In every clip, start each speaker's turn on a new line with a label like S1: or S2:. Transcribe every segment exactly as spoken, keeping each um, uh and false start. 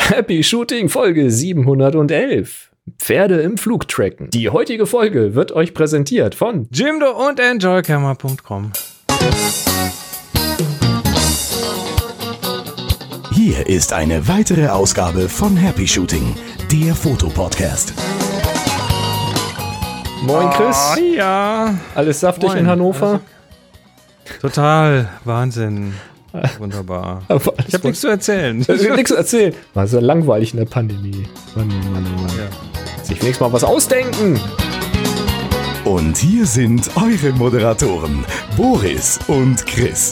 S1: Happy Shooting Folge siebenhundertelf. Pferde im Flugtracken. Die heutige Folge wird euch präsentiert von
S2: Jimdo und Enjoycamera punkt com.
S3: Hier ist eine weitere Ausgabe von Happy Shooting, der Fotopodcast.
S1: Moin Chris.
S2: Oh, ja.
S1: Alles saftig
S2: Moin.
S1: in Hannover?
S2: Also, total. Wahnsinn. Wunderbar. Ich habe nichts zu erzählen.
S1: Ich habe nichts zu erzählen. War so langweilig in der Pandemie. Mann, Mann, Mann. Ja. Sich wenigstens mal was ausdenken.
S3: Und hier sind eure Moderatoren, Boris und Chris.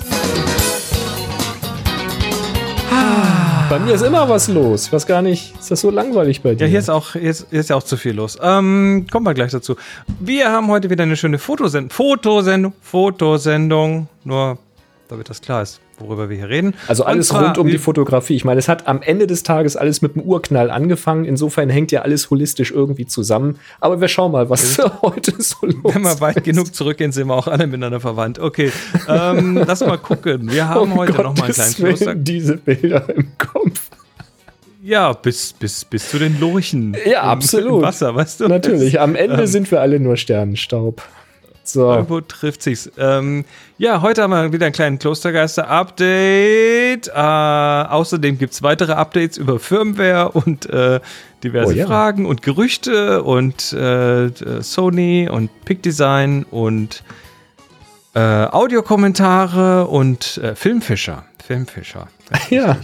S1: Bei mir ist immer was los. Ich weiß gar nicht, ist das so langweilig bei dir?
S2: Ja, hier ist auch, hier ist, hier ist ja auch zu viel los. Ähm, kommen wir gleich dazu. Wir haben heute wieder eine schöne Fotosendung. Fotosendung. Fotosendung. Nur, damit das klar ist, worüber wir hier reden.
S1: Also alles
S2: zwar,
S1: rund um die Fotografie. Ich meine, es hat am Ende des Tages alles mit dem Urknall angefangen. Insofern hängt ja alles holistisch irgendwie zusammen. Aber wir schauen mal, was ja. heute so los ist.
S2: Wenn wir weit genug zurückgehen, sind wir auch alle miteinander verwandt. Okay, ähm, lass mal gucken. Wir haben
S1: oh
S2: heute
S1: Gott,
S2: noch mal einen kleinen Kloster.
S1: Diese Bilder im Kopf.
S2: Ja, bis, bis, bis zu den Lurchen.
S1: Ja,
S2: im,
S1: absolut.
S2: Im Wasser, weißt du?
S1: Natürlich. Am Ende
S2: ähm,
S1: sind wir alle nur Sternenstaub. So.
S2: Irgendwo trifft sich's. Ähm, ja, heute haben wir wieder einen kleinen Klostergeister-Update. Äh, außerdem gibt's weitere Updates über Firmware und äh, diverse
S1: oh, ja.
S2: Fragen und Gerüchte und äh, Sony und PicDesign und äh, Audiokommentare und äh, Filmfischer. Filmfischer.
S1: Ja.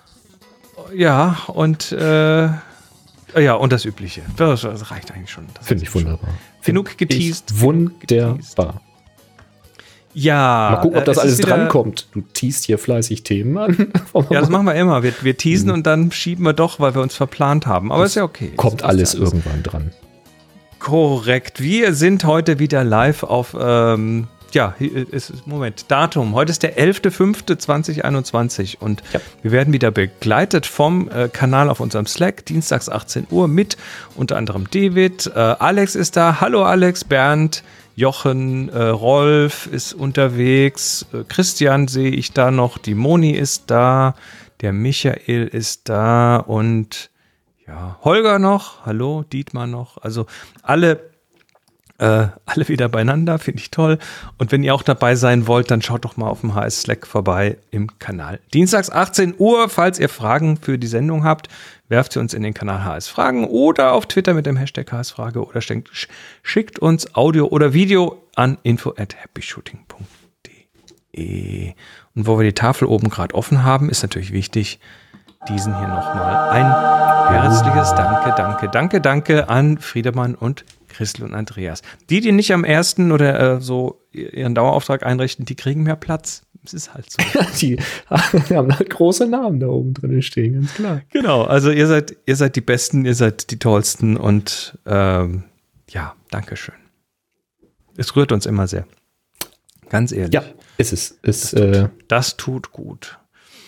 S2: Ja, und äh, ja, und das Übliche. Das, das reicht eigentlich schon.
S1: Finde ich wunderbar.
S2: Genug geteased.
S1: Ich wunderbar.
S2: Ja.
S1: Mal gucken, ob das alles
S2: wieder,
S1: drankommt. Du teast hier fleißig Themen an.
S2: Ja, das machen wir immer. Wir, wir teasen mhm. und dann schieben wir doch, weil wir uns verplant haben. Aber das ist ja okay.
S1: Kommt alles, alles irgendwann dran.
S2: Korrekt. Wir sind heute wieder live auf, ähm, ja, ist, Moment, Datum. Heute ist der elfter fünfter zweitausendeinundzwanzig und ja. wir werden wieder begleitet vom äh, Kanal auf unserem Slack, dienstags achtzehn Uhr mit unter anderem David. Äh, Alex ist da. Hallo Alex, Bernd, Jochen, äh, Rolf ist unterwegs. Äh, Christian sehe ich da noch. Die Moni ist da. Der Michael ist da und ja, Holger noch. Hallo, Dietmar noch. Also alle Äh, alle wieder beieinander, finde ich toll. Und wenn ihr auch dabei sein wollt, dann schaut doch mal auf dem H S Slack vorbei im Kanal. Dienstags achtzehn Uhr, falls ihr Fragen für die Sendung habt, werft sie uns in den Kanal H S Fragen oder auf Twitter mit dem Hashtag H S Frage oder schenkt, schickt uns Audio oder Video an info at happy shooting punkt de. Und wo wir die Tafel oben gerade offen haben, ist natürlich wichtig, diesen hier nochmal ein herzliches Danke, danke, danke, danke an Friedemann und Christel und Andreas. Die, die nicht am ersten oder äh, so ihren Dauerauftrag einrichten, die kriegen mehr Platz. Es ist halt so.
S1: die haben halt große Namen da oben drin stehen, ganz klar.
S2: Genau, also ihr seid, ihr seid die Besten, ihr seid die Tollsten und ähm, ja, Dankeschön. Es rührt uns immer sehr. Ganz ehrlich.
S1: Ja, ist es. Ist,
S2: das, tut,
S1: äh,
S2: das tut gut.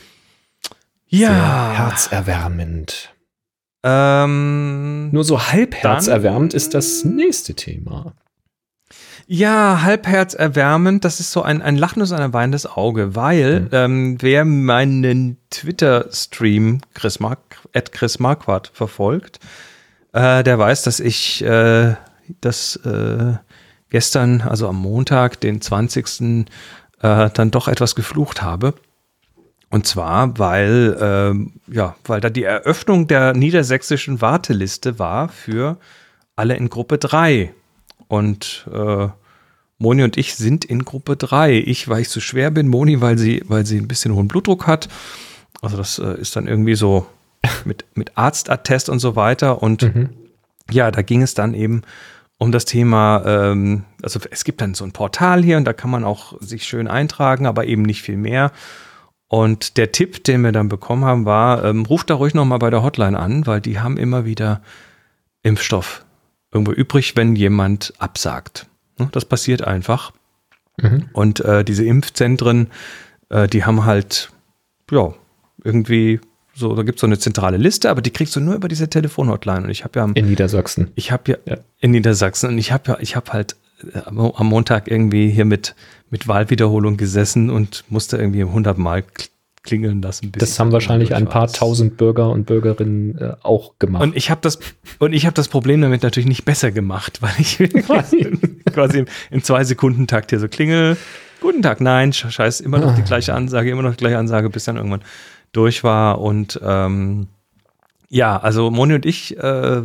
S2: Ja.
S1: Herzerwärmend.
S2: Ähm,
S1: Nur so halb herzerwärmend ist das nächste Thema.
S2: Ja, halb herzerwärmend, das ist so ein, ein lachendes, ein weinendes Auge, weil mhm. ähm, wer meinen Twitter-Stream Chris Mark, at Chris Marquardt verfolgt, äh, der weiß, dass ich äh, das äh, gestern, also am Montag, den zwanzigsten Äh, dann doch etwas geflucht habe. Und zwar, weil, ähm, ja, weil da die Eröffnung der niedersächsischen Warteliste war für alle in Gruppe drei. Und äh, Moni und ich sind in Gruppe drei. Ich, weil ich so schwer bin, Moni, weil sie, weil sie ein bisschen hohen Blutdruck hat. Also das äh, ist dann irgendwie so mit, mit Arztattest und so weiter. Und mhm. ja, da ging es dann eben um das Thema, ähm, also es gibt dann so ein Portal hier und da kann man auch sich schön eintragen, aber eben nicht viel mehr. Und der Tipp, den wir dann bekommen haben, war, ähm, ruft da ruhig nochmal bei der Hotline an, weil die haben immer wieder Impfstoff irgendwo übrig, wenn jemand absagt. Das passiert einfach. Mhm. Und äh, diese Impfzentren, äh, die haben halt, ja, irgendwie so, da gibt es so eine zentrale Liste, aber die kriegst du nur über diese Telefonhotline. Und ich habe ja am,
S1: in Niedersachsen.
S2: Ich habe ja, ja in Niedersachsen und ich habe ja, ich habe halt am Montag irgendwie hier mit, mit Wahlwiederholung gesessen und musste irgendwie hundert Mal klingeln lassen. Bis
S1: das haben wahrscheinlich ein paar tausend Bürger und Bürgerinnen äh, auch gemacht.
S2: Und ich habe das, und ich habe das Problem damit natürlich nicht besser gemacht, weil ich quasi im, im Zwei-Sekunden-Takt hier so klingel, guten Tag, nein, scheiß, immer noch die gleiche Ansage, immer noch die gleiche Ansage, bis dann irgendwann durch war. Und ähm, ja, also Moni und ich äh,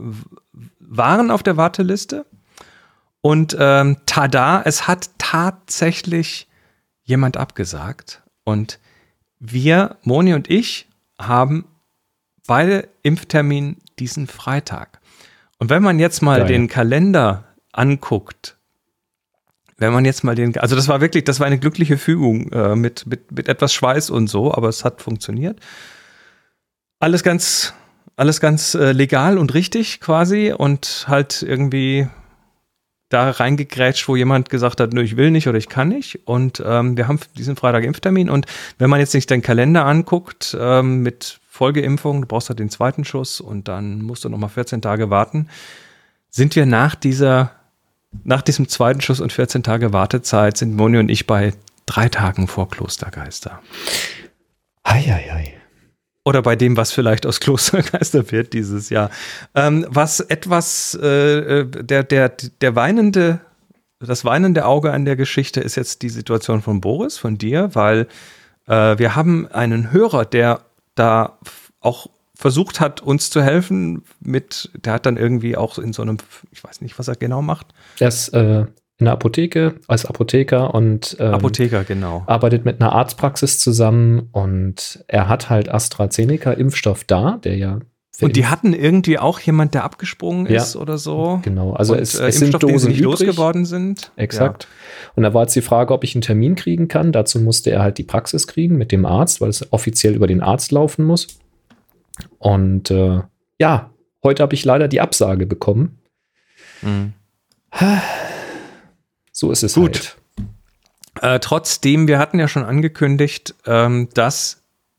S2: waren auf der Warteliste und ähm, tada, es hat tatsächlich jemand abgesagt und wir, Moni und ich, haben beide Impftermin diesen Freitag. Und wenn man jetzt mal Geil. den Kalender anguckt, wenn man jetzt mal den, also das war wirklich, das war eine glückliche Fügung äh, mit, mit, mit etwas Schweiß und so, aber es hat funktioniert. Alles ganz, alles ganz äh, legal und richtig quasi und halt irgendwie da reingegrätscht, wo jemand gesagt hat, nö, ich will nicht oder ich kann nicht. Und ähm, wir haben diesen Freitag Impftermin. Und wenn man jetzt sich den Kalender anguckt ähm, mit Folgeimpfung, du brauchst halt den zweiten Schuss und dann musst du nochmal vierzehn Tage warten, sind wir nach dieser, nach diesem zweiten Schuss und vierzehn Tage Wartezeit, sind Moni und ich bei drei Tagen vor Klostergeister.
S1: Ei, ei, ei.
S2: Oder bei dem, was vielleicht aus Klostergeister wird dieses Jahr. Ähm, was etwas, äh, der, der, der weinende, das weinende Auge an der Geschichte ist jetzt die Situation von Boris, von dir, weil äh, wir haben einen Hörer, der da auch versucht hat, uns zu helfen mit, der hat dann irgendwie auch in so einem, ich weiß nicht, was er genau macht.
S1: Der ist äh, in der Apotheke, als Apotheker und ähm,
S2: Apotheker, genau.
S1: arbeitet mit einer Arztpraxis zusammen und er hat halt AstraZeneca-Impfstoff da, der ja
S2: und die hatten irgendwie auch jemand, der abgesprungen ist ja, oder so.
S1: Genau, also
S2: und,
S1: es,
S2: äh,
S1: es sind Dosen
S2: die nicht losgeworden sind.
S1: Exakt. Ja. Und da war jetzt die Frage, ob ich einen Termin kriegen kann. Dazu musste er halt die Praxis kriegen mit dem Arzt, weil es offiziell über den Arzt laufen muss. Und äh, ja, heute habe ich leider die Absage bekommen.
S2: Mhm.
S1: So ist es
S2: gut. Halt. Äh, trotzdem, wir hatten ja schon angekündigt, ähm, dass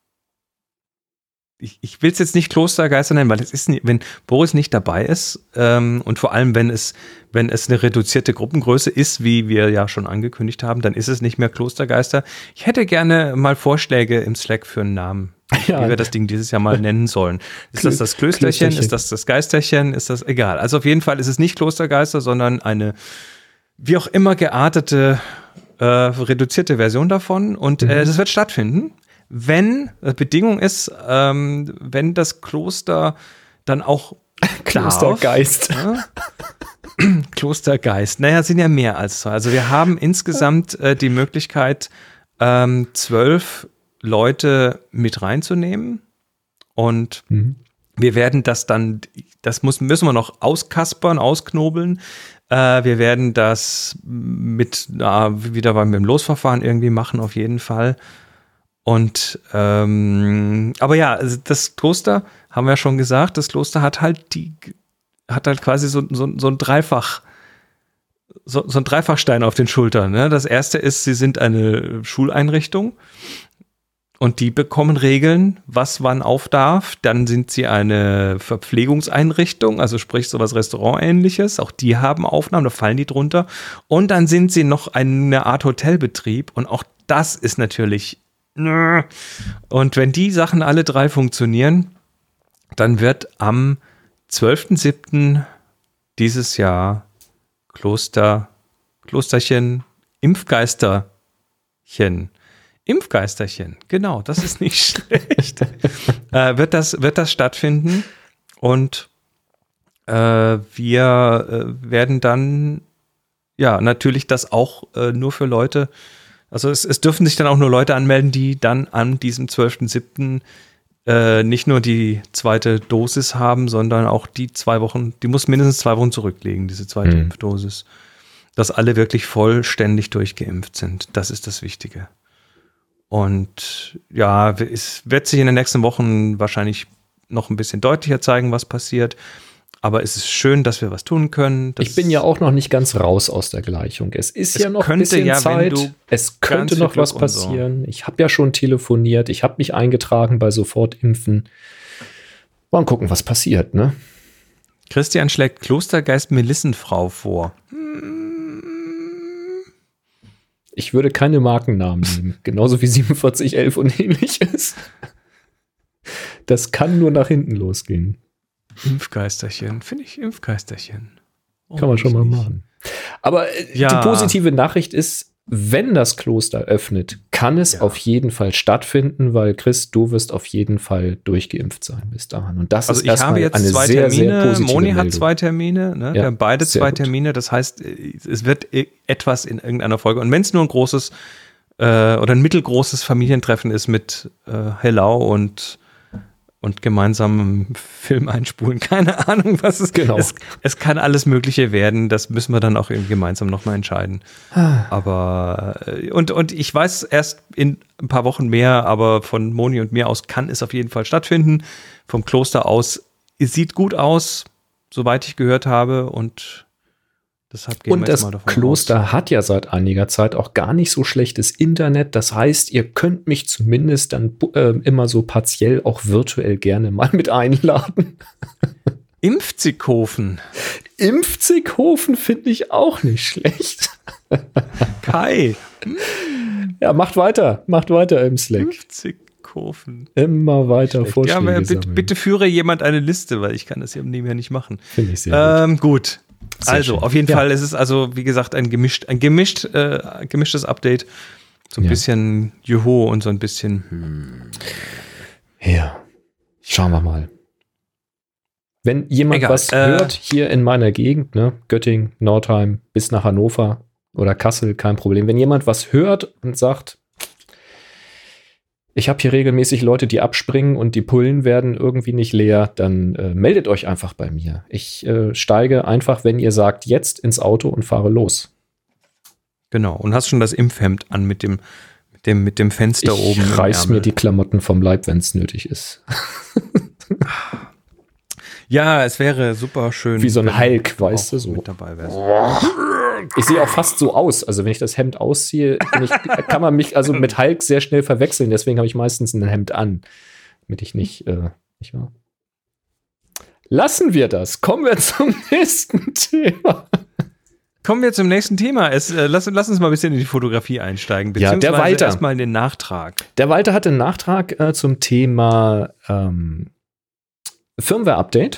S2: ich, ich will es jetzt nicht Klostergeister nennen, weil es ist, wenn Boris nicht dabei ist ähm, und vor allem, wenn es, wenn es eine reduzierte Gruppengröße ist, wie wir ja schon angekündigt haben, dann ist es nicht mehr Klostergeister. Ich hätte gerne mal Vorschläge im Slack für einen Namen, ja. wie wir das Ding dieses Jahr mal nennen sollen. Ist das das Klösterchen? Klösterchen? Ist das das Geisterchen? Ist das egal? Also auf jeden Fall ist es nicht Klostergeister, sondern eine wie auch immer geartete, äh, reduzierte Version davon. Und äh, mhm. das wird stattfinden, wenn, äh, Bedingung ist, ähm, wenn das Kloster dann auch
S1: Klostergeist.
S2: Darf, äh? Klostergeist. Naja, sind ja mehr als zwei. Also wir haben insgesamt äh, die Möglichkeit, ähm, zwölf Leute mit reinzunehmen. Und mhm. wir werden das dann, das muss, müssen wir noch auskaspern, ausknobeln. Äh, wir werden das mit, na, wieder beim mit dem Losverfahren irgendwie machen, auf jeden Fall. Und, ähm, aber ja, also das Kloster, haben wir ja schon gesagt, das Kloster hat halt die, hat halt quasi so, so, so ein Dreifach, so, so ein Dreifachstein auf den Schultern. Ne? Das erste ist, sie sind eine Schuleinrichtung. Und die bekommen Regeln, was wann auf darf. Dann sind sie eine Verpflegungseinrichtung, also sprich sowas Restaurant-ähnliches. Auch die haben Aufnahmen, da fallen die drunter. Und dann sind sie noch eine Art Hotelbetrieb. Und auch das ist natürlich. Und wenn die Sachen alle drei funktionieren, dann wird am zwölften siebten dieses Jahr Kloster, Klosterchen, Impfgeisterchen. Impfgeisterchen, genau, das ist nicht schlecht. äh, wird, das, wird das stattfinden und äh, wir äh, werden dann ja natürlich das auch äh, nur für Leute, also es, es dürfen sich dann auch nur Leute anmelden, die dann an diesem zwölften siebten äh, nicht nur die zweite Dosis haben, sondern auch die zwei Wochen, die muss mindestens zwei Wochen zurücklegen, diese zweite mhm. Impfdosis. Dass alle wirklich vollständig durchgeimpft sind, das ist das Wichtige. Und ja, es wird sich in den nächsten Wochen wahrscheinlich noch ein bisschen deutlicher zeigen, was passiert. Aber es ist schön, dass wir was tun können.
S1: Ich bin ja auch noch nicht ganz raus aus der Gleichung. Es ist es ja noch ein bisschen ja, Zeit. Es könnte noch was passieren. So. Ich habe ja schon telefoniert. Ich habe mich eingetragen bei Sofortimpfen. Mal gucken, was passiert, ne?
S2: Christian schlägt Klostergeist Melissenfrau vor.
S1: Ich würde keine Markennamen nehmen. Genauso wie siebenundvierzig elf und ähnliches. Das kann nur nach hinten losgehen.
S2: Impfgeisterchen, finde ich Impfgeisterchen.
S1: Oh, kann man schon mal machen. Aber ja. Die positive Nachricht ist, wenn das Kloster öffnet, kann es ja. auf jeden Fall stattfinden, weil Chris, du wirst auf jeden Fall durchgeimpft sein bis dahin. Und das
S2: also
S1: ist
S2: ich habe jetzt
S1: eine
S2: zwei
S1: sehr,
S2: Termine,
S1: sehr positive
S2: Moni
S1: Meldung.
S2: hat zwei Termine, ne?
S1: Ja,
S2: wir haben beide zwei
S1: gut.
S2: Termine, das heißt, es wird etwas in irgendeiner Folge. Und wenn es nur ein großes äh, oder ein mittelgroßes Familientreffen ist mit äh, Hellau und und gemeinsam Film einspulen. Keine Ahnung, was es
S1: genau.
S2: Es, es kann alles Mögliche werden. Das müssen wir dann auch irgendwie gemeinsam nochmal entscheiden. Aber, und, und ich weiß erst in ein paar Wochen mehr, aber von Moni und mir aus kann es auf jeden Fall stattfinden. Vom Kloster aus, es sieht gut aus, soweit ich gehört habe, und deshalb gehen
S1: und
S2: wir
S1: das
S2: jetzt mal davon
S1: Kloster
S2: aus.
S1: Hat ja seit einiger Zeit auch gar nicht so schlechtes Internet. Das heißt, ihr könnt mich zumindest dann äh, immer so partiell auch virtuell gerne mal mit einladen.
S2: Impfzighofen.
S1: Impfzighofen finde ich auch nicht schlecht.
S2: Kai.
S1: Ja, macht weiter. Macht weiter im Slack.
S2: Impfzighofen.
S1: Immer weiter Vorschläge
S2: Ja, bitte,
S1: sammeln.
S2: bitte führe jemand eine Liste, weil ich kann das hier nebenher nicht machen.
S1: Finde ich sehr
S2: ähm, gut. gut.
S1: Sehr
S2: also,
S1: schön.
S2: auf jeden
S1: ja.
S2: Fall ist es also, wie gesagt, ein gemischt, ein gemischt, äh, gemischtes Update. So ein
S1: ja.
S2: bisschen Juhu und so ein bisschen hm.
S1: Ja, schauen wir mal. Wenn jemand
S2: Egal.
S1: was
S2: äh,
S1: hört hier in meiner Gegend, ne, Göttingen, Nordheim bis nach Hannover oder Kassel, kein Problem. Wenn jemand was hört und sagt, ich habe hier regelmäßig Leute, die abspringen und die Pullen werden irgendwie nicht leer, dann äh, meldet euch einfach bei mir. Ich äh, steige einfach, wenn ihr sagt, jetzt ins Auto und fahre los.
S2: Genau. Und hast schon das Impfhemd an mit dem, mit dem, mit dem Fenster
S1: ich
S2: oben.
S1: Ich reiß mir die Klamotten vom Leib, wenn es nötig ist.
S2: Ja, es wäre super schön.
S1: Wie so ein Hulk, weißt du, so.
S2: Mit dabei wärst.
S1: Ich sehe auch fast so aus. Also wenn ich das Hemd ausziehe, ich, kann man mich also mit Hulk sehr schnell verwechseln. Deswegen habe ich meistens ein Hemd an, damit ich nicht, äh, nicht wahr? Lassen wir das. Kommen wir zum nächsten Thema.
S2: Kommen wir zum nächsten Thema. Es, äh, lass, lass uns mal ein bisschen in die Fotografie einsteigen.
S1: Ja, der Walter.
S2: Erstmal in den Nachtrag.
S1: Der Walter hat einen Nachtrag äh, zum Thema ähm, Firmware-Update.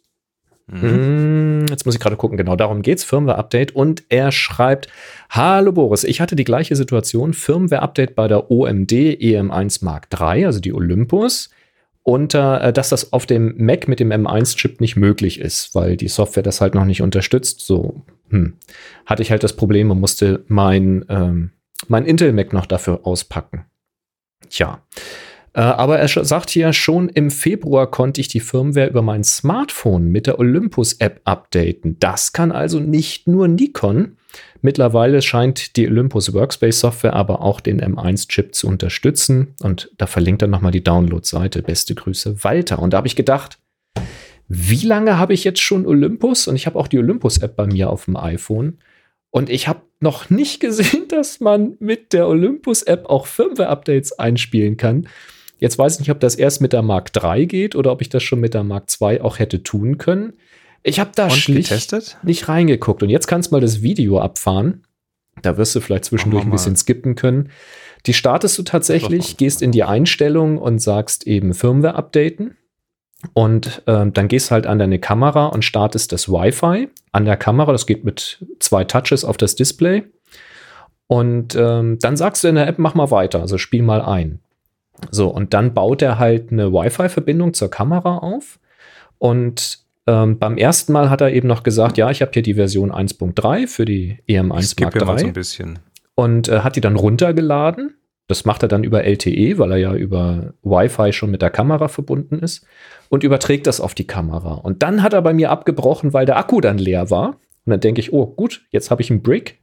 S1: Mhm. Jetzt muss ich gerade gucken, genau darum geht's, Firmware-Update. Und er schreibt, hallo Boris, ich hatte die gleiche Situation, Firmware-Update bei der O M D E M eins Mark drei, also die Olympus, und äh, dass das auf dem Mac mit dem M eins Chip nicht möglich ist, weil die Software das halt noch nicht unterstützt. So hm. hatte ich halt das Problem und musste mein, ähm, mein Intel-Mac noch dafür auspacken. Tja. Aber er sagt hier, schon im Februar konnte ich die Firmware über mein Smartphone mit der Olympus-App updaten. Das kann also nicht nur Nikon. Mittlerweile scheint die Olympus Workspace-Software aber auch den M eins Chip zu unterstützen. Und da verlinkt er nochmal die Download-Seite. Beste Grüße, Walter. Und da habe ich gedacht, wie lange habe ich jetzt schon Olympus? Und ich habe auch die Olympus-App bei mir auf dem iPhone. Und ich habe noch nicht gesehen, dass man mit der Olympus-App auch Firmware-Updates einspielen kann. Jetzt weiß ich nicht, ob das erst mit der Mark drei geht oder ob ich das schon mit der Mark zwei auch hätte tun können. Ich habe da
S2: Und
S1: schlicht
S2: getestet?
S1: nicht reingeguckt. Und jetzt kannst du mal das Video abfahren. Da wirst du vielleicht zwischendurch ein bisschen skippen können. Die startest du tatsächlich, gehst in die Einstellung und sagst eben Firmware updaten. Und ähm, dann gehst halt an deine Kamera und startest das Wi-Fi an der Kamera. Das geht mit zwei Touches auf das Display. Und ähm, dann sagst du in der App, mach mal weiter, also spiel mal ein. So, und dann baut er halt eine Wi-Fi-Verbindung zur Kamera auf. Und ähm, beim ersten Mal hat er eben noch gesagt, ja, ich habe hier die Version eins Punkt drei für die E M eins Mark drei.
S2: Mal so ein bisschen.
S1: Und äh, hat die dann runtergeladen. Das macht er dann über L T E, weil er ja über Wi-Fi schon mit der Kamera verbunden ist. Und überträgt das auf die Kamera. Und dann hat er bei mir abgebrochen, weil der Akku dann leer war. Und dann denke ich, oh gut, jetzt habe ich einen Brick.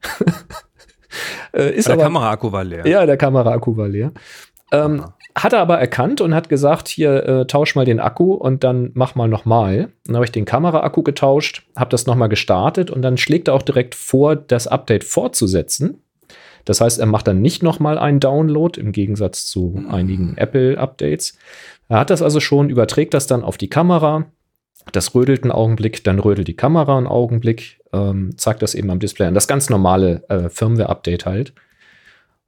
S1: äh, ist
S2: der
S1: aber,
S2: Kameraakku war leer.
S1: Ja, der Kameraakku war leer. Ähm, hat er aber erkannt und hat gesagt, hier, äh, tausch mal den Akku und dann mach mal nochmal. Dann habe ich den Kameraakku getauscht, habe das nochmal gestartet und dann schlägt er auch direkt vor, das Update fortzusetzen. Das heißt, er macht dann nicht nochmal einen Download, im Gegensatz zu mhm. einigen Apple-Updates. Er hat das also schon, überträgt das dann auf die Kamera. Das rödelt einen Augenblick, dann rödelt die Kamera einen Augenblick, ähm, zeigt das eben am Display an. Das ganz normale äh, Firmware-Update halt.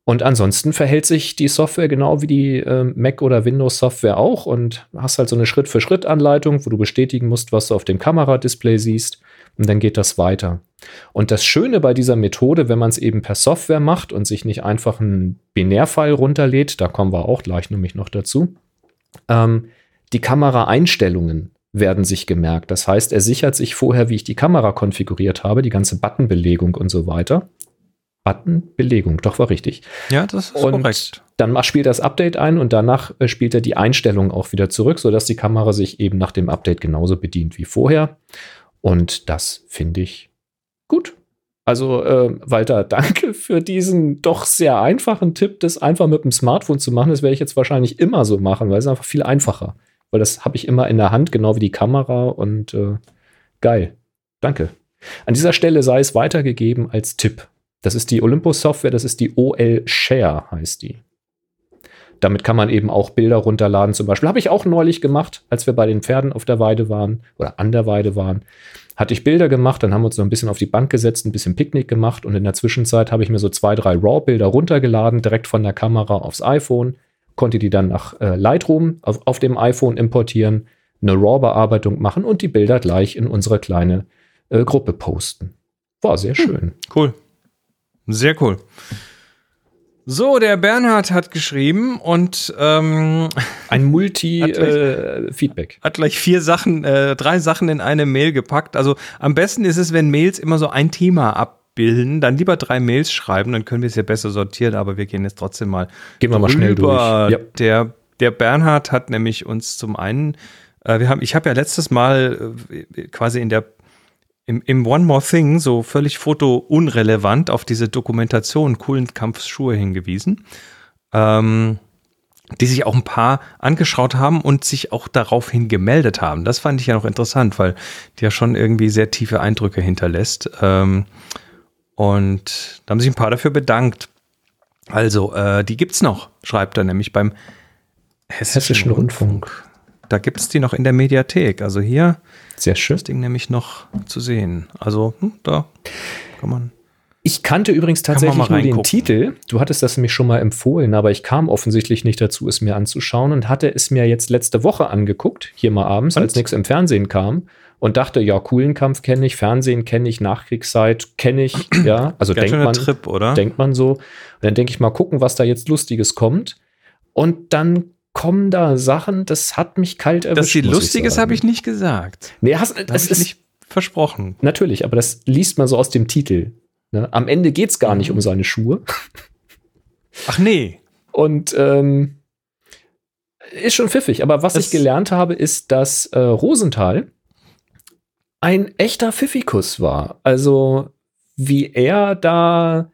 S1: Und ansonsten verhält sich die Software genau wie die äh, Mac- oder Windows-Software auch und hast halt so eine Schritt-für-Schritt-Anleitung, wo du bestätigen musst, was du auf dem Kameradisplay siehst und dann geht das weiter. Und das Schöne bei dieser Methode, wenn man es eben per Software macht und sich nicht einfach einen Binärfile runterlädt, da kommen wir auch gleich nämlich noch dazu, ähm, die Kameraeinstellungen werden sich gemerkt. Das heißt, er sichert sich vorher, wie ich die Kamera konfiguriert habe, die ganze Buttonbelegung und so weiter. Buttonbelegung, doch war richtig.
S2: Ja, das ist
S1: und
S2: korrekt.
S1: Dann spielt er das Update ein und danach äh, spielt er die Einstellungen auch wieder zurück, sodass die Kamera sich eben nach dem Update genauso bedient wie vorher. Und das finde ich gut. Also, äh, Walter, danke für diesen doch sehr einfachen Tipp, das einfach mit dem Smartphone zu machen. Das werde ich jetzt wahrscheinlich immer so machen, weil es einfach viel einfacher. Weil das habe ich immer in der Hand, genau wie die Kamera. Und äh, geil. Danke. An dieser Stelle sei es weitergegeben als Tipp. Das ist die Olympus-Software, das ist die O L Share, heißt die. Damit kann man eben auch Bilder runterladen. Zum Beispiel habe ich auch neulich gemacht, als wir bei den Pferden auf der Weide waren oder an der Weide waren. Hatte ich Bilder gemacht, dann haben wir uns noch ein bisschen auf die Bank gesetzt, ein bisschen Picknick gemacht und in der Zwischenzeit habe ich mir so zwei, drei RAW-Bilder runtergeladen, direkt von der Kamera aufs iPhone, konnte die dann nach äh, Lightroom auf, auf dem iPhone importieren, eine RAW-Bearbeitung machen und die Bilder gleich in unsere kleine äh, Gruppe posten. War sehr schön.
S2: Hm, cool. Sehr cool. So, der Bernhard hat geschrieben und ähm,
S1: ein Multi-Feedback.
S2: Hat, äh, hat gleich vier Sachen, äh, drei Sachen in eine Mail gepackt. Also am besten ist es, wenn Mails immer so ein Thema abbilden, dann lieber drei Mails schreiben, dann können wir es ja besser sortieren, aber wir gehen jetzt trotzdem mal
S1: Gehen wir mal schnell durch.
S2: Ja. Der, der Bernhard hat nämlich uns zum einen, äh, wir haben, ich habe ja letztes Mal äh, quasi in der Im, Im One More Thing so völlig fotounrelevant auf diese Dokumentation Kuhlenkampfs-Schuhe hingewiesen, ähm, die sich auch ein paar angeschaut haben und sich auch daraufhin gemeldet haben. Das fand ich ja noch interessant, weil die ja schon irgendwie sehr tiefe Eindrücke hinterlässt. Ähm, und da haben sich ein paar dafür bedankt. Also, äh, die gibt's noch, schreibt er nämlich beim Hessischen, Hessischen Rundfunk. Rundfunk. Da gibt es die noch in der Mediathek. Also hier
S1: sehr schön.
S2: Das Ding nämlich noch zu sehen. Also hm, da kann man.
S1: Ich kannte übrigens tatsächlich nur den Titel. Du hattest das nämlich schon mal empfohlen, aber ich kam offensichtlich nicht dazu, es mir anzuschauen und hatte es mir jetzt letzte Woche angeguckt, hier mal abends, als nichts im Fernsehen kam und dachte, ja, Kuhlenkampf kenne ich, Fernsehen kenne ich, Nachkriegszeit kenne ich, ja. Also denkt man,
S2: Trip, oder?
S1: denkt man so. Und dann denke ich mal, gucken, was da jetzt Lustiges kommt. Und dann kommen da Sachen, das hat mich kalt erwischt.
S2: Dass sie lustig ist, habe ich nicht gesagt.
S1: Nee, hast,
S2: das
S1: das
S2: ist
S1: ist
S2: nicht versprochen.
S1: Natürlich, aber das liest man so aus dem Titel. Ne? Am Ende geht es gar nicht um seine Schuhe.
S2: Ach nee.
S1: Und ähm, ist schon pfiffig. Aber was das ich gelernt habe, ist, dass äh, Rosenthal ein echter Pfiffikus war. Also wie er da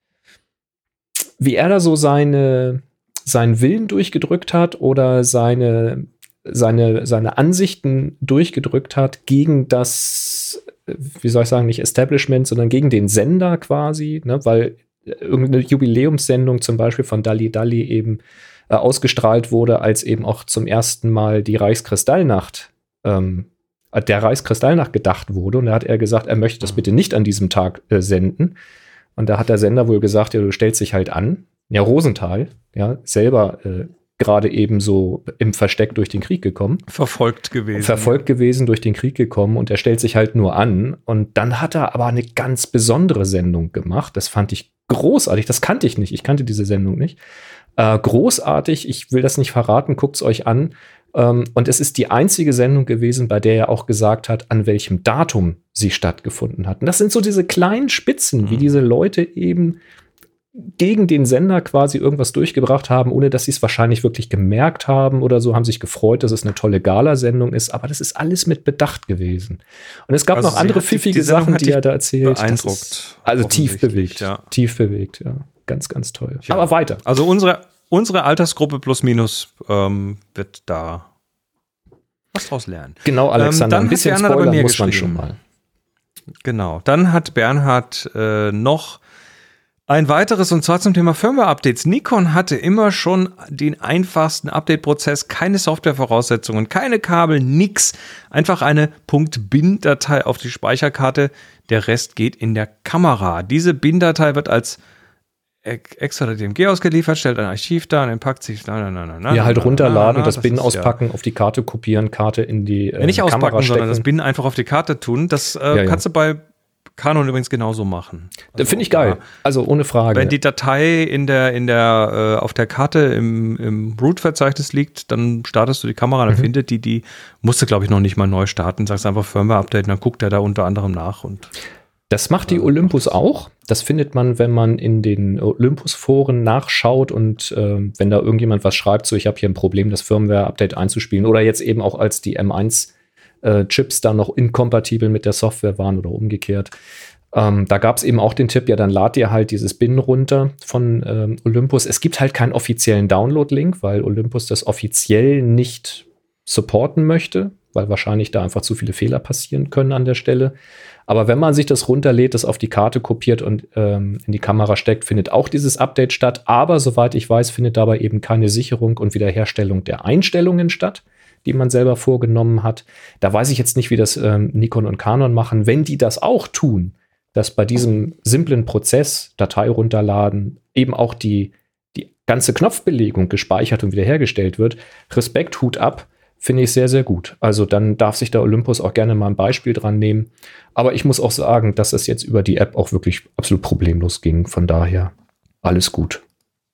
S1: wie er da so seine seinen Willen durchgedrückt hat oder seine, seine, seine Ansichten durchgedrückt hat gegen das, wie soll ich sagen, nicht Establishment, sondern gegen den Sender quasi, ne, weil irgendeine Jubiläumssendung zum Beispiel von Dalli Dalli eben äh, ausgestrahlt wurde, als eben auch zum ersten Mal die Reichskristallnacht, ähm, der Reichskristallnacht gedacht wurde. Und da hat er gesagt, er möchte das bitte nicht an diesem Tag äh, senden. Und da hat der Sender wohl gesagt, ja, du stellst dich halt an. Ja, Rosenthal, ja, selber äh, gerade eben so im Versteck durch den Krieg gekommen.
S2: Verfolgt gewesen.
S1: Verfolgt ja. gewesen, durch den Krieg gekommen und er stellt sich halt nur an. Und dann hat er aber eine ganz besondere Sendung gemacht. Das fand ich großartig. Das kannte ich nicht. Ich kannte diese Sendung nicht. Äh, großartig. Ich will das nicht verraten. Guckt's euch an. Ähm, und es ist die einzige Sendung gewesen, bei der er auch gesagt hat, an welchem Datum sie stattgefunden hat. Und das sind so diese kleinen Spitzen, mhm. wie diese Leute eben gegen den Sender quasi irgendwas durchgebracht haben, ohne dass sie es wahrscheinlich wirklich gemerkt haben oder so, haben sich gefreut, dass es eine tolle Gala-Sendung ist, aber das ist alles mit Bedacht gewesen. Und es gab also noch andere pfiffige Sachen, die er da erzählt.
S2: Beeindruckt.
S1: Ist, also tief bewegt,
S2: ja.
S1: tief bewegt, ja. Ganz, ganz toll. Ja. Aber weiter.
S2: Also unsere, unsere Altersgruppe plus minus ähm, wird da was draus lernen.
S1: Genau, Alexander, ähm, ein bisschen spoilern muss man schon mal.
S2: Genau, dann hat Bernhard äh, noch ein weiteres, und zwar zum Thema Firmware-Updates. Nikon hatte immer schon den einfachsten Update-Prozess, keine Softwarevoraussetzungen, keine Kabel, nix. Einfach eine .bin-Datei auf die Speicherkarte. Der Rest geht in der Kamera. Diese Bin-Datei wird als extra der D M G ausgeliefert, stellt ein Archiv da und entpackt sich. Na, na, na, na,
S1: ja, halt
S2: na,
S1: runterladen,
S2: na, na,
S1: das, das Bin
S2: ist,
S1: auspacken,
S2: ja.
S1: auf die Karte kopieren, Karte in die äh,
S2: ja, nicht
S1: Kamera
S2: auspacken,
S1: stecken.
S2: sondern das Bin einfach auf die Karte tun. Das äh,
S1: ja,
S2: kannst
S1: ja.
S2: du bei Canon übrigens genauso machen.
S1: Also, finde ich geil. Ja. Also ohne Frage.
S2: Wenn die Datei in der, in der, äh, auf der Karte im, im Root-Verzeichnis liegt, dann startest du die Kamera, dann mhm. findet die, die musst du, glaube ich, noch nicht mal neu starten, sagst einfach Firmware-Update, dann guckt er da unter anderem nach und
S1: das macht die Olympus auch. Das findet man, wenn man in den Olympus-Foren nachschaut und äh, wenn da irgendjemand was schreibt, so ich habe hier ein Problem, das Firmware-Update einzuspielen oder jetzt eben auch als die M eins äh, Chips da noch inkompatibel mit der Software waren oder umgekehrt. Ähm, da gab es eben auch den Tipp, ja, dann lad dir halt dieses Bin runter von ähm, Olympus. Es gibt halt keinen offiziellen Download-Link, weil Olympus das offiziell nicht supporten möchte, weil wahrscheinlich da einfach zu viele Fehler passieren können an der Stelle. Aber wenn man sich das runterlädt, das auf die Karte kopiert und ähm, in die Kamera steckt, findet auch dieses Update statt. Aber soweit ich weiß, findet dabei eben keine Sicherung und Wiederherstellung der Einstellungen statt, die man selber vorgenommen hat. Da weiß ich jetzt nicht, wie das ähm, Nikon und Canon machen. Wenn die das auch tun, dass bei diesem simplen Prozess, Datei runterladen, eben auch die, die ganze Knopfbelegung gespeichert und wiederhergestellt wird, Respekt, Hut ab, finde ich sehr, sehr gut. Also dann darf sich der Olympus auch gerne mal ein Beispiel dran nehmen. Aber ich muss auch sagen, dass es jetzt über die App auch wirklich absolut problemlos ging. Von daher alles gut.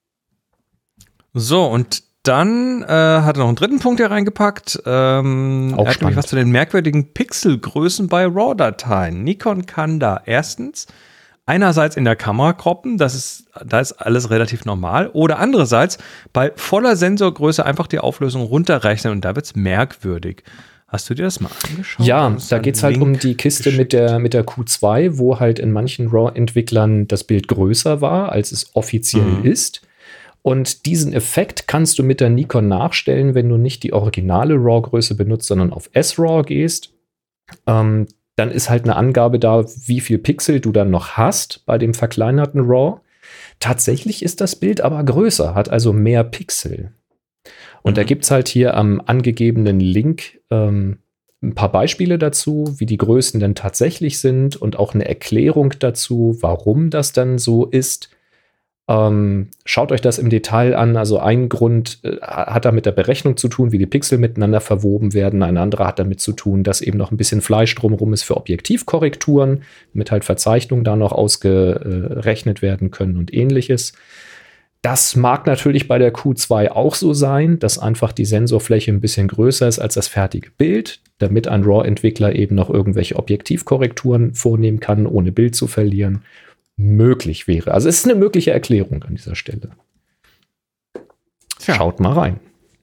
S2: So, und dann äh, hat er noch einen dritten Punkt hier reingepackt. Ähm,
S1: auch
S2: er hat nämlich was zu den merkwürdigen Pixelgrößen bei RAW-Dateien. Nikon kann da erstens einerseits in der Kamera croppen, das ist, da ist alles relativ normal. Oder andererseits bei voller Sensorgröße einfach die Auflösung runterrechnen und da wird es merkwürdig. Hast du dir das mal angeschaut?
S1: Ja, da geht es halt um die Kiste mit der, mit der Q zwei, wo halt in manchen RAW-Entwicklern das Bild größer war, als es offiziell mhm. ist. Und diesen Effekt kannst du mit der Nikon nachstellen, wenn du nicht die originale RAW-Größe benutzt, sondern auf S RAW gehst. Ähm, Dann ist halt eine Angabe da, wie viel Pixel du dann noch hast bei dem verkleinerten RAW. Tatsächlich ist das Bild aber größer, hat also mehr Pixel. Und mhm. da gibt es halt hier am angegebenen Link ähm, ein paar Beispiele dazu, wie die Größen denn tatsächlich sind und auch eine Erklärung dazu, warum das dann so ist. Ähm, schaut euch das im Detail an. Also ein Grund äh, hat da mit der Berechnung zu tun, wie die Pixel miteinander verwoben werden. Ein anderer hat damit zu tun, dass eben noch ein bisschen Fleisch drumherum ist für Objektivkorrekturen, damit halt Verzeichnungen da noch ausgerechnet werden können und ähnliches. Das mag natürlich bei der Q zwei auch so sein, dass einfach die Sensorfläche ein bisschen größer ist als das fertige Bild, damit ein RAW-Entwickler eben noch irgendwelche Objektivkorrekturen vornehmen kann, ohne Bild zu verlieren. Möglich wäre. Also es ist eine mögliche Erklärung an dieser Stelle. Tja. Schaut mal rein.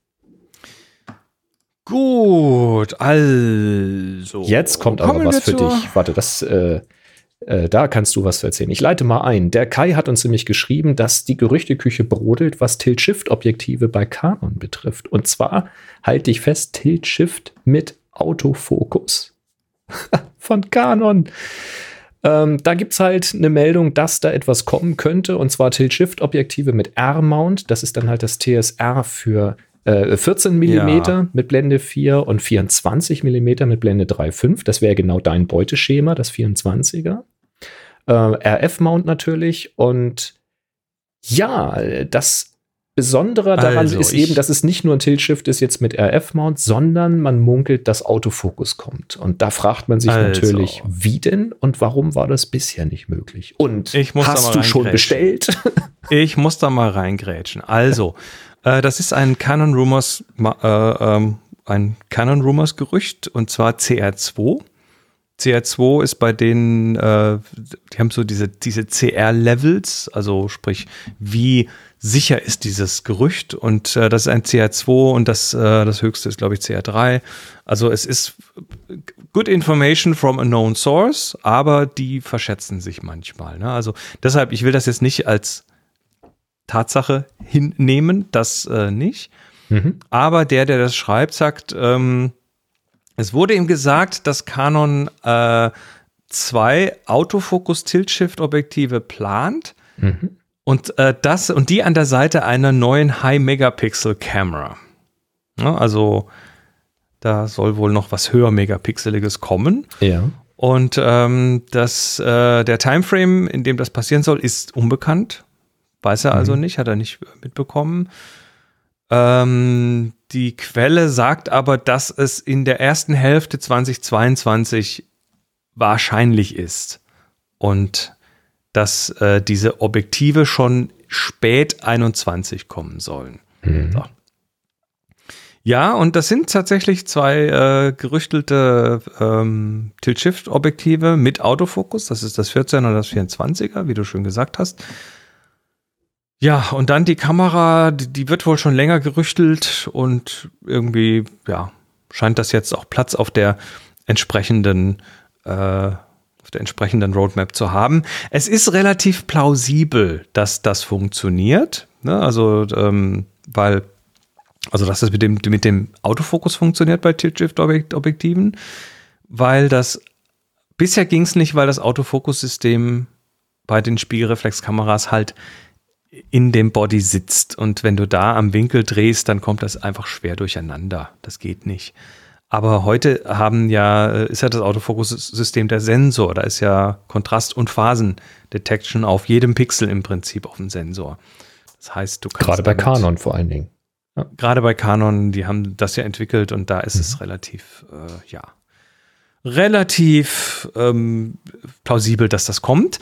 S2: Gut, also.
S1: Jetzt kommt aber was für dich. Warte, das, äh, äh, da kannst du was erzählen. Ich leite mal ein. Der Kai hat uns nämlich geschrieben, dass die Gerüchteküche brodelt, was Tilt-Shift-Objektive bei Canon betrifft. Und zwar, halte ich fest, Tilt-Shift mit Autofokus. Von Canon. Ähm, da gibt es halt eine Meldung, dass da etwas kommen könnte, und zwar Tilt-Shift-Objektive mit R-Mount. Das ist dann halt das T S R für äh, vierzehn Millimeter ja. mit Blende vier und vierundzwanzig Millimeter mit Blende drei Komma fünf. Das wäre genau dein Beuteschema, das vierundzwanziger. Äh, R F-Mount natürlich. Und ja, das Besondere daran also, ist eben, dass es nicht nur ein Tilt-Shift ist jetzt mit R F-Mount, sondern man munkelt, dass Autofokus kommt. Und da fragt man sich also. natürlich, wie denn und warum war das bisher nicht möglich? Und hast du schon bestellt?
S2: Ich muss da mal reingrätschen. Also, äh, das ist ein Canon Rumors, äh, ähm, ein Canon Rumors Gerücht, und zwar C R zwei. C R zwei ist bei denen, äh, die haben so diese, diese C R-Levels, also sprich, wie sicher ist dieses Gerücht, und äh, das ist ein C R zwei und das, äh, das höchste ist, glaube ich, C R drei. Also es ist good information from a known source, aber die verschätzen sich manchmal. Ne? Also deshalb, ich will das jetzt nicht als Tatsache hinnehmen, das äh, nicht. Mhm. Aber der, der das schreibt, sagt, ähm, es wurde ihm gesagt, dass Canon äh, zwei Autofokus-Tilt-Shift-Objektive plant. Mhm. Und äh, das und die an der Seite einer neuen High-Megapixel-Camera. Ja, also da soll wohl noch was höher Megapixeliges kommen.
S1: Ja.
S2: Und ähm, das, äh, der Timeframe, in dem das passieren soll, ist unbekannt. Weiß er mhm. also nicht, hat er nicht mitbekommen. Ähm, die Quelle sagt aber, dass es in der ersten Hälfte zweitausendzweiundzwanzig wahrscheinlich ist und dass äh, diese Objektive schon spät einundzwanzig kommen sollen. Mhm. So. Ja, und das sind tatsächlich zwei äh, gerüchtelte ähm, Tilt-Shift-Objektive mit Autofokus. Das ist das vierzehner und das vierundzwanziger, wie du schön gesagt hast. Ja, und dann die Kamera, die, die wird wohl schon länger gerüchtelt und irgendwie, ja, scheint das jetzt auch Platz auf der entsprechenden äh, auf der entsprechenden Roadmap zu haben. Es ist relativ plausibel, dass das funktioniert, ne? Also, ähm, weil Also, dass das mit dem, mit dem Autofokus funktioniert bei Tilt-Shift-Objektiven, weil das, bisher ging es nicht, weil das Autofokussystem bei den Spiegelreflexkameras halt in dem Body sitzt. Und wenn du da am Winkel drehst, dann kommt das einfach schwer durcheinander. Das geht nicht. Aber heute haben ja, ist ja das Autofokussystem der Sensor. Da ist ja Kontrast- und Phasendetection auf jedem Pixel im Prinzip auf dem Sensor. Das heißt, du kannst.
S1: Gerade bei Canon vor allen Dingen.
S2: Ja. Gerade bei Canon, die haben das ja entwickelt und da ist mhm. es relativ, äh, ja, relativ ähm, plausibel, dass das kommt.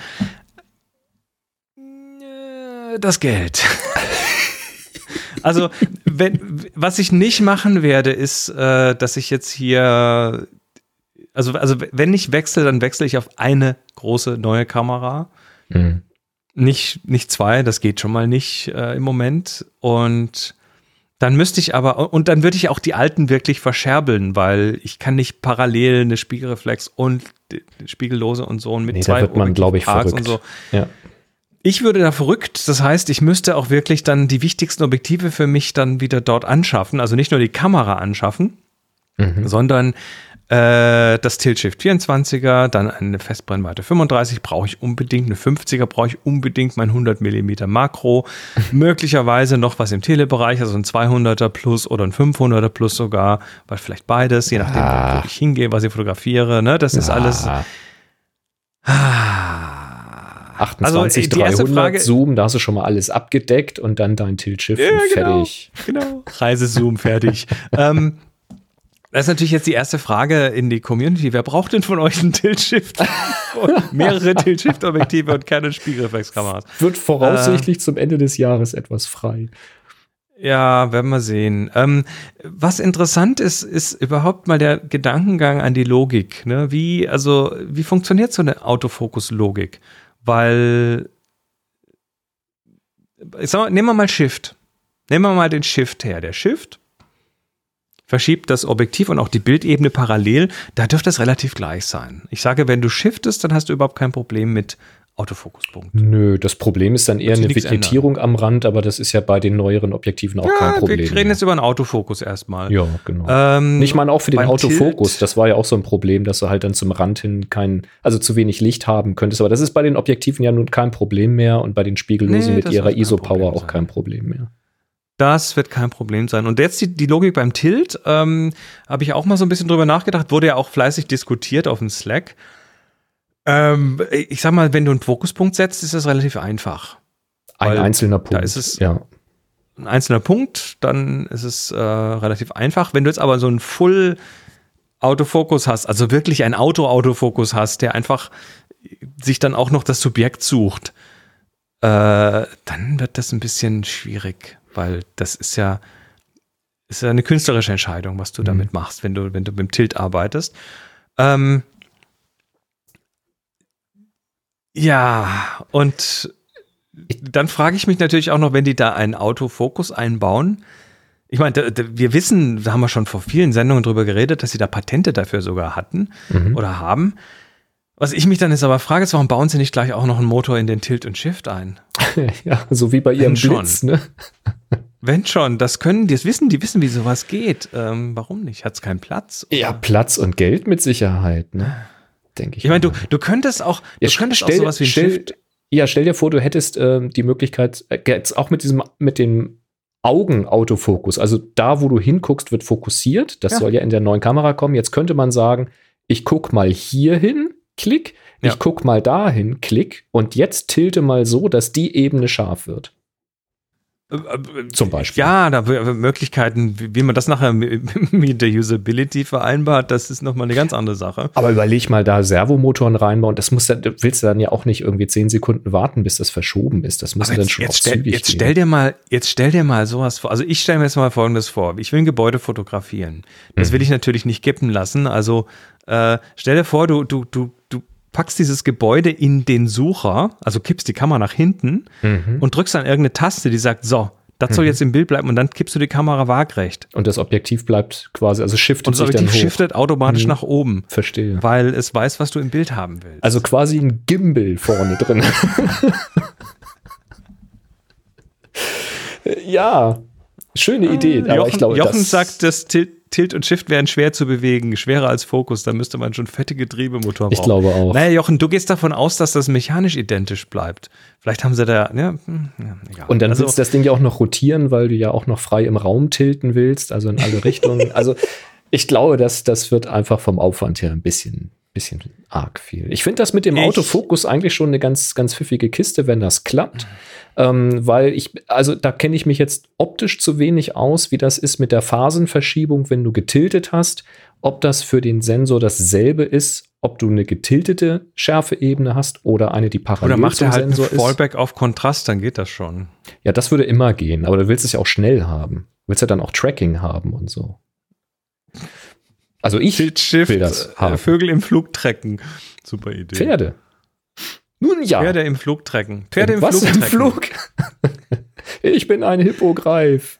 S2: Äh, das Geld. Also, wenn, was ich nicht machen werde, ist, äh, dass ich jetzt hier, also, also wenn ich wechsle, dann wechsle ich auf eine große neue Kamera. Mhm. Nicht, nicht zwei, das geht schon mal nicht äh, im Moment. Und dann müsste ich aber, und dann würde ich auch die alten wirklich verscherbeln, weil ich kann nicht parallel eine Spiegelreflex und Spiegellose und so und mit
S1: nee,
S2: zwei
S1: da wird man, glaube ich, verrückt.
S2: Und so.
S1: Ja.
S2: Ich würde da verrückt, das heißt, ich müsste auch wirklich dann die wichtigsten Objektive für mich dann wieder dort anschaffen, also nicht nur die Kamera anschaffen, mhm. sondern äh, das Tilt-Shift vierundzwanziger, dann eine Festbrennweite fünfunddreißig, brauche ich unbedingt, eine fünfziger brauche ich unbedingt, mein hundert Millimeter Makro, möglicherweise noch was im Telebereich, also ein zweihunderter Plus oder ein fünfhunderter Plus sogar, weil vielleicht beides, je nachdem, ah. wo ich hingehe, was ich fotografiere, ne, das ist ah. alles
S1: achtundzwanzig, also, dreihundert Frage, Zoom, da hast du schon mal alles abgedeckt und dann dein Tilt-Shift
S2: ja,
S1: fertig.
S2: Genau, genau. Reisezoom fertig. ähm, Das ist natürlich jetzt die erste Frage in die Community. Wer braucht denn von euch einen Tilt-Shift? Mehrere Tilt-Shift-Objektive und keine Spiegelreflexkameras.
S1: Wird voraussichtlich äh, zum Ende des Jahres etwas frei.
S2: Ja, werden wir sehen. Ähm, was interessant ist, ist überhaupt mal der Gedankengang an die Logik. Ne? Wie, also, wie funktioniert so eine Autofokus-Logik? Weil, ich sag mal, nehmen wir mal Shift. Nehmen wir mal den Shift her. Der Shift verschiebt das Objektiv und auch die Bildebene parallel, da dürfte es relativ gleich sein. Ich sage, wenn du shiftest, dann hast du überhaupt kein Problem mit Autofokuspunkten.
S1: Nö, das Problem ist dann eher eine Vignettierung am Rand, aber das ist ja bei den neueren Objektiven auch ja, kein Problem.
S2: Wir reden mehr. jetzt über einen Autofokus erstmal.
S1: Ja, genau.
S2: Ähm,
S1: ich meine auch für den Autofokus,
S2: Tilt,
S1: das war ja auch so ein Problem, dass du halt dann zum Rand hin kein, also zu wenig Licht haben könntest, aber das ist bei den Objektiven ja nun kein Problem mehr und bei den Spiegellosen nee, mit ihrer I S O-Power auch kein Problem mehr.
S2: Das wird kein Problem sein. Und jetzt die, die Logik beim Tilt, ähm, habe ich auch mal so ein bisschen drüber nachgedacht, wurde ja auch fleißig diskutiert auf dem Slack. Ähm, ich sag mal, wenn du einen Fokuspunkt setzt, ist das relativ einfach.
S1: Ein einzelner Punkt.
S2: Da ist es
S1: ja.
S2: ein einzelner Punkt, dann ist es äh, relativ einfach. Wenn du jetzt aber so einen Full Autofokus hast, also wirklich einen Auto-Autofokus hast, der einfach sich dann auch noch das Subjekt sucht, äh, dann wird das ein bisschen schwierig, weil das ist ja, ist ja eine künstlerische Entscheidung, was du mhm. damit machst, wenn du, wenn du mit dem Tilt arbeitest. Ähm, ja, und dann frage ich mich natürlich auch noch, wenn die da einen Autofokus einbauen. Ich meine, da, da, wir wissen, da haben wir schon vor vielen Sendungen drüber geredet, dass sie da Patente dafür sogar hatten mhm. oder haben. Was ich mich dann jetzt aber frage, ist, warum bauen sie nicht gleich auch noch einen Motor in den Tilt und Shift ein?
S1: Ja, so wie bei ihrem Blitz, ne?
S2: Wenn schon, das können die, das wissen, die wissen, wie sowas geht. Ähm, warum nicht? Hat es keinen Platz?
S1: Oder? Ja, Platz und Geld mit Sicherheit, ne? Denke ich.
S2: Ich meine, du, du könntest auch, du
S1: ja,
S2: könntest
S1: stell,
S2: auch sowas wie ein
S1: stell,
S2: Shift.
S1: Ja, stell dir vor, du hättest äh, die Möglichkeit, äh, jetzt auch mit diesem, mit dem Augenautofokus, also da, wo du hinguckst, wird fokussiert. Das ja. soll ja in der neuen Kamera kommen. Jetzt könnte man sagen, ich guck mal hier hin, Klick,
S2: Ja.
S1: ich guck mal dahin, Klick, und jetzt tilte mal so, dass die Ebene scharf wird. Zum Beispiel.
S2: Ja, da Möglichkeiten, wie, wie man das nachher mit, mit der Usability vereinbart, das ist nochmal eine ganz andere Sache.
S1: Aber überleg mal, da Servomotoren reinbauen, das muss dann, willst du dann ja auch nicht irgendwie zehn Sekunden warten, bis das verschoben ist. Das muss ja dann schon auch
S2: stell,
S1: zügig
S2: jetzt stell
S1: gehen.
S2: dir mal, jetzt stell dir mal sowas vor. Also ich stelle mir jetzt mal Folgendes vor. Ich will ein Gebäude fotografieren. Das
S1: Mhm.
S2: will ich natürlich nicht kippen lassen. Also äh, stell dir vor, du, du, du, du packst dieses Gebäude in den Sucher, also kippst die Kamera nach hinten
S1: Mhm.
S2: und drückst dann irgendeine Taste, die sagt, so, das soll
S1: Mhm.
S2: jetzt im Bild bleiben, und dann kippst du die Kamera waagrecht.
S1: Und das Objektiv bleibt quasi, also shiftet
S2: Und das
S1: sich dann
S2: Objektiv
S1: hoch.
S2: shiftet automatisch
S1: Mhm.
S2: nach oben,
S1: Verstehe.
S2: weil es weiß, was du im Bild haben willst.
S1: Also quasi ein Gimbal vorne drin. Ja, schöne Idee. Aber
S2: Jochen,
S1: ich glaube,
S2: Jochen
S1: das
S2: sagt, dass Tilt, Tilt und Shift wären schwer zu bewegen, schwerer als Fokus, da müsste man schon fette Getriebemotor brauchen.
S1: Ich glaube auch.
S2: Naja, Jochen, du gehst davon aus, dass das mechanisch identisch bleibt. Vielleicht haben sie da, ja, hm, ja egal.
S1: Und dann
S2: also,
S1: willst du das Ding ja auch noch rotieren, weil du ja auch noch frei im Raum tilten willst, also in alle Richtungen. Also ich glaube, dass das wird einfach vom Aufwand her ein bisschen, bisschen arg viel. Ich finde das mit dem
S2: Ich-
S1: Autofokus eigentlich schon eine ganz, ganz pfiffige Kiste, wenn das klappt. Ähm, weil ich, also da kenne ich mich jetzt optisch zu wenig aus, wie das ist mit der Phasenverschiebung, wenn du getiltet hast, ob das für den Sensor dasselbe ist, ob du eine getiltete Schärfeebene hast oder eine, die parallel
S2: Oder macht
S1: zum
S2: er halt einen
S1: Sensor ist.
S2: Fallback auf Kontrast, dann geht das schon.
S1: Ja, das würde immer gehen, aber du willst es ja auch schnell haben. Du willst ja dann auch Tracking haben und so. Also ich
S2: Tilt, Shift,
S1: will das haben.
S2: äh, Vögel im Flug trecken. Super Idee.
S1: Pferde. Nun ja.
S2: Pferde im Flug trecken. Pferde im
S1: Was
S2: Flug
S1: im
S2: trecken.
S1: Flug? Ich bin ein Hippogreif.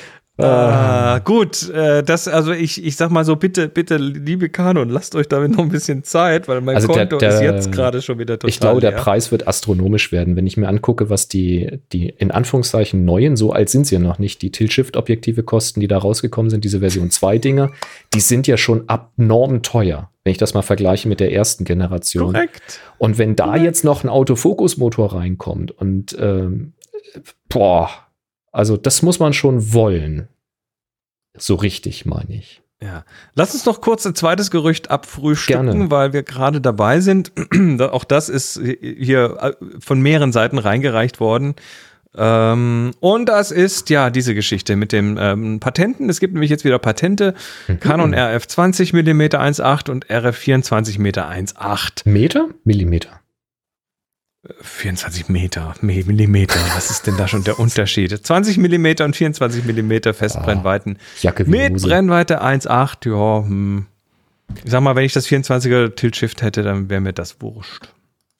S2: Ah, gut, äh, das, also ich, ich sag mal so, bitte, bitte, liebe Kanon, lasst euch damit noch ein bisschen Zeit, weil mein
S1: Also der-
S2: Konto
S1: der-
S2: ist jetzt gerade schon wieder total
S1: Ich glaube, der
S2: leer.
S1: Preis wird astronomisch werden, wenn ich mir angucke, was die, die in Anführungszeichen neuen, so alt sind sie ja noch nicht, die Tilt-Shift-Objektive kosten, die da rausgekommen sind, diese Version zwei Dinger, die sind ja schon abnorm teuer, wenn ich das mal vergleiche mit der ersten Generation.
S2: Korrekt.
S1: Und wenn da jetzt noch ein Autofokusmotor reinkommt und ähm, boah, also das muss man schon wollen. So richtig, meine ich.
S2: Ja. Lass uns noch kurz ein zweites Gerücht abfrühstücken,
S1: Gerne.
S2: weil wir gerade dabei sind. Auch das ist hier von mehreren Seiten reingereicht worden. Ähm, und das ist ja diese Geschichte mit dem ähm, Patenten. Es gibt nämlich jetzt wieder Patente.
S1: Mhm.
S2: Canon R F zwanzig Millimeter eins Komma acht und R F vierundzwanzig Millimeter eins Komma acht.
S1: Meter? Millimeter.
S2: vierundzwanzig Meter, Millimeter, was ist denn da schon der Unterschied? zwanzig Millimeter und vierundzwanzig Millimeter Festbrennweiten.
S1: Jacke wie
S2: Mit
S1: Hose.
S2: Brennweite eins Komma acht, ja, hm. Ich sag mal, wenn ich das vierundzwanziger Tilt-Shift hätte, dann wäre mir das wurscht.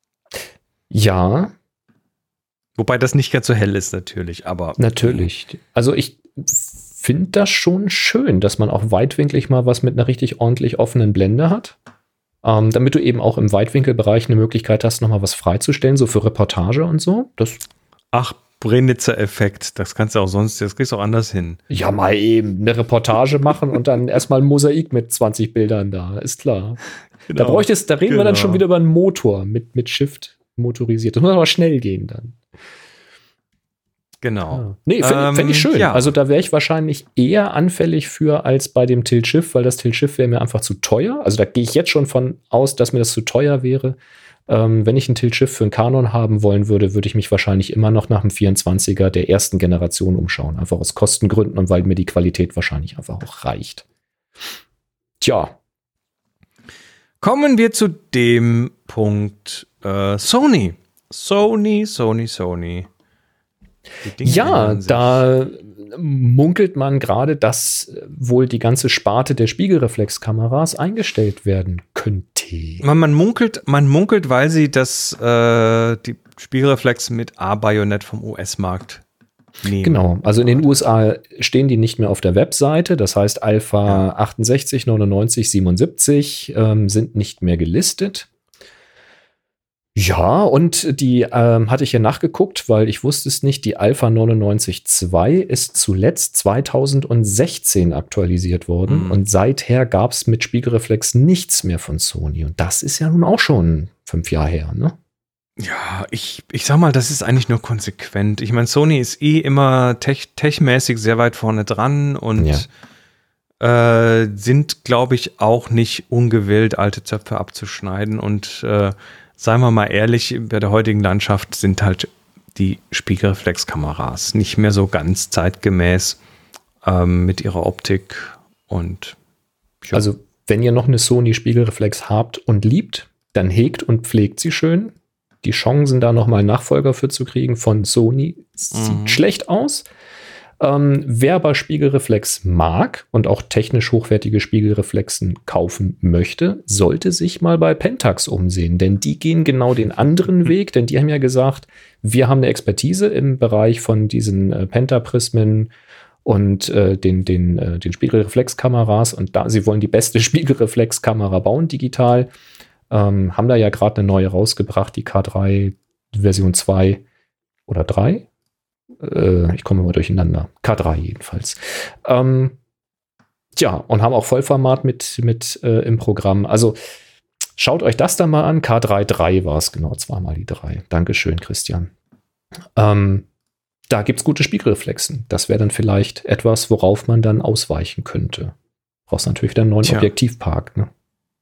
S1: Ja,
S2: Wobei das nicht ganz so hell ist natürlich, aber.
S1: natürlich. Also ich finde das schon schön, dass man auch weitwinklig mal was mit einer richtig ordentlich offenen Blende hat. Ähm, damit du eben auch im Weitwinkelbereich eine Möglichkeit hast, nochmal was freizustellen, so für Reportage und so. Das
S2: Ach, Brenitzer-Effekt, das kannst du auch sonst, das kriegst du auch anders hin.
S1: ja mal eben eine Reportage machen und dann erstmal ein Mosaik mit zwanzig Bildern da, ist klar. Da bräuchtest, da reden wir dann
S2: Genau.
S1: schon wieder über einen Motor mit, mit Shift motorisiert. Das muss aber schnell gehen dann.
S2: Genau.
S1: Ja. Nee, finde
S2: Ähm,
S1: fänd ich schön.
S2: ja.
S1: Also da wäre ich wahrscheinlich eher anfällig für als bei dem Tilt-Shift, weil das Tilt-Shift wäre mir einfach zu teuer. Also da gehe ich jetzt schon von aus, dass mir das zu teuer wäre. Ähm, wenn ich ein Tilt-Shift für einen Canon haben wollen würde, würde ich mich wahrscheinlich immer noch nach dem vierundzwanziger der ersten Generation umschauen. Einfach aus Kostengründen und weil mir die Qualität wahrscheinlich einfach auch reicht. Tja.
S2: Kommen wir zu dem Punkt äh, Sony. Sony, Sony, Sony. Die Dinge
S1: Ja,
S2: ändern sich.
S1: da munkelt man gerade, dass wohl die ganze Sparte der Spiegelreflexkameras eingestellt werden könnte.
S2: Man, man munkelt, man munkelt, weil sie das äh, die Spiegelreflex mit A-Bajonett vom U S-Markt nehmen.
S1: Genau, also in den U S A stehen die nicht mehr auf der Webseite. Das heißt, Alpha achtundsechzig, neunundneunzig, siebenundsiebzig ähm, sind nicht mehr gelistet. Ja, und die ähm, hatte ich ja nachgeguckt, weil ich wusste es nicht. Die Alpha neunundneunzig zwei ist zuletzt zweitausendsechzehn aktualisiert worden.
S2: Mhm.
S1: Und seither gab es mit Spiegelreflex nichts mehr von Sony. Und das ist ja nun auch schon fünf Jahre her, ne?
S2: Ja, ich, ich sag mal, das ist eigentlich nur konsequent. Ich meine, Sony ist eh immer tech, techmäßig sehr weit vorne dran und
S1: Ja.
S2: äh, sind, glaube ich, auch nicht ungewillt, alte Zöpfe abzuschneiden. Und äh, seien wir mal ehrlich, bei der heutigen Landschaft sind halt die Spiegelreflexkameras nicht mehr so ganz zeitgemäß ähm, mit ihrer Optik. Und
S1: ja. Also wenn ihr noch eine Sony Spiegelreflex habt und liebt, dann hegt und pflegt sie schön. Die Chancen, da nochmal einen Nachfolger für zu kriegen von Sony, sieht mhm. schlecht aus. Ähm, wer aber Spiegelreflex mag und auch technisch hochwertige Spiegelreflexen kaufen möchte, sollte sich mal bei Pentax umsehen, denn die gehen genau den anderen Weg, denn die haben ja gesagt, wir haben eine Expertise im Bereich von diesen äh, Pentaprismen und äh, den, den, äh, den Spiegelreflexkameras, und da sie wollen die beste Spiegelreflexkamera bauen digital, ähm, haben da ja gerade eine neue rausgebracht, die K drei Version zwei oder drei. Ich komme mal durcheinander. K drei jedenfalls. Ähm, tja, und haben auch Vollformat mit, mit äh, im Programm. Also schaut euch das da mal an. K drei Punkt drei war es, genau, zweimal die drei. Dankeschön, Christian. Ähm, da gibt es gute Spiegelreflexen. Das wäre dann vielleicht etwas, worauf man dann ausweichen könnte. Brauchst natürlich wieder einen neuen Tja. Objektivpark, ne?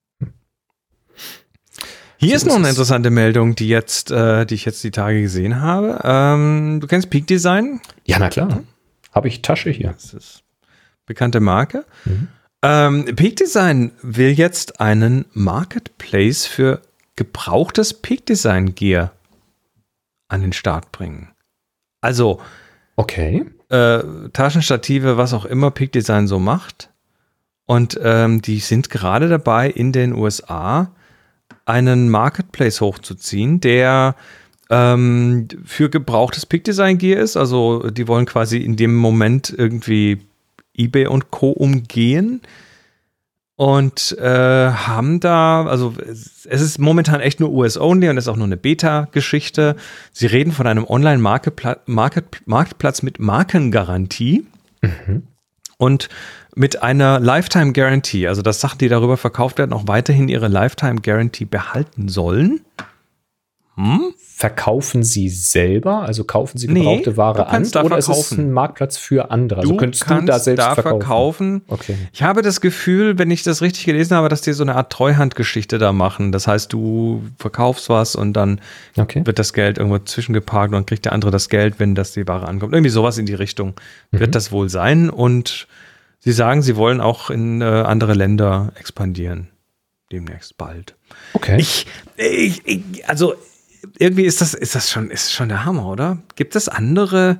S2: Hier so ist noch eine interessante Meldung, die jetzt, äh, die ich jetzt die Tage gesehen habe. Ähm, du kennst Peak Design?
S1: Ja, na klar. Habe ich Tasche hier.
S2: Das ist bekannte Marke. Mhm. Ähm, Peak Design will jetzt einen Marketplace für gebrauchtes Peak Design Gear an den Start bringen. Also,
S1: okay.
S2: Äh, Taschenstative, was auch immer Peak Design so macht. Und ähm, die sind gerade dabei, in den U S A einen Marketplace hochzuziehen, der ähm, für gebrauchtes Peak Design Gear ist. Also die wollen quasi in dem Moment irgendwie eBay und Co. umgehen und äh, haben da, also es ist momentan echt nur U S-only und ist auch nur eine Beta-Geschichte. Sie reden von einem Online-Marketplatz Market, Marktplatz mit Markengarantie. Mhm. Und mit einer Lifetime Guarantee, also dass Sachen, die darüber verkauft werden, auch weiterhin ihre Lifetime Guarantee behalten sollen.
S1: Hm? Verkaufen sie selber? Also kaufen sie gebrauchte nee, Ware an?
S2: Da
S1: oder
S2: verkaufen.
S1: Ist es ein Marktplatz für andere? Also
S2: du
S1: könntest
S2: kannst
S1: du da selbst
S2: da
S1: verkaufen?
S2: verkaufen.
S1: Okay.
S2: Ich habe das Gefühl, wenn ich das richtig gelesen habe, dass die so eine Art Treuhandgeschichte da machen. Das heißt, du verkaufst was und dann okay. wird das Geld irgendwo zwischengeparkt und dann kriegt der andere das Geld, wenn das die Ware ankommt. Irgendwie sowas in die Richtung mhm. wird das wohl sein. Und sie sagen, sie wollen auch in äh, andere Länder expandieren. Demnächst bald.
S1: Okay.
S2: Ich, ich, ich also irgendwie ist das, ist das schon, ist schon der Hammer, oder? Gibt es andere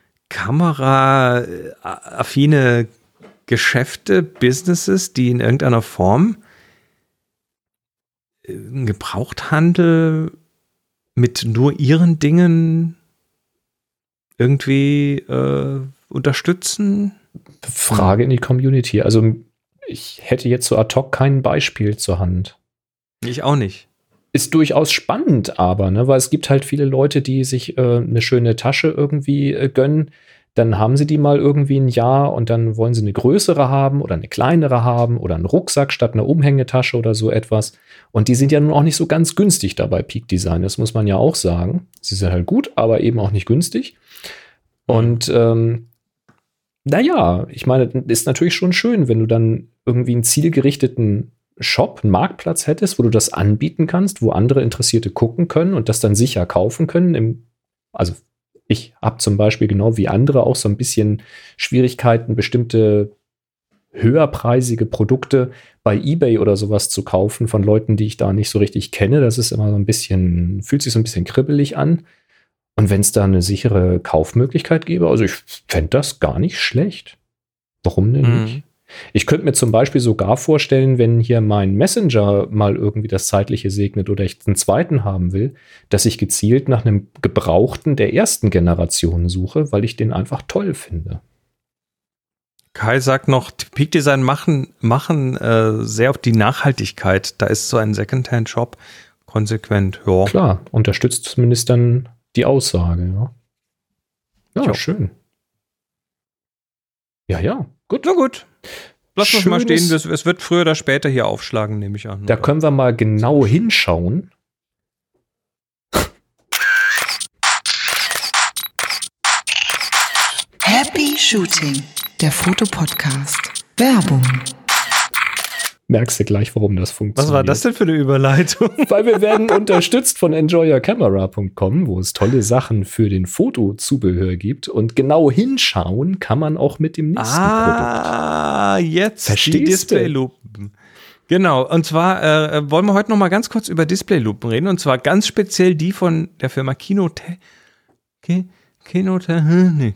S2: Kamera-affine Geschäfte, Businesses, die in irgendeiner Form einen Gebrauchthandel mit nur ihren Dingen irgendwie äh, unterstützen?
S1: Frage in die Community. Also ich hätte jetzt so ad hoc kein Beispiel zur Hand.
S2: Ich auch nicht.
S1: Ist durchaus spannend, aber, ne, weil es gibt halt viele Leute, die sich äh, eine schöne Tasche irgendwie äh, gönnen. Dann haben sie die mal irgendwie ein Jahr und dann wollen sie eine größere haben oder eine kleinere haben oder einen Rucksack statt einer Umhängetasche oder so etwas. Und die sind ja nun auch nicht so ganz günstig dabei, Peak Design. Das muss man ja auch sagen. Sie sind halt gut, aber eben auch nicht günstig. Und ähm, naja, ich meine, ist natürlich schon schön, wenn du dann irgendwie einen zielgerichteten Shop, einen Marktplatz hättest, wo du das anbieten kannst, wo andere Interessierte gucken können und das dann sicher kaufen können. Im, also ich habe zum Beispiel genau wie andere auch so ein bisschen Schwierigkeiten, bestimmte höherpreisige Produkte bei eBay oder sowas zu kaufen von Leuten, die ich da nicht so richtig kenne. Das ist immer so ein bisschen, fühlt sich so ein bisschen kribbelig an. Und wenn es da eine sichere Kaufmöglichkeit gäbe, also ich fände das gar nicht schlecht. Warum denn mhm. nicht? Ich könnte mir zum Beispiel sogar vorstellen, wenn hier mein Messenger mal irgendwie das Zeitliche segnet oder ich einen zweiten haben will, dass ich gezielt nach einem Gebrauchten der ersten Generation suche, weil ich den einfach toll finde.
S2: Kai sagt noch, Peak Design machen, machen äh, sehr auf die Nachhaltigkeit. Da ist so ein Secondhand-Shop konsequent. Ja.
S1: Klar, unterstützt zumindest dann die Aussage. Ja, ja, ja. Schön. Ja, ja.
S2: Gut, na gut. Lass uns mal stehen. Es, es wird früher oder später hier aufschlagen, nehme ich an.
S1: Da oder? Können wir mal genau hinschauen.
S4: Happy Shooting, der Fotopodcast. Werbung.
S1: Merkst du gleich, warum das funktioniert.
S2: Was war das denn für eine Überleitung?
S1: Weil wir werden unterstützt von enjoy your camera punkt com, wo es tolle Sachen für den Fotozubehör gibt. Und genau hinschauen kann man auch mit dem nächsten
S2: ah,
S1: Produkt.
S2: Ah, jetzt
S1: Verstehst
S2: die Displaylupen. Genau, und zwar äh, wollen wir heute noch mal ganz kurz über Displaylupen reden. Und zwar ganz speziell die von der Firma Kinotech. Kinotechnik.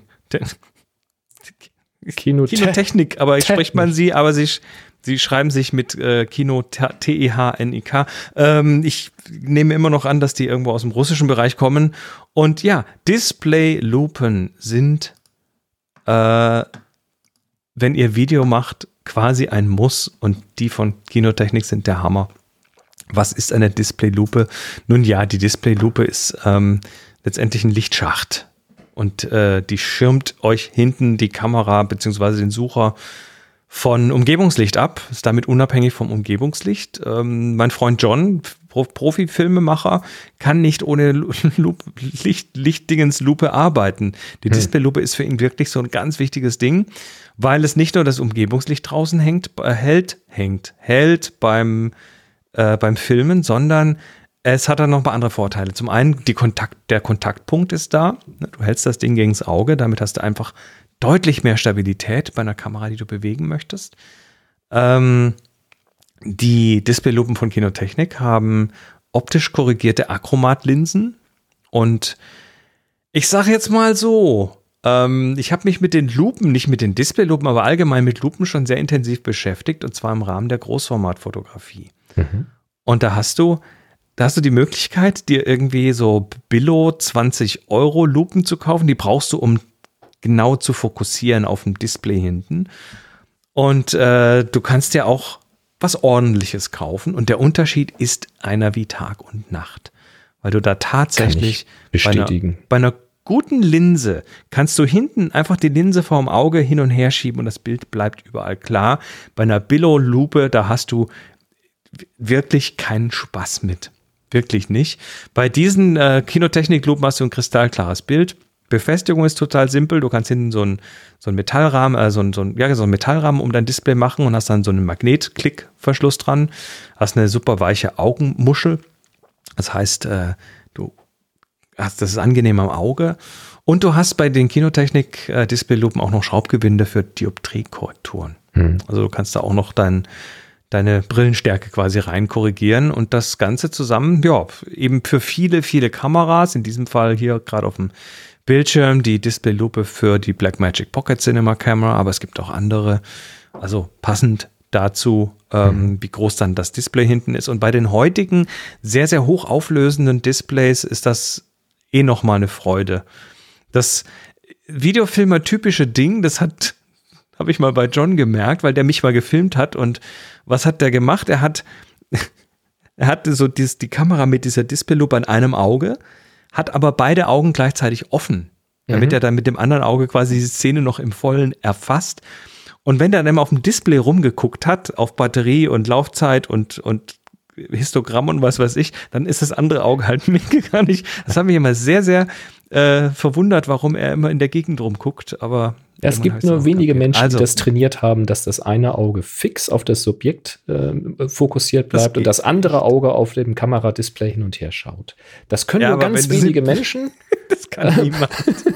S2: Kinotechnik, aber ich spricht man sie, aber sie Sie schreiben sich mit äh, Kino T E H N I K. Ähm, ich nehme immer noch an, dass die irgendwo aus dem russischen Bereich kommen. Und ja, Displaylupen sind, äh, wenn ihr Video macht, quasi ein Muss. Und die von Kinotechnik sind der Hammer. Was ist eine Displaylupe? Nun ja, die Displaylupe ist ähm, letztendlich ein Lichtschacht. Und äh, die schirmt euch hinten die Kamera bzw. den Sucher von Umgebungslicht ab, ist damit unabhängig vom Umgebungslicht. Ähm, mein Freund John, Pro- Profi-Filmemacher, kann nicht ohne Lupe, Licht, Lichtdingens Lupe arbeiten. Die hm. Displaylupe ist für ihn wirklich so ein ganz wichtiges Ding, weil es nicht nur das Umgebungslicht draußen hängt, äh, hält, hängt, hält beim, äh, beim Filmen, sondern es hat dann noch ein paar andere Vorteile. Zum einen, die Kontakt, der Kontaktpunkt ist da. Du hältst das Ding gegens Auge, damit hast du einfach deutlich mehr Stabilität bei einer Kamera, die du bewegen möchtest. Ähm, die Displaylupen von Kinotechnik haben optisch korrigierte Achromat-Linsen. Und ich sage jetzt mal so, ähm, ich habe mich mit den Lupen, nicht mit den Displaylupen, aber allgemein mit Lupen schon sehr intensiv beschäftigt, und zwar im Rahmen der Großformatfotografie. Mhm. Und da hast du Da hast du die Möglichkeit, dir irgendwie so Billo zwanzig Euro Lupen zu kaufen. Die brauchst du, um genau zu fokussieren auf dem Display hinten. Und äh, du kannst dir auch was Ordentliches kaufen. Und der Unterschied ist einer wie Tag und Nacht. Weil du da tatsächlich bei einer, bei einer guten Linse kannst du hinten einfach die Linse vorm Auge hin und her schieben und das Bild bleibt überall klar. Bei einer Billo-Lupe, da hast du wirklich keinen Spaß mit. Wirklich nicht. Bei diesen äh, Kinotechnik-Lupen hast du ein kristallklares Bild. Befestigung ist total simpel. Du kannst hinten so einen so ein Metallrahmen, äh, so ein, so ein, ja, so ein Metallrahmen um dein Display machen und hast dann so einen Magnetklickverschluss dran. Hast eine super weiche Augenmuschel. Das heißt, äh, du hast, das ist angenehm am Auge. Und du hast bei den Kinotechnik-Displaylupen auch noch Schraubgewinde für Dioptriekorrekturen. Hm. Also du kannst da auch noch dein deine Brillenstärke quasi rein korrigieren und das Ganze zusammen, ja, eben für viele, viele Kameras, in diesem Fall hier gerade auf dem Bildschirm, die Displaylupe für die Blackmagic Pocket Cinema Camera, aber es gibt auch andere, also passend dazu, ähm, wie groß dann das Display hinten ist. Und bei den heutigen sehr, sehr hoch auflösenden Displays ist das eh nochmal eine Freude. Das Videofilmer-typische Ding, das hat habe ich mal bei John gemerkt, weil der mich mal gefilmt hat. Und was hat der gemacht? Er hat, er hatte so dies, die Kamera mit dieser Displaylupe an einem Auge, hat aber beide Augen gleichzeitig offen, damit mhm. er dann mit dem anderen Auge quasi die Szene noch im Vollen erfasst. Und wenn er dann mal auf dem Display rumgeguckt hat, auf Batterie und Laufzeit und, und Histogramm und was weiß ich, dann ist das andere Auge halt mitgegangen. Das hat mich immer sehr, sehr äh, verwundert, warum er immer in der Gegend rumguckt, aber
S1: es gibt nur wenige Menschen, also, die das trainiert haben, dass das eine Auge fix auf das Subjekt äh, fokussiert bleibt das und das andere Auge auf dem Kameradisplay hin und her schaut. Das können ja, nur ganz wenige Menschen.
S2: Das kann niemand.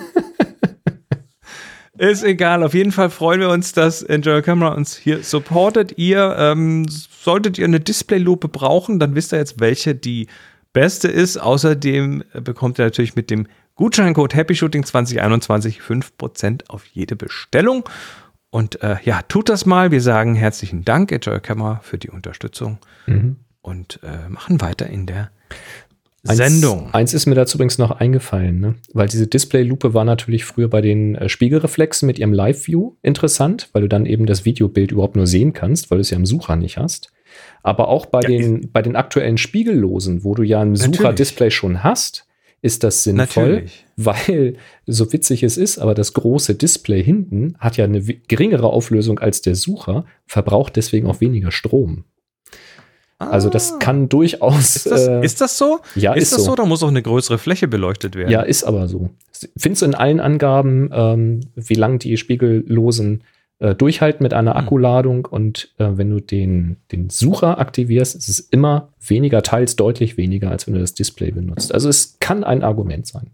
S2: Ist egal, auf jeden Fall freuen wir uns, dass Enjoy Your Camera uns hier supportet. Ihr, ähm, solltet ihr eine Displaylupe brauchen, dann wisst ihr jetzt, welche die beste ist. Außerdem bekommt ihr natürlich mit dem Gutscheincode Happy Shooting zwanzig einundzwanzig fünf Prozent auf jede Bestellung. Und äh, ja, tut das mal. Wir sagen herzlichen Dank, Enjoy Your Camera, für die Unterstützung mhm. und äh, machen weiter in der Eins, Sendung.
S1: Eins ist mir dazu übrigens noch eingefallen, ne? Weil diese Displaylupe war natürlich früher bei den äh, Spiegelreflexen mit ihrem Live-View interessant, weil du dann eben das Videobild überhaupt nur sehen kannst, weil du es ja im Sucher nicht hast. Aber auch bei, ja, den, bei den aktuellen Spiegellosen, wo du ja ein Sucher-Display schon hast, ist das sinnvoll, natürlich. Weil, so witzig es ist, aber das große Display hinten hat ja eine geringere Auflösung als der Sucher, verbraucht deswegen auch weniger Strom. Ah. Also das kann durchaus...
S2: Ist das, äh, ist das so?
S1: Ja, ist,
S2: ist das so. so? Da muss auch eine größere Fläche beleuchtet werden.
S1: Ja, ist aber so. Findest du in allen Angaben, ähm, wie lang die spiegellosen äh, durchhalten mit einer Akkuladung und äh, wenn du den, den Sucher aktivierst, ist es immer weniger, teils deutlich weniger, als wenn du das Display benutzt. Also es kann ein Argument sein.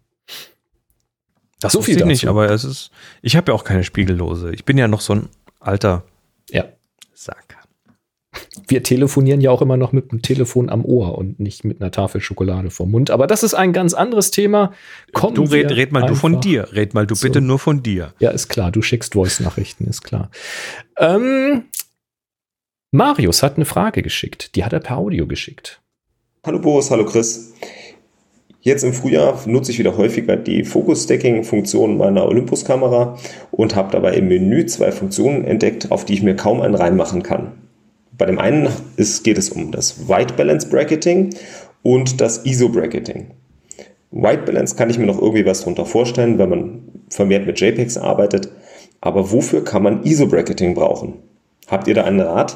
S2: Das so viel ich nicht, aber es ist, ich habe ja auch keine Spiegellose. Ich bin ja noch so ein alter
S1: ja.
S2: Sack.
S1: Wir telefonieren ja auch immer noch mit dem Telefon am Ohr und nicht mit einer Tafel Schokolade vorm Mund. Aber das ist ein ganz anderes Thema.
S2: Kommen du red, red mal du von dir. Red mal du so. bitte nur von dir.
S1: Ja, ist klar. Du schickst Voice-Nachrichten, ist klar. Ähm, Marius hat eine Frage geschickt. Die hat er per Audio geschickt.
S4: Hallo Boris, hallo Chris. Jetzt im Frühjahr nutze ich wieder häufiger die Focus-Stacking-Funktion meiner Olympus-Kamera und habe dabei im Menü zwei Funktionen entdeckt, auf die ich mir kaum einen reinmachen kann. Bei dem einen ist, geht es um das White Balance Bracketing und das I S O Bracketing. White Balance kann ich mir noch irgendwie was darunter vorstellen, wenn man vermehrt mit JPEGs arbeitet. Aber wofür kann man I S O Bracketing brauchen? Habt ihr da einen Rat?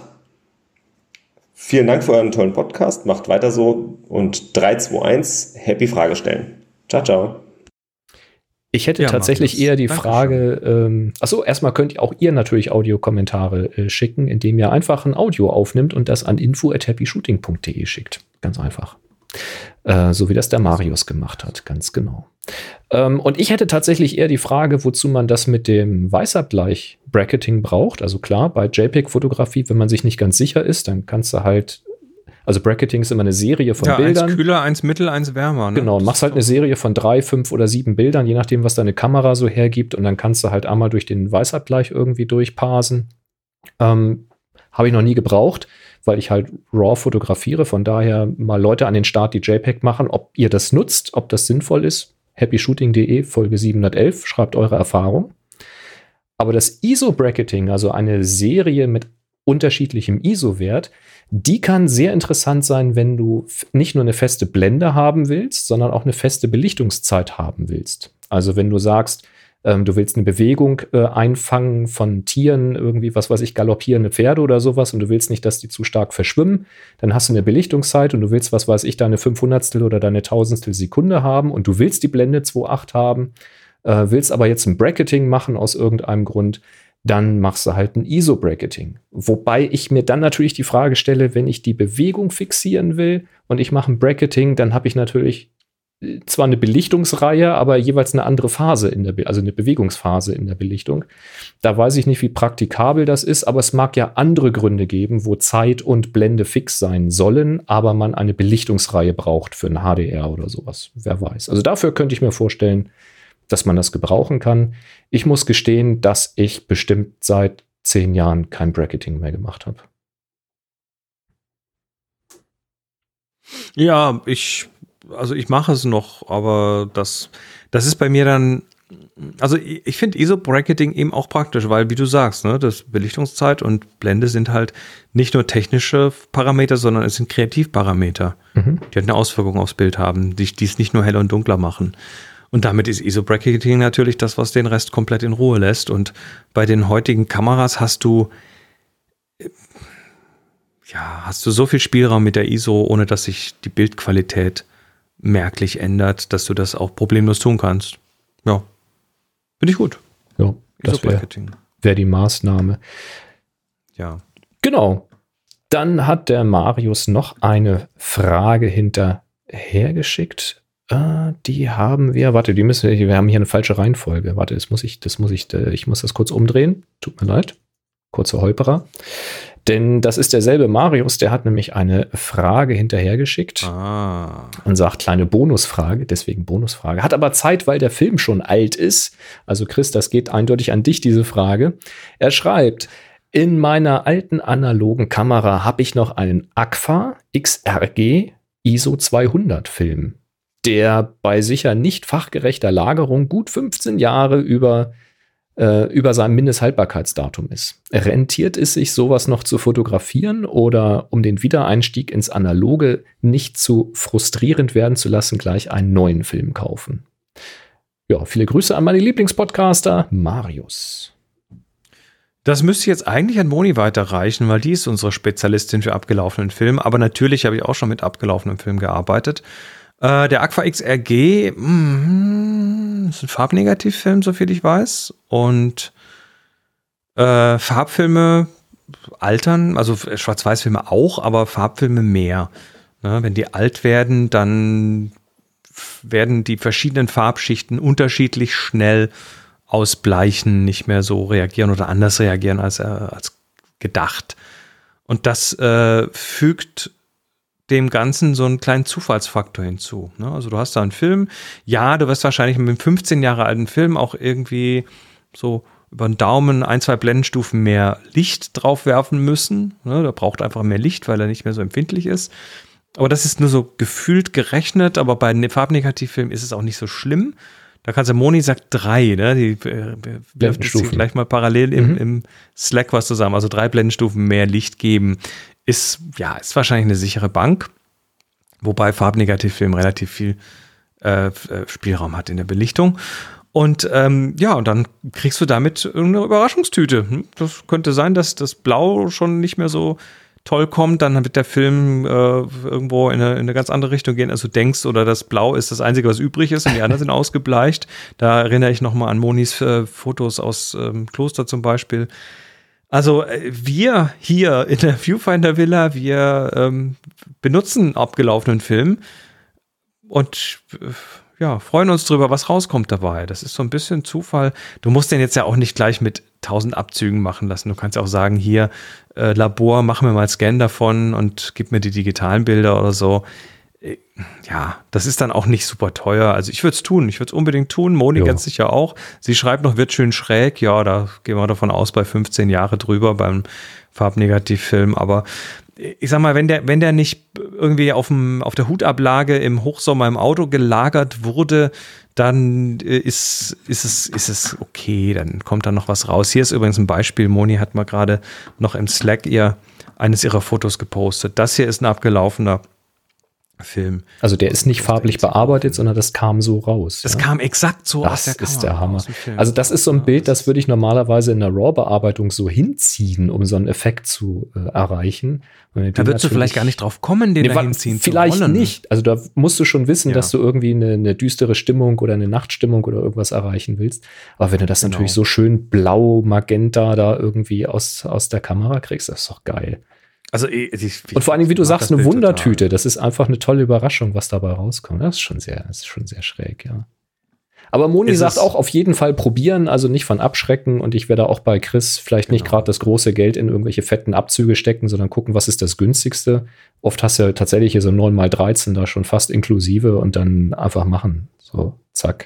S4: Vielen Dank für euren tollen Podcast. Macht weiter so. Und drei, zwei, eins, happy Frage stellen. Ciao, ciao.
S1: Ich hätte ja, tatsächlich eher die Dankeschön. Frage, ähm, achso, erstmal könnt ihr auch ihr natürlich Audiokommentare äh, schicken, indem ihr einfach ein Audio aufnimmt und das an info at happy shooting punkt de schickt. Ganz einfach. Äh, so wie das der Marius gemacht hat, ganz genau. Ähm, und ich hätte tatsächlich eher die Frage, wozu man das mit dem Weißabgleich Bracketing braucht. Also klar, bei JPEG-Fotografie, wenn man sich nicht ganz sicher ist, dann kannst du halt, also Bracketing ist immer eine Serie von
S2: ja,
S1: Bildern.
S2: Eins kühler, eins mittel, eins wärmer. Ne?
S1: Genau, machst halt eine Serie von drei, fünf oder sieben Bildern, je nachdem, was deine Kamera so hergibt. Und dann kannst du halt einmal durch den Weißabgleich irgendwie durchparsen. Ähm, Habe ich noch nie gebraucht, weil ich halt RAW fotografiere. Von daher mal Leute an den Start, die JPEG machen, ob ihr das nutzt, ob das sinnvoll ist. happy shooting punkt de, Folge siebenhundertelf, schreibt eure Erfahrung. Aber das I S O-Bracketing, also eine Serie mit unterschiedlichem I S O-Wert, die kann sehr interessant sein, wenn du nicht nur eine feste Blende haben willst, sondern auch eine feste Belichtungszeit haben willst. Also wenn du sagst, ähm, du willst eine Bewegung äh, einfangen von Tieren, irgendwie, was weiß ich, galoppierende Pferde oder sowas, und du willst nicht, dass die zu stark verschwimmen, dann hast du eine Belichtungszeit und du willst, was weiß ich, deine fünfhundertstel oder deine tausendstel Sekunde haben und du willst die Blende zwei Komma acht haben, äh, willst aber jetzt ein Bracketing machen aus irgendeinem Grund, dann machst du halt ein I S O-Bracketing. Wobei ich mir dann natürlich die Frage stelle, wenn ich die Bewegung fixieren will und ich mache ein Bracketing, dann habe ich natürlich zwar eine Belichtungsreihe, aber jeweils eine andere Phase in der, Be- also eine Bewegungsphase in der Belichtung. Da weiß ich nicht, wie praktikabel das ist, aber es mag ja andere Gründe geben, wo Zeit und Blende fix sein sollen, aber man eine Belichtungsreihe braucht für ein H D R oder sowas. Wer weiß. Also dafür könnte ich mir vorstellen, dass man das gebrauchen kann. Ich muss gestehen, dass ich bestimmt seit zehn Jahren kein Bracketing mehr gemacht habe.
S2: Ja, ich, also ich mache es noch, aber das, das ist bei mir dann, also ich, ich finde I S O-Bracketing eben auch praktisch, weil, wie du sagst, ne, das Belichtungszeit und Blende sind halt nicht nur technische Parameter, sondern es sind Kreativparameter, mhm. die halt eine Auswirkung aufs Bild haben, die, die es nicht nur heller und dunkler machen. Und damit ist I S O-Bracketing natürlich das, was den Rest komplett in Ruhe lässt. Und bei den heutigen Kameras hast du ja, hast du so viel Spielraum mit der I S O, ohne dass sich die Bildqualität merklich ändert, dass du das auch problemlos tun kannst. Ja, finde ich gut.
S1: Ja, das wäre wär die Maßnahme.
S2: Ja.
S1: Genau. Dann hat der Marius noch eine Frage hinterhergeschickt. Die haben wir, warte, die müssen wir, wir haben hier eine falsche Reihenfolge. Warte, das muss ich, das muss ich, ich muss das kurz umdrehen. Tut mir leid. Kurzer Holperer. Denn das ist derselbe Marius, der hat nämlich eine Frage hinterhergeschickt.
S2: Ah.
S1: Und sagt, kleine Bonusfrage, deswegen Bonusfrage. Hat aber Zeit, weil der Film schon alt ist. Also Chris, das geht eindeutig an dich, diese Frage. Er schreibt, in meiner alten analogen Kamera habe ich noch einen Agfa X R G I S O zweihundert Film, der bei sicher nicht fachgerechter Lagerung gut fünfzehn Jahre über, äh, über seinem Mindesthaltbarkeitsdatum ist. Rentiert es sich, sowas noch zu fotografieren oder um den Wiedereinstieg ins Analoge nicht zu frustrierend werden zu lassen, gleich einen neuen Film kaufen? Ja, viele Grüße an meine Lieblingspodcaster, Marius.
S2: Das müsste jetzt eigentlich an Moni weiterreichen, weil die ist unsere Spezialistin für abgelaufenen Film. Aber natürlich habe ich auch schon mit abgelaufenem Film gearbeitet. Äh, der Agfa X R G mm, ist ein Farbnegativfilm, soviel ich weiß. Und Äh, Farbfilme altern, also Schwarz-Weiß-Filme auch, aber Farbfilme mehr. Ne, wenn die alt werden, dann werden die verschiedenen Farbschichten unterschiedlich schnell ausbleichen, nicht mehr so reagieren oder anders reagieren als, äh, als gedacht. Und das äh, fügt dem Ganzen so einen kleinen Zufallsfaktor hinzu. Ne? Also du hast da einen Film, ja, du wirst wahrscheinlich mit einem fünfzehn Jahre alten Film auch irgendwie so über den Daumen ein, zwei Blendenstufen mehr Licht drauf werfen müssen. Ne? Der braucht einfach mehr Licht, weil er nicht mehr so empfindlich ist. Aber das ist nur so gefühlt gerechnet, aber bei den Farbnegativfilmen ist es auch nicht so schlimm. Da kannst du, Moni sagt drei, ne? Die äh, Blendenstufen gleich mal parallel im, mhm. im Slack was zusammen. Also drei Blendenstufen mehr Licht geben. Ist, ja, ist wahrscheinlich eine sichere Bank. Wobei Farbnegativfilm relativ viel äh, Spielraum hat in der Belichtung. Und ähm, ja, und dann kriegst du damit irgendeine Überraschungstüte. Das könnte sein, dass das Blau schon nicht mehr so toll kommt, dann wird der Film äh, irgendwo in eine, in eine ganz andere Richtung gehen, als du denkst, oder das Blau ist das Einzige, was übrig ist und die anderen sind ausgebleicht. Da erinnere ich nochmal an Monis äh, Fotos aus ähm, Kloster zum Beispiel. Also äh, wir hier in der Viewfinder Villa, wir ähm, benutzen abgelaufenen Film und äh, ja, freuen uns drüber, was rauskommt dabei. Das ist so ein bisschen Zufall. Du musst den jetzt ja auch nicht gleich mit tausend Abzügen machen lassen. Du kannst auch sagen, hier, äh, Labor, mach mir mal Scan davon und gib mir die digitalen Bilder oder so. Äh, ja, das ist dann auch nicht super teuer. Also ich würde es tun. Ich würde es unbedingt tun. Moni jo. ganz sicher auch. Sie schreibt noch, wird schön schräg. Ja, da gehen wir davon aus, bei fünfzehn Jahre drüber beim Farbnegativfilm. Aber ich sag mal, wenn der, wenn der nicht irgendwie auf dem, auf der Hutablage im Hochsommer im Auto gelagert wurde, dann ist, ist es, ist es okay, dann kommt da noch was raus. Hier ist übrigens ein Beispiel. Moni hat mal gerade noch im Slack ihr, eines ihrer Fotos gepostet. Das hier ist ein abgelaufener Film.
S1: Also der ist nicht farblich bearbeitet, sondern das kam so raus.
S2: Das ja? kam exakt so
S1: das
S2: aus der Kamera.
S1: Das ist der Hammer. Also das ist so ein Bild, das würde ich normalerweise in der RAW-Bearbeitung so hinziehen, um so einen Effekt zu äh, erreichen.
S2: Da würdest du vielleicht gar nicht drauf kommen, den nee, da hinziehen
S1: vielleicht
S2: zu wollen.
S1: Nicht. Also da musst du schon wissen, ja. dass du irgendwie eine, eine düstere Stimmung oder eine Nachtstimmung oder irgendwas erreichen willst. Aber wenn du das genau. natürlich so schön blau, magenta da irgendwie aus, aus der Kamera kriegst, das ist doch geil.
S2: Also, ich, ich,
S1: und vor allem, wie du sagst, eine Wundertüte. Total. Das ist einfach eine tolle Überraschung, was dabei rauskommt. Das ist schon sehr, das ist schon sehr schräg, ja. Aber Moni ist sagt auch, auf jeden Fall probieren, also nicht von abschrecken. Und ich werde auch bei Chris vielleicht genau. nicht gerade das große Geld in irgendwelche fetten Abzüge stecken, sondern gucken, was ist das günstigste. Oft hast du ja tatsächlich hier so neun mal dreizehn da schon fast inklusive und dann einfach machen. So, zack.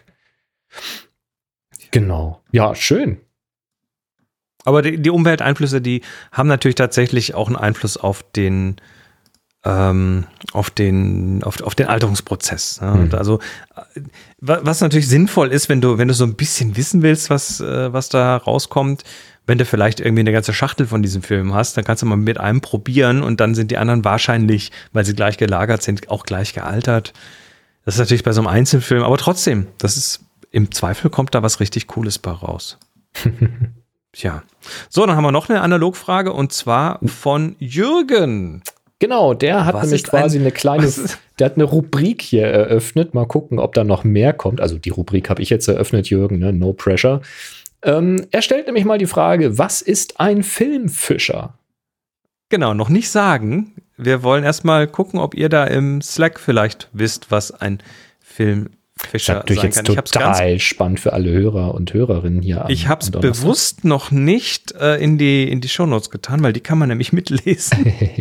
S1: Genau. Ja, schön.
S2: Aber die, die Umwelteinflüsse, die haben natürlich tatsächlich auch einen Einfluss auf den, ähm, auf den, auf, auf den Alterungsprozess. Ne? Mhm. Also, was natürlich sinnvoll ist, wenn du, wenn du so ein bisschen wissen willst, was, äh, was da rauskommt, wenn du vielleicht irgendwie eine ganze Schachtel von diesem Film hast, dann kannst du mal mit einem probieren und dann sind die anderen wahrscheinlich, weil sie gleich gelagert sind, auch gleich gealtert. Das ist natürlich bei so einem Einzelfilm, aber trotzdem, das ist, im Zweifel kommt da was richtig Cooles bei raus. Tja. So, dann haben wir noch eine Analogfrage und zwar von Jürgen.
S1: Genau, der hat was nämlich quasi ein, eine kleine, der hat eine Rubrik hier eröffnet. Mal gucken, ob da noch mehr kommt. Also die Rubrik habe ich jetzt eröffnet, Jürgen, ne? No pressure. Ähm, er stellt nämlich mal die Frage, was ist ein Filmfischer?
S2: Genau, noch nicht sagen. Wir wollen erst mal gucken, ob ihr da im Slack vielleicht wisst, was ein Filmfischer Fischer
S1: das ist natürlich
S2: sein
S1: jetzt kann. total ganz, spannend für alle Hörer und Hörerinnen hier.
S2: Am, ich habe es bewusst noch nicht äh, in die, in die Shownotes getan, weil die kann man nämlich mitlesen.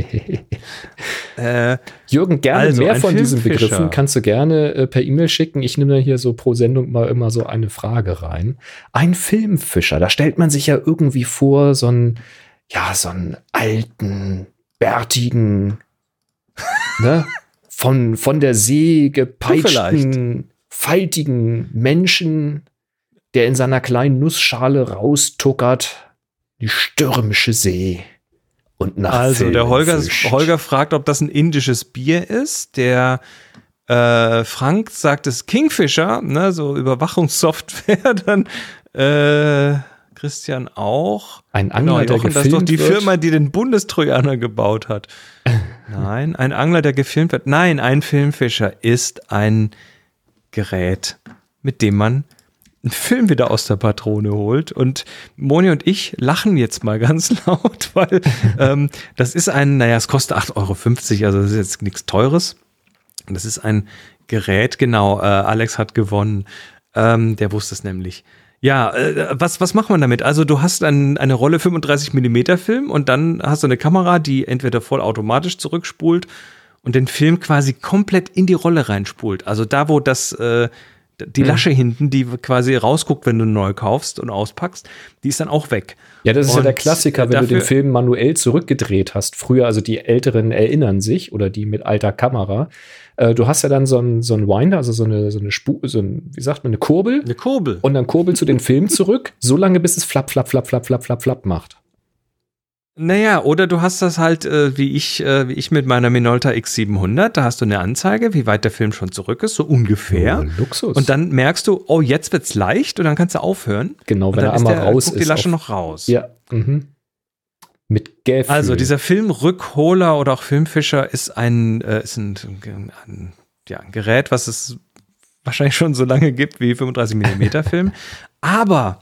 S1: äh, Jürgen, gerne also mehr von diesen Begriffen kannst du gerne äh, per E-Mail schicken. Ich nehme da hier so pro Sendung mal immer so eine Frage rein. Ein Filmfischer, da stellt man sich ja irgendwie vor, so einen, ja, so einen alten, bärtigen, ne, von, von der See gepeitschten, faltigen Menschen, der in seiner kleinen Nussschale raustuckert, die stürmische See und nach
S2: Also
S1: Film
S2: der Holger,
S1: fischt.
S2: Holger fragt, ob das ein indisches Bier ist. Der äh, Frank sagt es Kingfisher, ne, so Überwachungssoftware. Dann äh, Christian auch.
S1: Ein Angler, genau, der gefilmt wird.
S2: Das ist doch die Firma, die den Bundestrojaner gebaut hat. Nein, ein Angler, der gefilmt wird. Nein, ein Filmfischer ist ein Gerät, mit dem man einen Film wieder aus der Patrone holt. Und Moni und ich lachen jetzt mal ganz laut, weil ähm, das ist ein, naja, es kostet acht Euro fünfzig, also das ist jetzt nichts Teures. Das ist ein Gerät, genau, äh, Alex hat gewonnen. Ähm, der wusste es nämlich. Ja, äh, was, was macht man damit? Also du hast ein, eine Rolle fünfunddreißig Millimeter Film und dann hast du eine Kamera, die entweder vollautomatisch zurückspult und den Film quasi komplett in die Rolle reinspult. Also da, wo das äh, die Lasche mhm. hinten, die quasi rausguckt, wenn du neu kaufst und auspackst, die ist dann auch weg.
S1: Ja, das ist
S2: und
S1: ja der Klassiker, wenn du den Film manuell zurückgedreht hast. Früher, also die Älteren erinnern sich oder die mit alter Kamera. Äh, du hast ja dann so einen so einen Winder, also so eine, so eine Spur, so ein, wie sagt man, eine Kurbel.
S2: Eine Kurbel.
S1: Und dann kurbelst du den Film zurück, so lange, bis es flapp, flapp, flapp, flapp, flapp, flapp, flapp macht.
S2: Naja, oder du hast das halt, äh, wie ich äh, wie ich mit meiner Minolta X siebenhundert, da hast du eine Anzeige, wie weit der Film schon zurück ist, so ungefähr.
S1: Oh, Luxus.
S2: Und dann merkst du, oh, jetzt wird's leicht und dann kannst du aufhören.
S1: Genau, wenn
S2: und
S1: er einmal raus
S2: guckt
S1: ist.
S2: die Lasche
S1: auf,
S2: noch raus.
S1: Ja, mhm. Mit Gefühl.
S2: Also dieser Filmrückholer oder auch Filmfischer ist ein, äh, ist ein, ein, ja, ein Gerät, was es wahrscheinlich schon so lange gibt wie fünfunddreißig Millimeter Film. Aber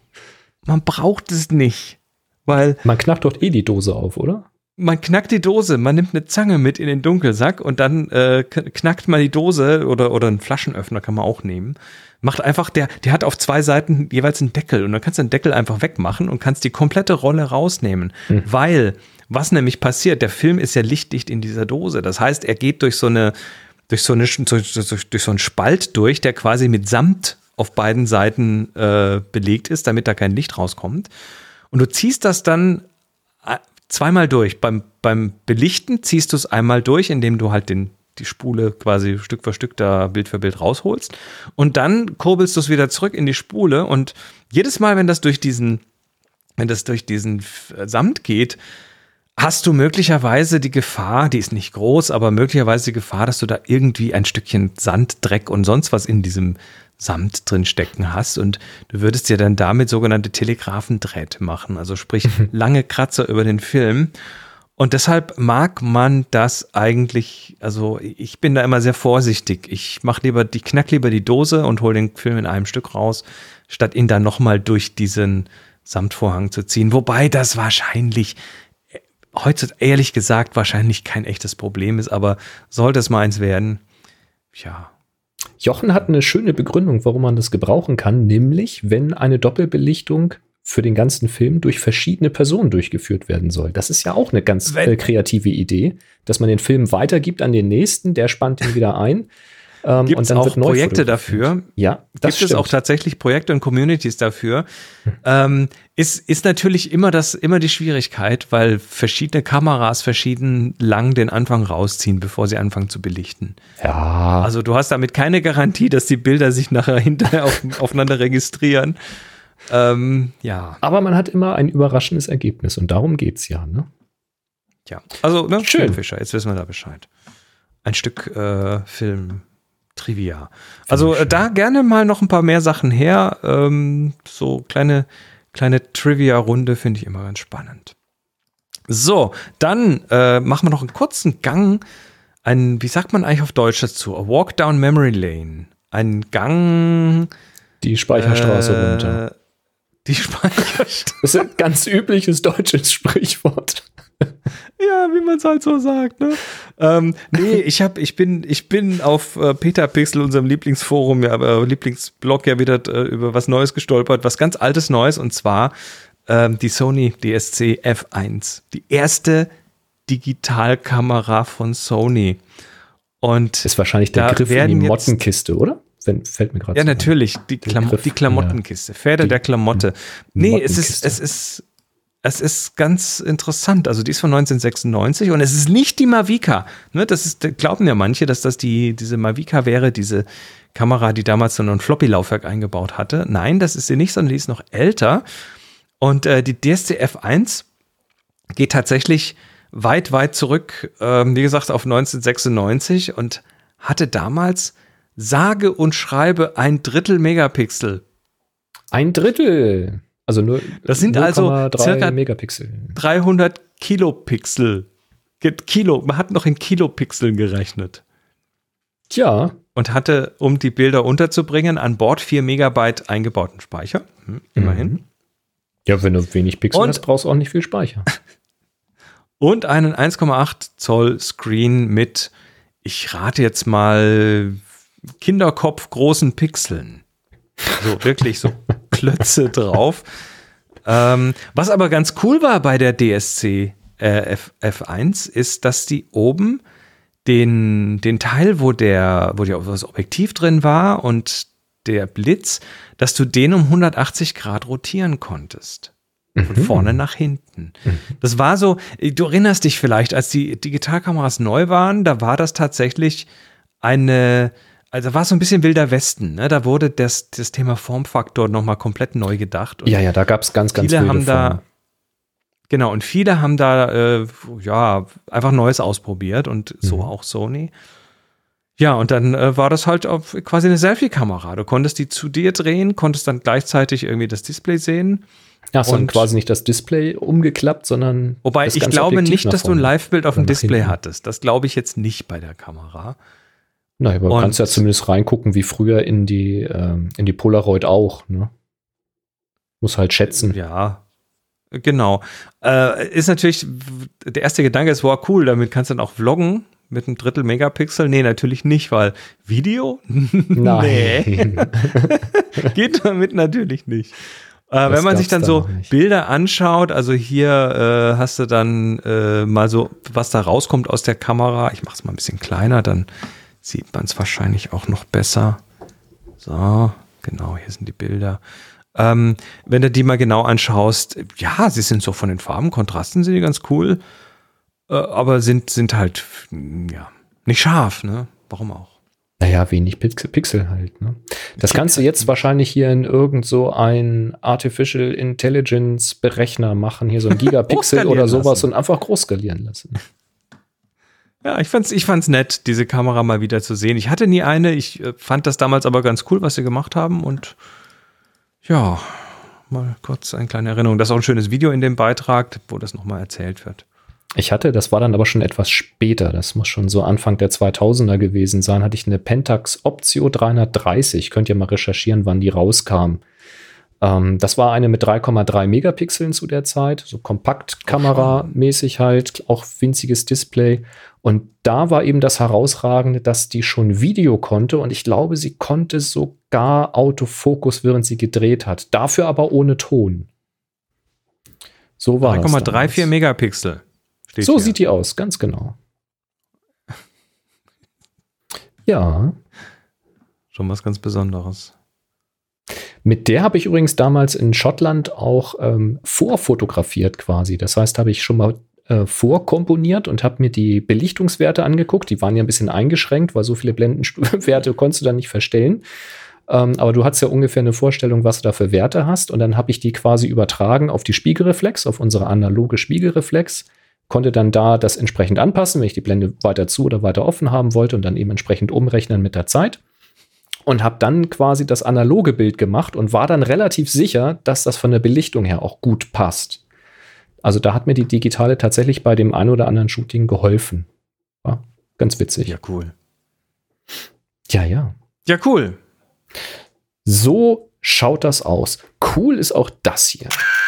S2: man braucht es nicht. Weil
S1: man knackt doch eh die Dose auf, oder?
S2: Man knackt die Dose, man nimmt eine Zange mit in den Dunkelsack und dann äh, knackt man die Dose oder, oder einen Flaschenöffner kann man auch nehmen. Macht einfach, der, der hat auf zwei Seiten jeweils einen Deckel und dann kannst du den Deckel einfach wegmachen und kannst die komplette Rolle rausnehmen. Hm. Weil, was nämlich passiert, der Film ist ja lichtdicht in dieser Dose. Das heißt, er geht durch so eine, durch so eine, durch, durch, durch so einen Spalt durch, der quasi mit Samt auf beiden Seiten äh, belegt ist, damit da kein Licht rauskommt. Und du ziehst das dann zweimal durch. Beim, beim Belichten ziehst du es einmal durch, indem du halt den, die Spule quasi Stück für Stück da Bild für Bild rausholst. Und dann kurbelst du es wieder zurück in die Spule. Und jedes Mal, wenn das durch diesen, wenn das durch diesen Samt geht, hast du möglicherweise die Gefahr, die ist nicht groß, aber möglicherweise die Gefahr, dass du da irgendwie ein Stückchen Sand, Dreck und sonst was in diesem Samt drin stecken hast und du würdest dir dann damit sogenannte Telegraphendrähte machen, also sprich lange Kratzer über den Film und deshalb mag man das eigentlich, also ich bin da immer sehr vorsichtig, ich mach lieber, die knack lieber die Dose und hole den Film in einem Stück raus, statt ihn dann nochmal durch diesen Samtvorhang zu ziehen, wobei das wahrscheinlich heute ehrlich gesagt wahrscheinlich kein echtes Problem ist, aber sollte es mal eins werden, ja.
S1: Jochen hat eine schöne Begründung, warum man das gebrauchen kann, nämlich wenn eine Doppelbelichtung für den ganzen Film durch verschiedene Personen durchgeführt werden soll. Das ist ja auch eine ganz äh, kreative Idee, dass man den Film weitergibt an den nächsten, der spannt ihn wieder ein.
S2: Ähm, Gibt es auch Projekte dafür?
S1: Ja,
S2: das Gibt stimmt. es auch tatsächlich Projekte und Communities dafür? Hm. Ähm, ist, ist natürlich immer das, immer die Schwierigkeit, weil verschiedene Kameras verschieden lang den Anfang rausziehen, bevor sie anfangen zu belichten.
S1: Ja.
S2: Also du hast damit keine Garantie, dass die Bilder sich nachher hinterher auf, aufeinander registrieren. Ähm, ja.
S1: Aber man hat immer ein überraschendes Ergebnis und darum geht's ja, ne?
S2: Ja. Also, ne?
S1: Schön.
S2: Filmfischer, jetzt wissen wir da Bescheid. Ein Stück äh, Film. Trivia. Also äh, da gerne mal noch ein paar mehr Sachen her. Ähm, so kleine, kleine Trivia-Runde finde ich immer ganz spannend. So, dann äh, machen wir noch einen kurzen Gang. Ein, wie sagt man eigentlich auf Deutsch dazu? A Walk down Memory Lane. Ein Gang.
S1: Die Speicherstraße äh, runter.
S2: Die Speicherstraße.
S1: Das ist ein ganz übliches deutsches Sprichwort.
S2: Ja, wie man es halt so sagt, ne? Ähm, nee, ich hab, ich bin, ich bin auf äh, Petapixel, unserem Lieblingsforum, ja, äh, Lieblingsblog ja wieder äh, über was Neues gestolpert, was ganz altes Neues, und zwar ähm, die Sony D S C F eins. Die erste Digitalkamera von Sony. Und
S1: das ist wahrscheinlich der Griff in die Mottenkiste, oder? Wenn, fällt mir gerade
S2: Ja, so natürlich, die, Klam Griff, die Klamottenkiste, ja. Pferde die der Klamotte. Nee, es ist, es ist Es ist ganz interessant. Also die ist von neunzehnhundertsechsundneunzig und es ist nicht die Mavica. Ne, das ist, glauben ja manche, dass das die, diese Mavica wäre, diese Kamera, die damals so ein Floppy-Laufwerk eingebaut hatte. Nein, das ist sie nicht, sondern die ist noch älter. Und äh, die D S C F eins geht tatsächlich weit, weit zurück, äh, wie gesagt, auf neunzehnhundertsechsundneunzig und hatte damals sage und schreibe ein Drittel Megapixel.
S1: Ein Drittel? Also nur
S2: das sind also circa
S1: Megapixel.
S2: dreihundert Kilopixel. Kilo, man hat noch in Kilopixeln gerechnet.
S1: Tja,
S2: und hatte, um die Bilder unterzubringen, an Bord vier Megabyte eingebauten Speicher. Hm, immerhin.
S1: Mhm. Ja, wenn du wenig Pixel und, hast, brauchst du auch nicht viel Speicher.
S2: Und einen eins Komma acht Zoll Screen mit, ich rate jetzt mal, Kinderkopf großen Pixeln. So, wirklich so Klötze drauf. Ähm, was aber ganz cool war bei der D S C äh, F eins, ist, dass die oben den, den Teil, wo der, wo das Objektiv drin war und der Blitz, dass du den um hundertachtzig Grad rotieren konntest. Von mhm. vorne nach hinten. Mhm. Das war so, du erinnerst dich vielleicht, als die Digitalkameras neu waren, da war das tatsächlich eine, also war es so ein bisschen Wilder Westen, ne? Da wurde das, das Thema Formfaktor nochmal komplett neu gedacht. Und
S1: ja, ja, da gab es ganz, ganz
S2: viele
S1: viele
S2: haben da, genau, und viele haben da, äh, ja, einfach Neues ausprobiert und so mhm. auch Sony. Ja, und dann äh, war das halt auf, quasi eine Selfie-Kamera. Du konntest die zu dir drehen, konntest dann gleichzeitig irgendwie das Display sehen.
S1: Ach so, und quasi nicht das Display umgeklappt, sondern
S2: wobei
S1: das
S2: ich
S1: ganze
S2: glaube
S1: Objektiv
S2: nicht, dass du ein Live-Bild auf dem Display
S1: hinten.
S2: hattest. Das glaube ich jetzt nicht bei der Kamera.
S1: Naja, aber du kannst ja zumindest reingucken, wie früher in die, ähm, in die Polaroid auch. Ne? Muss halt schätzen.
S2: Ja, genau. Äh, ist natürlich, der erste Gedanke ist, wow, cool, damit kannst du dann auch vloggen mit einem Drittel Megapixel. Nee, natürlich nicht, weil Video?
S1: Nein.
S2: Geht damit natürlich nicht. Äh, wenn man sich dann so Bilder anschaut, also hier äh, hast du dann äh, mal so, was da rauskommt aus der Kamera. Ich mache es mal ein bisschen kleiner, dann sieht man es wahrscheinlich auch noch besser. So, genau, hier sind die Bilder. Ähm, wenn du die mal genau anschaust, ja, sie sind so von den Farbenkontrasten, sind die ganz cool, äh, aber sind, sind halt, ja, nicht scharf, ne? Warum auch?
S1: Naja, wenig Pixel, Pixel halt. Ne? Das kannst du jetzt wahrscheinlich hier in irgend so ein Artificial Intelligence Berechner machen, hier so ein Gigapixel oder sowas lassen. Und einfach groß skalieren lassen.
S2: Ja, ich fand's, ich fand's nett, diese Kamera mal wieder zu sehen. Ich hatte nie eine, ich äh, fand das damals aber ganz cool, was sie gemacht haben und ja, mal kurz eine kleine Erinnerung. Das ist auch ein schönes Video in dem Beitrag, wo das nochmal erzählt wird.
S1: Ich hatte, das war dann aber schon etwas später, das muss schon so Anfang der zweitausender gewesen sein, hatte ich eine Pentax Optio dreihundertdreißig, könnt ihr mal recherchieren, wann die rauskam. Ähm, das war eine mit drei Komma drei Megapixeln zu der Zeit, so Kompaktkamera-mäßig halt, auch winziges Display. Und da war eben das Herausragende, dass die schon Video konnte und ich glaube, sie konnte sogar Autofokus, während sie gedreht hat, dafür aber ohne Ton. So war das.
S2: drei Komma vierunddreißig Megapixel.
S1: So sieht die aus, ganz genau. Ja.
S2: Schon was ganz Besonderes.
S1: Mit der habe ich übrigens damals in Schottland auch ähm, vorfotografiert quasi. Das heißt, habe ich schon mal äh, vorkomponiert und habe mir die Belichtungswerte angeguckt. Die waren ja ein bisschen eingeschränkt, weil so viele Blendenwerte konntest du dann nicht verstellen. Ähm, aber du hattest ja ungefähr eine Vorstellung, was du da für Werte hast. Und dann habe ich die quasi übertragen auf die Spiegelreflex, auf unsere analoge Spiegelreflex. Konnte dann da das entsprechend anpassen, wenn ich die Blende weiter zu oder weiter offen haben wollte und dann eben entsprechend umrechnen mit der Zeit. Und habe dann quasi das analoge Bild gemacht und war dann relativ sicher, dass das von der Belichtung her auch gut passt. Also da hat mir die digitale tatsächlich bei dem einen oder anderen Shooting geholfen. War ganz witzig.
S2: Ja, cool.
S1: Ja, ja.
S2: Ja, cool.
S1: So schaut das aus. Cool ist auch das hier.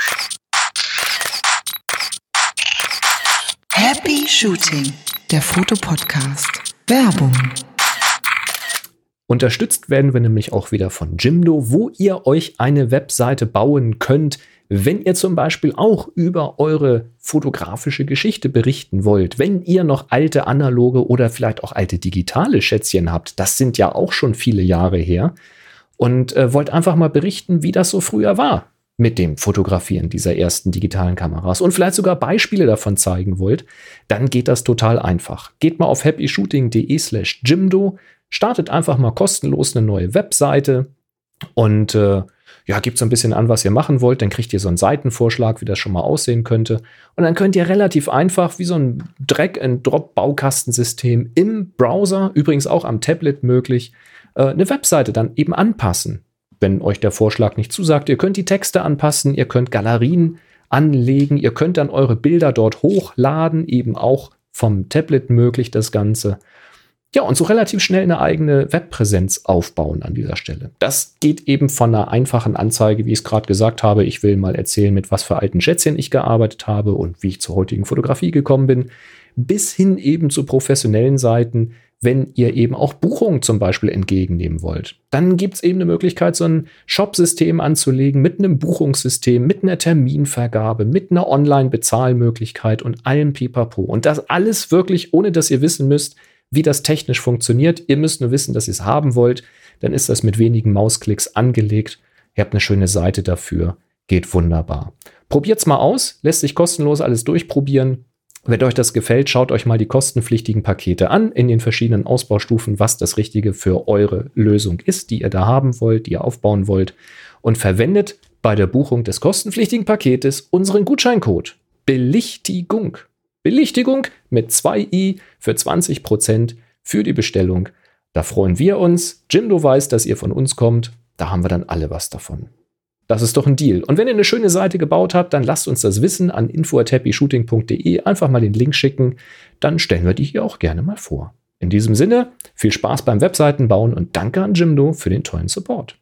S5: Happy Shooting, der Fotopodcast. Werbung.
S1: Unterstützt werden wir nämlich auch wieder von Jimdo, wo ihr euch eine Webseite bauen könnt, wenn ihr zum Beispiel auch über eure fotografische Geschichte berichten wollt. Wenn ihr noch alte analoge oder vielleicht auch alte digitale Schätzchen habt, das sind ja auch schon viele Jahre her, und äh, wollt einfach mal berichten, wie das so früher war mit dem Fotografieren dieser ersten digitalen Kameras und vielleicht sogar Beispiele davon zeigen wollt, dann geht das total einfach. Geht mal auf happyshooting.de slash Jimdo, startet einfach mal kostenlos eine neue Webseite und äh, ja, gebt so ein bisschen an, was ihr machen wollt. Dann kriegt ihr so einen Seitenvorschlag, wie das schon mal aussehen könnte. Und dann könnt ihr relativ einfach, wie so ein Drag-and-Drop-Baukastensystem im Browser, übrigens auch am Tablet möglich, äh, eine Webseite dann eben anpassen. Wenn euch der Vorschlag nicht zusagt, ihr könnt die Texte anpassen, ihr könnt Galerien anlegen, ihr könnt dann eure Bilder dort hochladen, eben auch vom Tablet möglich das Ganze. Ja, und so relativ schnell eine eigene Webpräsenz aufbauen an dieser Stelle. Das geht eben von einer einfachen Anzeige, wie ich es gerade gesagt habe. Ich will mal erzählen, mit was für alten Schätzchen ich gearbeitet habe und wie ich zur heutigen Fotografie gekommen bin, bis hin eben zu professionellen Seiten, wenn ihr eben auch Buchungen zum Beispiel entgegennehmen wollt. Dann gibt es eben eine Möglichkeit, so ein Shop-System anzulegen mit einem Buchungssystem, mit einer Terminvergabe, mit einer Online-Bezahlmöglichkeit und allem Pipapo. Und das alles wirklich, ohne dass ihr wissen müsst, wie das technisch funktioniert. Ihr müsst nur wissen, dass ihr es haben wollt. Dann ist das mit wenigen Mausklicks angelegt. Ihr habt eine schöne Seite dafür. Geht wunderbar. Probiert's mal aus. Lässt sich kostenlos alles durchprobieren. Wenn euch das gefällt, schaut euch mal die kostenpflichtigen Pakete an in den verschiedenen Ausbaustufen, was das Richtige für eure Lösung ist, die ihr da haben wollt, die ihr aufbauen wollt. Und verwendet bei der Buchung des kostenpflichtigen Paketes unseren Gutscheincode Belichtigung. Belichtigung mit zwei i für zwanzig Prozent für die Bestellung. Da freuen wir uns. Jimdo weiß, dass ihr von uns kommt. Da haben wir dann alle was davon. Das ist doch ein Deal. Und wenn ihr eine schöne Seite gebaut habt, dann lasst uns das wissen an info at happy shooting punkt de. Einfach mal den Link schicken. Dann stellen wir die hier auch gerne mal vor. In diesem Sinne, viel Spaß beim Webseitenbauen und danke an Jimdo für den tollen Support.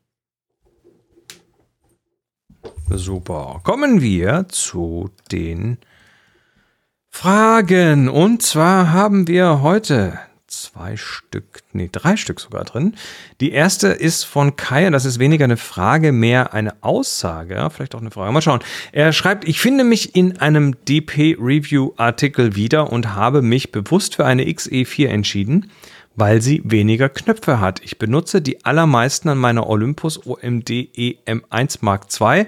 S2: Super. Kommen wir zu den Fragen. Und zwar haben wir heute zwei Stück, nee, drei Stück sogar drin. Die erste ist von Kai, das ist weniger eine Frage, mehr eine Aussage, vielleicht auch eine Frage. Mal schauen. Er schreibt, ich finde mich in einem D P-Review-Artikel wieder und habe mich bewusst für eine X E vier entschieden, weil sie weniger Knöpfe hat. Ich benutze die allermeisten an meiner Olympus O M D E M eins Mark zwei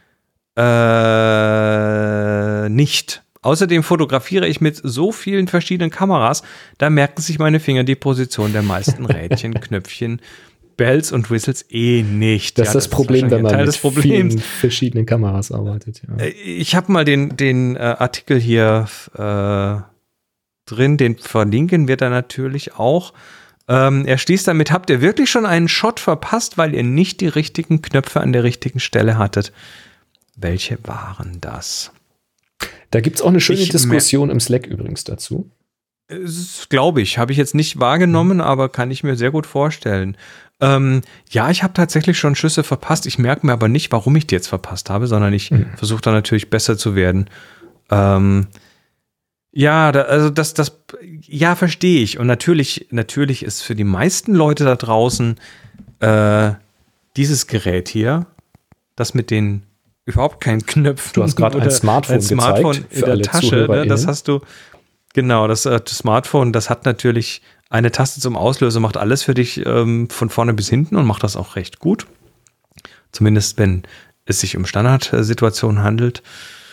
S2: äh, nicht. Außerdem fotografiere ich mit so vielen verschiedenen Kameras, da merken sich meine Finger die Position der meisten Rädchen, Knöpfchen, Bells und Whistles eh nicht.
S1: Das
S2: ja,
S1: ist das, das Problem, wenn man mit vielen
S2: Problems.
S1: verschiedenen Kameras arbeitet. Ja.
S2: Ich habe mal den, den äh, Artikel hier äh, drin, den verlinken wir dann natürlich auch. Ähm, er schließt damit, habt ihr wirklich schon einen Shot verpasst, weil ihr nicht die richtigen Knöpfe an der richtigen Stelle hattet? Welche waren das?
S1: Da gibt es auch eine schöne ich Diskussion im Slack übrigens dazu.
S2: Glaube ich. Habe ich jetzt nicht wahrgenommen, mhm. aber kann ich mir sehr gut vorstellen. Ähm, ja, ich habe tatsächlich schon Schüsse verpasst. Ich merke mir aber nicht, warum ich die jetzt verpasst habe, sondern ich mhm. versuche da natürlich besser zu werden. Ähm, ja, da, also das, das, ja, verstehe ich. Und natürlich, natürlich ist für die meisten Leute da draußen äh, dieses Gerät hier, das mit den überhaupt keinen Knöpfen.
S1: Du hast gerade ein Smartphone, ein Smartphone gezeigt
S2: in der Tasche. Ne? Das hast du, genau, das, äh, das Smartphone, das hat natürlich eine Taste zum Auslösen, macht alles für dich ähm, von vorne bis hinten und macht das auch recht gut. Zumindest, wenn es sich um Standardsituationen handelt.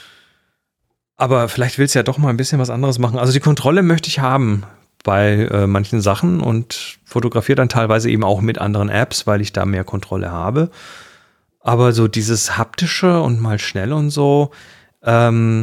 S2: Aber vielleicht willst du ja doch mal ein bisschen was anderes machen. Also die Kontrolle möchte ich haben bei äh, manchen Sachen und fotografiere dann teilweise eben auch mit anderen Apps, weil ich da mehr Kontrolle habe. Aber so dieses haptische und mal schnell und so, ähm,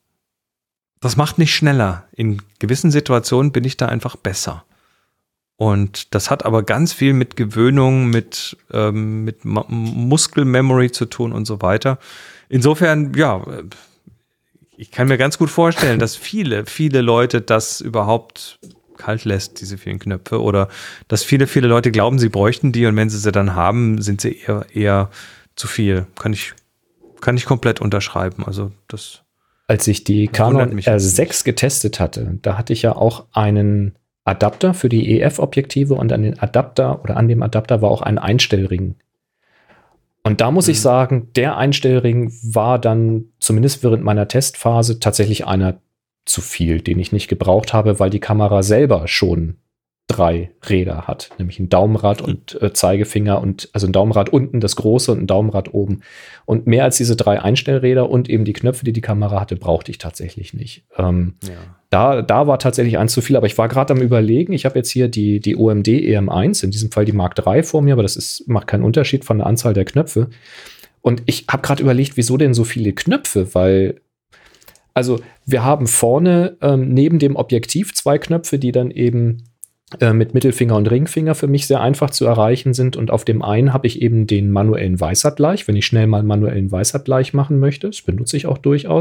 S2: das macht nicht schneller. In gewissen Situationen bin ich da einfach besser. Und das hat aber ganz viel mit Gewöhnung, mit, ähm, mit Ma- Muskelmemory zu tun und so weiter. Insofern, ja, ich kann mir ganz gut vorstellen, dass viele, viele Leute das überhaupt kalt lässt, diese vielen Knöpfe. Oder dass viele, viele Leute glauben, sie bräuchten die und wenn sie sie dann haben, sind sie eher, eher zu viel. Kann ich, kann ich komplett unterschreiben. Also das.
S1: Als ich die Canon R sechs getestet hatte, da hatte ich ja auch einen Adapter für die E F-Objektive und an den Adapter oder an dem Adapter war auch ein Einstellring. Und da muss mhm. ich sagen, der Einstellring war dann zumindest während meiner Testphase tatsächlich einer zu viel, den ich nicht gebraucht habe, weil die Kamera selber schon drei Räder hat, nämlich ein Daumenrad und äh, Zeigefinger und also ein Daumenrad unten, das große und ein Daumenrad oben. Und mehr als diese drei Einstellräder und eben die Knöpfe, die die Kamera hatte, brauchte ich tatsächlich nicht. Ähm, ja. da, da war tatsächlich eins zu viel, aber ich war gerade am Überlegen, ich habe jetzt hier die, die O M D E M eins, in diesem Fall die Mark drei vor mir, aber das ist, macht keinen Unterschied von der Anzahl der Knöpfe. Und ich habe gerade überlegt, wieso denn so viele Knöpfe, weil also wir haben vorne ähm, neben dem Objektiv zwei Knöpfe, die dann eben mit Mittelfinger und Ringfinger für mich sehr einfach zu erreichen sind. Und auf dem einen habe ich eben den manuellen Weißabgleich, wenn ich schnell mal einen manuellen Weißabgleich machen möchte. Das benutze ich auch durchaus.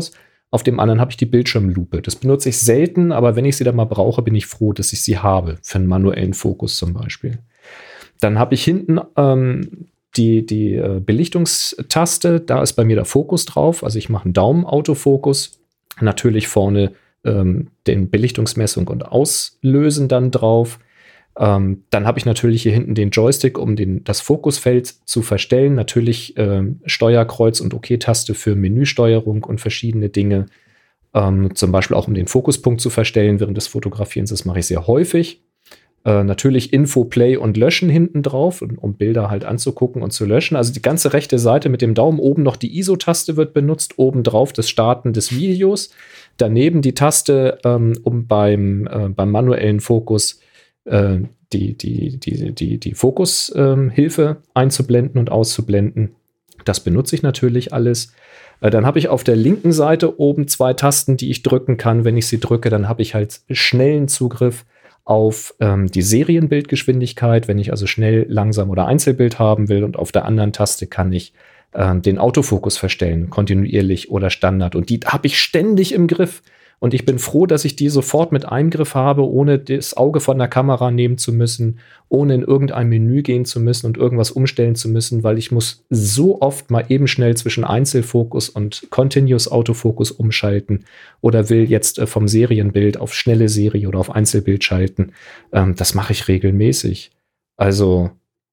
S1: Auf dem anderen habe ich die Bildschirmlupe. Das benutze ich selten, aber wenn ich sie dann mal brauche, bin ich froh, dass ich sie habe. Für einen manuellen Fokus zum Beispiel. Dann habe ich hinten ähm, die, die äh, Belichtungstaste. Da ist bei mir der Fokus drauf. Also ich mache einen Daumen-Autofokus. Natürlich vorne ähm, den Belichtungsmessung und Auslösen dann drauf. Ähm, dann habe ich natürlich hier hinten den Joystick, um den, das Fokusfeld zu verstellen. Natürlich ähm, Steuerkreuz und OK-Taste für Menüsteuerung und verschiedene Dinge. Ähm, zum Beispiel auch, um den Fokuspunkt zu verstellen während des Fotografierens. Das mache ich sehr häufig. Äh, natürlich Info, Play und Löschen hinten drauf, um Bilder halt anzugucken und zu löschen. Also die ganze rechte Seite mit dem Daumen oben noch die I S O-Taste wird benutzt. Oben drauf das Starten des Videos. Daneben die Taste, ähm, um beim, äh, beim manuellen Fokus die, die, die, die, die Fokushilfe ähm, einzublenden und auszublenden. Das benutze ich natürlich alles. Äh, dann habe ich auf der linken Seite oben zwei Tasten, die ich drücken kann. Wenn ich sie drücke, dann habe ich halt schnellen Zugriff auf ähm, die Serienbildgeschwindigkeit, wenn ich also schnell, langsam oder Einzelbild haben will. Und auf der anderen Taste kann ich äh, den Autofokus verstellen, kontinuierlich oder Standard. Und die habe ich ständig im Griff. Und ich bin froh, dass ich die sofort mit Eingriff habe, ohne das Auge von der Kamera nehmen zu müssen, ohne in irgendein Menü gehen zu müssen und irgendwas umstellen zu müssen, weil ich muss so oft mal eben schnell zwischen Einzelfokus und Continuous Autofokus umschalten oder will jetzt äh, vom Serienbild auf schnelle Serie oder auf Einzelbild schalten. Ähm, das mache ich regelmäßig. Also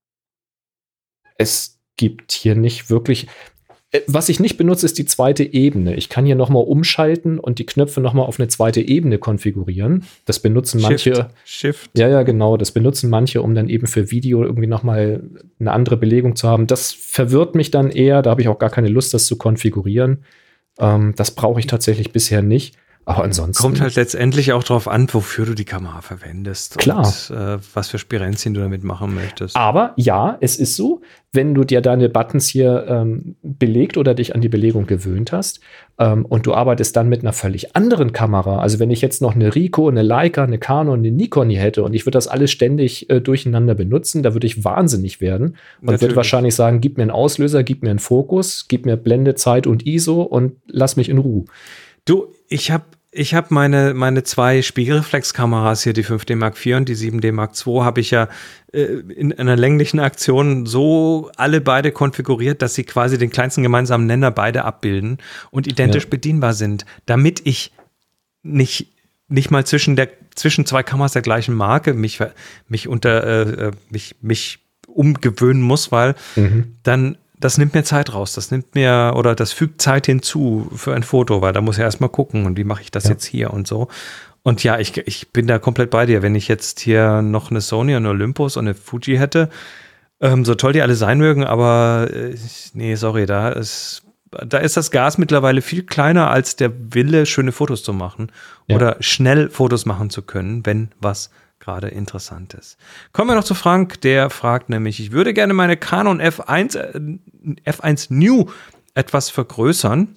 S1: es gibt hier nicht wirklich... Was ich nicht benutze, ist die zweite Ebene. Ich kann hier nochmal umschalten und die Knöpfe nochmal auf eine zweite Ebene konfigurieren. Das benutzen manche.
S2: Shift. Shift.
S1: Ja, ja, genau. Das benutzen manche, um dann eben für Video irgendwie nochmal eine andere Belegung zu haben. Das verwirrt mich dann eher. Da habe ich auch gar keine Lust, das zu konfigurieren. Ähm, das brauche ich tatsächlich bisher nicht. Aber ansonsten.
S2: Kommt halt letztendlich auch drauf an, wofür du die Kamera verwendest.
S1: Klar.
S2: Und äh, was für Spirenzien du damit machen möchtest.
S1: Aber ja, es ist so, wenn du dir deine Buttons hier ähm, belegt oder dich an die Belegung gewöhnt hast ähm, und du arbeitest dann mit einer völlig anderen Kamera. Also wenn ich jetzt noch eine Ricoh, eine Leica, eine Canon, eine Nikon hier hätte und ich würde das alles ständig äh, durcheinander benutzen, da würde ich wahnsinnig werden und würde wahrscheinlich sagen, gib mir einen Auslöser, gib mir einen Fokus, gib mir Blende, Zeit und I S O und lass mich in Ruhe.
S2: Du, ich habe ich hab meine, meine zwei Spiegelreflexkameras hier, die fünf D Mark vier und die sieben D Mark zwei, habe ich ja äh, in einer länglichen Aktion so alle beide konfiguriert, dass sie quasi den kleinsten gemeinsamen Nenner beide abbilden und identisch ja. bedienbar sind, damit ich nicht, nicht mal zwischen, der, zwischen zwei Kameras der gleichen Marke mich, mich, unter, äh, mich, mich umgewöhnen muss, weil mhm. dann das nimmt mir Zeit raus, das nimmt mir oder das fügt Zeit hinzu für ein Foto, weil da muss ich erstmal gucken und wie mache ich das ja. jetzt hier und so. Und ja, ich, ich bin da komplett bei dir. Wenn ich jetzt hier noch eine Sony, eine Olympus und eine Fuji hätte, ähm, so toll die alle sein mögen, aber äh, nee, sorry, da ist, da ist das Gas mittlerweile viel kleiner als der Wille, schöne Fotos zu machen ja. oder schnell Fotos machen zu können, wenn was gerade interessant ist. Kommen wir noch zu Frank, der fragt nämlich, ich würde gerne meine Canon F eins, äh, F eins New etwas vergrößern,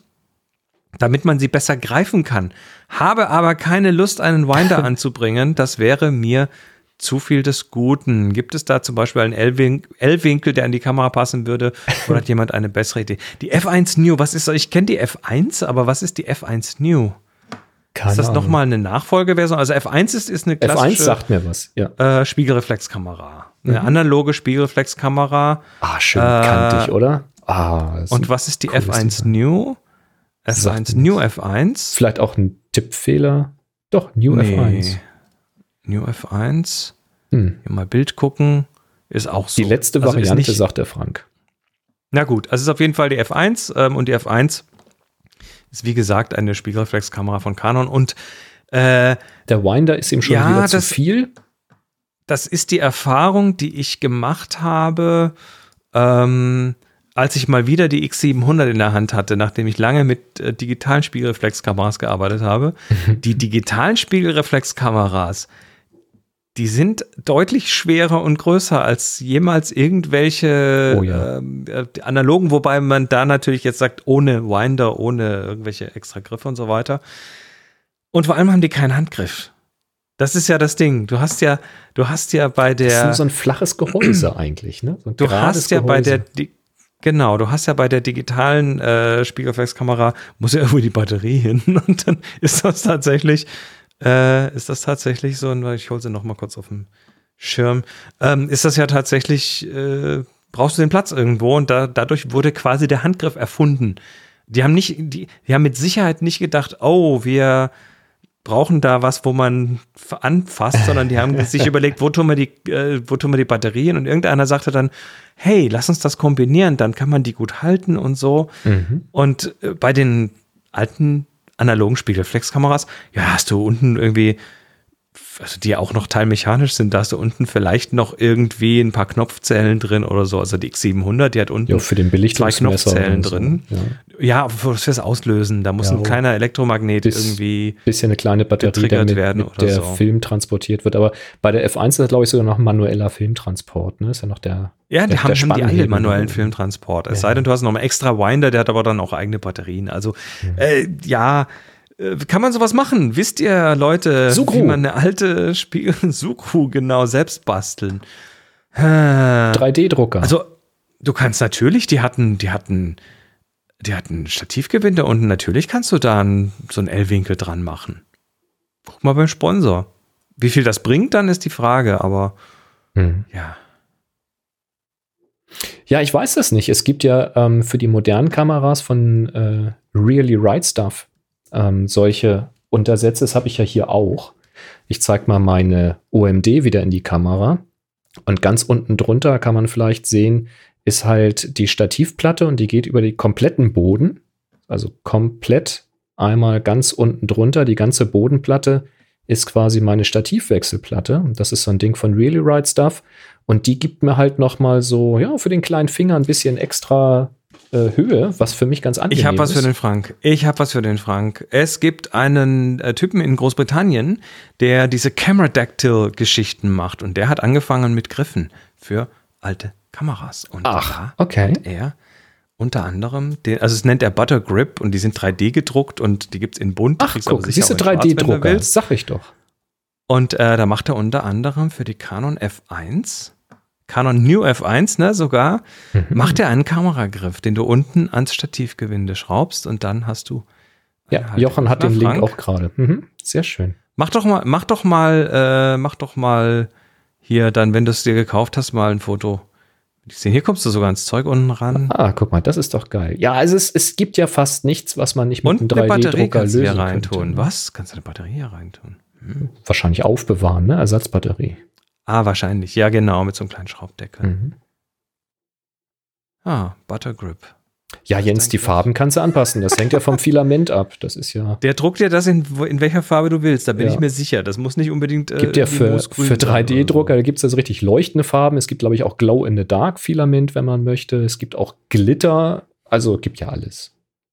S2: damit man sie besser greifen kann. Habe aber keine Lust, einen Winder anzubringen. Das wäre mir zu viel des Guten. Gibt es da zum Beispiel einen L-Winkel, der an die Kamera passen würde? Oder hat jemand eine bessere Idee? Die F eins New, was ist das? Ich kenne die F eins, aber was ist die F eins New? Keine ist das nochmal eine Nachfolgeversion? Also F eins ist, ist eine klassische
S1: F eins sagt mir was, ja.
S2: äh, Spiegelreflexkamera. Eine mhm. analoge Spiegelreflexkamera.
S1: Ah, schön äh, kantig, oder? Ah,
S2: und was ist die F eins New? F eins New F eins.
S1: Vielleicht auch ein Tippfehler. Doch, New nee. F eins.
S2: New F eins. Hm. Hier mal Bild gucken. Ist auch so.
S1: Die letzte also Variante, nicht, sagt der Frank.
S2: Na gut, also es ist auf jeden Fall die F eins ähm, und die F eins ist wie gesagt eine Spiegelreflexkamera von Canon und äh,
S1: der Winder ist ihm schon ja, wieder zu
S2: das,
S1: viel.
S2: Das ist die Erfahrung, die ich gemacht habe, ähm, als ich mal wieder die X siebenhundert in der Hand hatte, nachdem ich lange mit äh, digitalen Spiegelreflexkameras gearbeitet habe. Die digitalen Spiegelreflexkameras, die sind deutlich schwerer und größer als jemals irgendwelche oh ja. äh, analogen, wobei man da natürlich jetzt sagt, ohne Winder, ohne irgendwelche extra Griffe und so weiter. Und vor allem haben die keinen Handgriff. Das ist ja das Ding. Du hast ja, du hast ja bei der. Das ist
S1: nur so ein flaches Gehäuse eigentlich, ne? So
S2: du hast ja Gehäuse. bei der, die, Genau, du hast ja bei der digitalen äh, Spiegelreflexkamera, muss ja irgendwo die Batterie hin und dann ist das tatsächlich, äh, ist das tatsächlich so, ich hole sie noch mal kurz auf den Schirm, ähm, ist das ja tatsächlich, äh, brauchst du den Platz irgendwo und da, dadurch wurde quasi der Handgriff erfunden. Die haben nicht, die, die haben mit Sicherheit nicht gedacht, oh, wir brauchen da was, wo man anfasst, sondern die haben sich überlegt, wo tun wir die, äh, wo tun wir die Batterien und irgendeiner sagte dann, hey, lass uns das kombinieren, dann kann man die gut halten und so. Mhm. Und äh, bei den alten analogen Spiegelreflexkameras, ja, hast du unten irgendwie, also die auch noch teilmechanisch sind, da hast du unten vielleicht noch irgendwie ein paar Knopfzellen drin oder so. Also die X siebenhundert, die hat unten
S1: ja, für den
S2: zwei Knopfzellen drin. So, ja, ja, fürs Auslösen. Da muss ja, ein kleiner Elektromagnet bis, irgendwie
S1: bisschen eine kleine Batterie, damit werden mit der so. Film transportiert wird. Aber bei der F eins ist das, glaube ich, sogar noch ein manueller Filmtransport. Ne? Ist ja noch der
S2: Ja, die
S1: der,
S2: haben,
S1: der
S2: haben die alle manuellen Filmtransport. Es
S1: ja.
S2: sei denn, du hast noch einen extra Winder, der hat aber dann auch eigene Batterien. Also, mhm. äh, ja, kann man sowas machen? Wisst ihr, Leute,
S1: Sucru.
S2: wie man eine alte Spiegel Sucru genau selbst basteln? drei
S1: D Drucker.
S2: Also, du kannst natürlich, die hatten, die hatten, die hatten Stativgewinde unten. Natürlich kannst du da einen, so einen L-Winkel dran machen. Guck mal beim Sponsor. Wie viel das bringt, dann ist die Frage, aber
S1: hm.
S2: ja.
S1: Ja, ich weiß das nicht. Es gibt ja ähm, für die modernen Kameras von äh, Really Right Stuff Ähm, solche Untersätze, das habe ich ja hier auch. Ich zeige mal meine O M D wieder in die Kamera und ganz unten drunter kann man vielleicht sehen, ist halt die Stativplatte und die geht über den kompletten Boden, also komplett einmal ganz unten drunter, die ganze Bodenplatte ist quasi meine Stativwechselplatte und das ist so ein Ding von Really Right Stuff und die gibt mir halt noch mal so, ja, für den kleinen Finger ein bisschen extra Höhe, was für mich ganz angenehm ist.
S2: Ich habe was für den Frank. Ich habe was für den Frank. Es gibt einen äh, Typen in Großbritannien, der diese Cameradactyl-Geschichten macht und der hat angefangen mit Griffen für alte Kameras. Und
S1: Ach, okay.
S2: Hat er unter anderem, den, also es nennt er Butter Grip und die sind drei D gedruckt und die gibt es in bunt.
S1: Ach, guck, siehst du drei D Drucker, sag ich doch.
S2: Und äh, da macht er unter anderem für die Canon F eins Canon New F eins, ne, sogar, mhm. macht er einen Kameragriff, den du unten ans Stativgewinde schraubst und dann hast du.
S1: Ja, Jochen hat den Link Frank. auch gerade. Mhm. Sehr schön.
S2: Mach doch mal, mach doch mal, äh, mach doch mal hier dann, wenn du es dir gekauft hast, mal ein Foto. Ich sehe, hier kommst du sogar ans Zeug unten ran.
S1: Ah, guck mal, das ist doch geil. Ja, also es, es gibt ja fast nichts, was man nicht mit
S2: und
S1: einem drei D Drucker
S2: lösen
S1: lösen
S2: reintun.
S1: könnte.
S2: Was? Kannst du eine Batterie hier reintun?
S1: Hm. Wahrscheinlich aufbewahren, ne? Ersatzbatterie.
S2: Ah, wahrscheinlich. Ja, genau, mit so einem kleinen Schraubdeckel.
S1: Mhm.
S2: Ah, Butter Grip.
S1: Ja, Jens, die Farben kannst du anpassen. Das hängt ja vom Filament ab. Das ist ja.
S2: Der druckt dir das in, in welcher Farbe du willst. Da bin ja. ich mir sicher. Das muss nicht unbedingt.
S1: Äh, gibt ja für, für drei D Drucker, so. Da gibt es also richtig leuchtende Farben. Es gibt, glaube ich, auch Glow in the Dark Filament, wenn man möchte. Es gibt auch Glitter. Also gibt ja alles.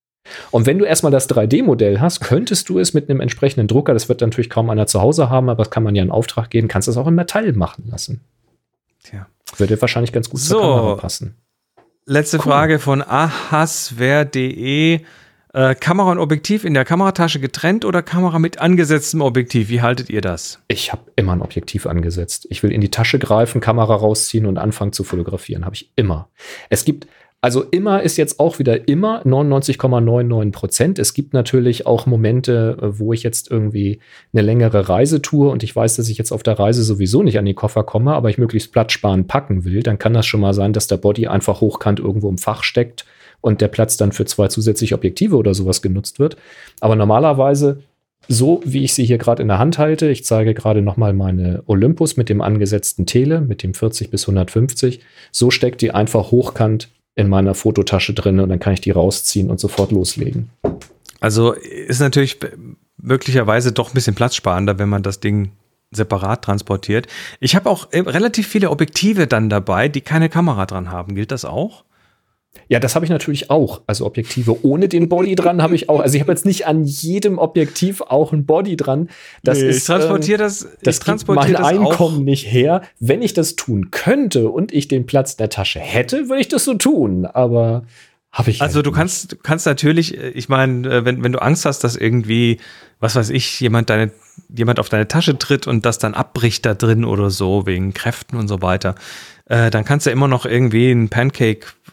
S1: Und wenn du erstmal das drei D Modell hast, könntest du es mit einem entsprechenden Drucker, das wird natürlich kaum einer zu Hause haben, aber das kann man ja in Auftrag geben, kannst du es auch in Metall machen lassen.
S2: Tja.
S1: Würde wahrscheinlich ganz gut
S2: so,
S1: zur Kamera passen.
S2: Letzte cool. Frage von ahaswer punkt de. Äh, Kamera und Objektiv in der Kameratasche getrennt oder Kamera mit angesetztem Objektiv? Wie haltet ihr das?
S1: Ich habe immer ein Objektiv angesetzt. Ich will in die Tasche greifen, Kamera rausziehen und anfangen zu fotografieren. Habe ich immer. Es gibt Also immer ist jetzt auch wieder immer neunundneunzig Komma neunundneunzig Prozent. Es gibt natürlich auch Momente, wo ich jetzt irgendwie eine längere Reise tue und ich weiß, dass ich jetzt auf der Reise sowieso nicht an die Koffer komme, aber ich möglichst platzsparend packen will. Dann kann das schon mal sein, dass der Body einfach hochkant irgendwo im Fach steckt und der Platz dann für zwei zusätzliche Objektive oder sowas genutzt wird. Aber normalerweise, so wie ich sie hier gerade in der Hand halte, ich zeige gerade nochmal meine Olympus mit dem angesetzten Tele, mit dem vierzig bis hundertfünfzig, so steckt die einfach hochkant in meiner Fototasche drin und dann kann ich die rausziehen und sofort loslegen.
S2: Also ist natürlich möglicherweise doch ein bisschen platzsparender, wenn man das Ding separat transportiert. Ich habe auch relativ viele Objektive dann dabei, die keine Kamera dran haben. Gilt das auch?
S1: Ja, das habe ich natürlich auch. Also Objektive ohne den Body dran habe ich auch. Also ich habe jetzt nicht an jedem Objektiv auch ein Body dran. Das
S2: nee,
S1: ist,
S2: ich transportiere das,
S1: ähm, das
S2: ich transportiere
S1: mein
S2: das
S1: Einkommen
S2: auch.
S1: nicht her. Wenn ich das tun könnte und ich den Platz in der Tasche hätte, würde ich das so tun. Aber habe ich
S2: Also
S1: halt
S2: du
S1: nicht.
S2: kannst, du kannst natürlich, ich meine, wenn, wenn du Angst hast, dass irgendwie, was weiß ich, jemand deine, jemand auf deine Tasche tritt und das dann abbricht da drin oder so, wegen Kräften und so weiter, äh, dann kannst du immer noch irgendwie ein Pancake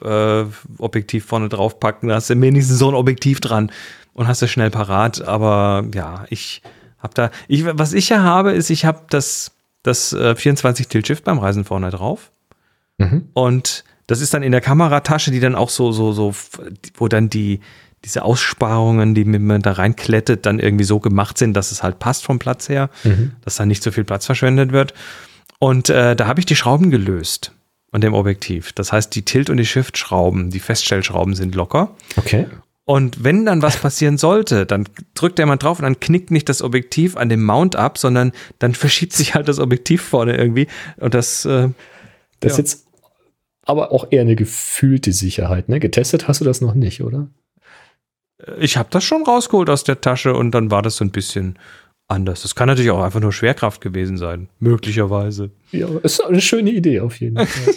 S2: Teleobjektiv äh, vorne drauf packen, da hast du wenigstens so ein Objektiv dran und hast es schnell parat. Aber ja, ich habe da, ich, was ich ja habe, ist, ich habe das, das äh, vierundzwanzig Tilt Shift beim Reisen vorne drauf. Mhm. Und das ist dann in der Kameratasche, die dann auch so, so, so, wo dann die, diese Aussparungen, die man da reinklettet, dann irgendwie so gemacht sind, dass es halt passt vom Platz her, mhm. dass da nicht so viel Platz verschwendet wird. Und äh, da habe ich die Schrauben gelöst an dem Objektiv. Das heißt, die Tilt- und die Shift-Schrauben, die Feststellschrauben sind locker.
S1: Okay.
S2: Und wenn dann was passieren sollte, dann drückt der mal drauf und dann knickt nicht das Objektiv an dem Mount ab, sondern dann verschiebt sich halt das Objektiv vorne irgendwie. Und das, äh,
S1: das ja. ist jetzt aber auch eher eine gefühlte Sicherheit, ne? Getestet hast du das noch nicht, oder?
S2: Ich habe das schon rausgeholt aus der Tasche und dann war das so ein bisschen anders. Das kann natürlich auch einfach nur Schwerkraft gewesen sein, möglicherweise.
S1: Ja, ist eine schöne Idee auf jeden Fall.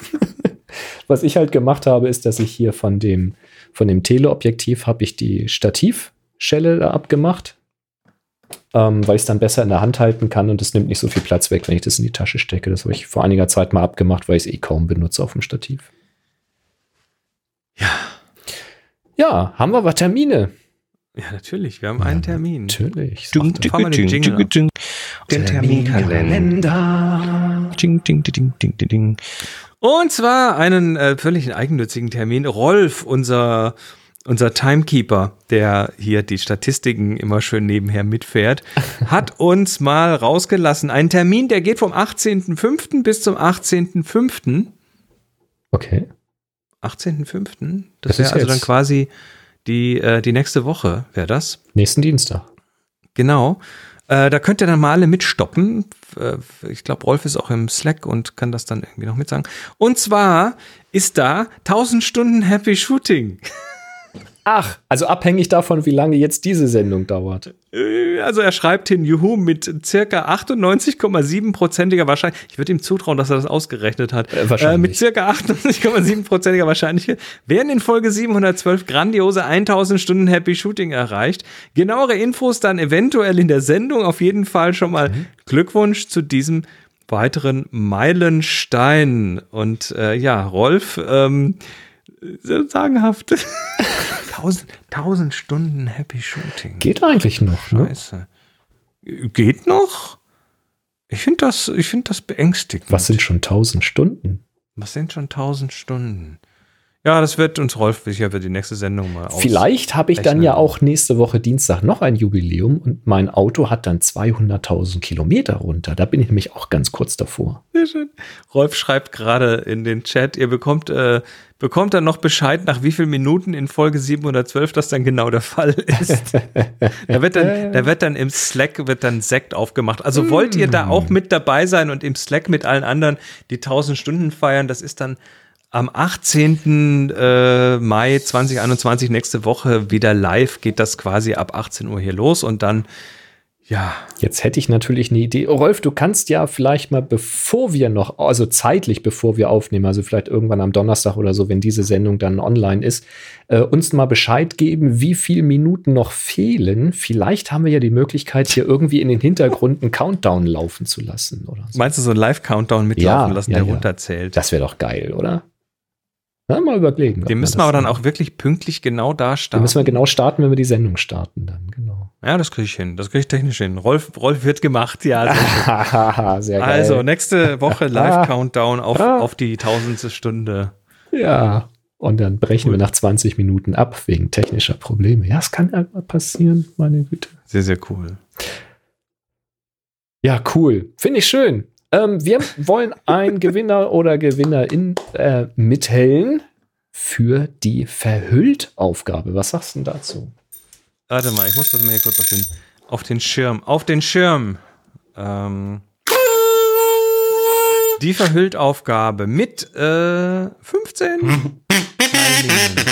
S1: Was ich halt gemacht habe, ist, dass ich hier von dem, von dem Teleobjektiv habe ich die Stativschelle da abgemacht, ähm, weil ich es dann besser in der Hand halten kann und es nimmt nicht so viel Platz weg, wenn ich das in die Tasche stecke. Das habe ich vor einiger Zeit mal abgemacht, weil ich es eh kaum benutze auf dem Stativ.
S2: Ja.
S1: Ja, haben wir was Termine?
S2: Ja, natürlich. Wir haben einen Termin.
S1: Natürlich.
S2: Ding, ding, ding, ding, ding, ding.
S1: Den Terminkalender.
S2: Ding, ding, ding, ding, ding, ding. Und zwar einen äh, völlig eigennützigen Termin. Rolf, unser, unser Timekeeper, der hier die Statistiken immer schön nebenher mitfährt, hat uns mal rausgelassen. Einen Termin, der geht vom achtzehnten fünften bis zum achtzehnten fünften
S1: Okay.
S2: achtzehnten fünften Das, das wäre also jetzt. Dann quasi die, äh, die nächste Woche, wäre das.
S1: Nächsten Dienstag.
S2: Genau. Äh, da könnt ihr dann mal alle mitstoppen. Äh, ich glaube, Rolf ist auch im Slack und kann das dann irgendwie noch mitsagen. Und zwar ist da tausend Stunden Happy Shooting.
S1: Ach, also abhängig davon, wie lange jetzt diese Sendung dauert.
S2: Also er schreibt hin, juhu, mit circa achtundneunzig Komma sieben prozentiger Wahrscheinlichkeit, ich würde ihm zutrauen, dass er das ausgerechnet hat,
S1: äh, wahrscheinlich.
S2: Äh, mit circa achtundneunzig Komma sieben prozentiger Wahrscheinlichkeit werden in Folge siebenhundertzwölf grandiose tausend Stunden Happy Shooting erreicht. Genauere Infos dann eventuell in der Sendung. Auf jeden Fall schon mal mhm. Glückwunsch zu diesem weiteren Meilenstein. Und äh, ja, Rolf, ähm, sagenhaft. tausend, tausend Stunden Happy Shooting.
S1: Geht eigentlich noch, ne?
S2: Scheiße. Geht noch? Ich finde das, ich finde das beängstigend.
S1: Was sind schon tausend Stunden?
S2: Was sind schon tausend Stunden? Ja, das wird uns Rolf sicher für die nächste Sendung mal aus.
S1: Vielleicht habe ich dann ja auch nächste Woche Dienstag noch ein Jubiläum und mein Auto hat dann zweihunderttausend Kilometer runter. Da bin ich nämlich auch ganz kurz davor.
S2: Sehr schön. Rolf schreibt gerade in den Chat, ihr bekommt, äh, bekommt dann noch Bescheid, nach wie vielen Minuten in Folge siebenhundertzwölf das dann genau der Fall ist. da, wird dann, da wird dann im Slack wird dann Sekt aufgemacht. Also wollt ihr da auch mit dabei sein und im Slack mit allen anderen die tausend Stunden feiern? Das ist dann am achtzehnten Mai zweitausendeinundzwanzig, nächste Woche, wieder live, geht das quasi ab achtzehn Uhr hier los und dann, ja.
S1: Jetzt hätte ich natürlich eine Idee. Oh, Rolf, du kannst ja vielleicht mal, bevor wir noch, also zeitlich, bevor wir aufnehmen, also vielleicht irgendwann am Donnerstag oder so, wenn diese Sendung dann online ist, äh, uns mal Bescheid geben, wie viele Minuten noch fehlen. Vielleicht haben wir ja die Möglichkeit, hier irgendwie in den Hintergrund einen Countdown laufen zu lassen. Oder so.
S2: Meinst du so einen Live-Countdown mitlaufen ja, lassen,
S1: ja,
S2: der
S1: ja.
S2: runterzählt?
S1: Das wäre doch geil, oder? Ja, mal überlegen.
S2: Den müssen wir aber dann auch wirklich pünktlich genau da starten.
S1: Den müssen wir genau starten, wenn wir die Sendung starten dann, genau.
S2: Ja, das kriege ich hin. Das kriege ich technisch hin. Rolf, Rolf wird gemacht, ja.
S1: Sehr, sehr geil.
S2: Also, nächste Woche Live-Countdown auf, auf die tausendste Stunde.
S1: Ja, und dann brechen cool. wir nach zwanzig Minuten ab wegen technischer Probleme. Ja, es kann ja mal passieren, meine Güte.
S2: Sehr, sehr cool.
S1: Ja, cool. Finde ich schön. Ähm, wir wollen einen Gewinner oder Gewinnerin äh, mithellen für die Verhüllt-Aufgabe. Was sagst du denn dazu?
S2: Warte mal, ich muss das mal hier kurz auf den, auf den Schirm. Auf den Schirm. Ähm, die Verhüllt-Aufgabe mit äh, fünfzehn Teilnehmern.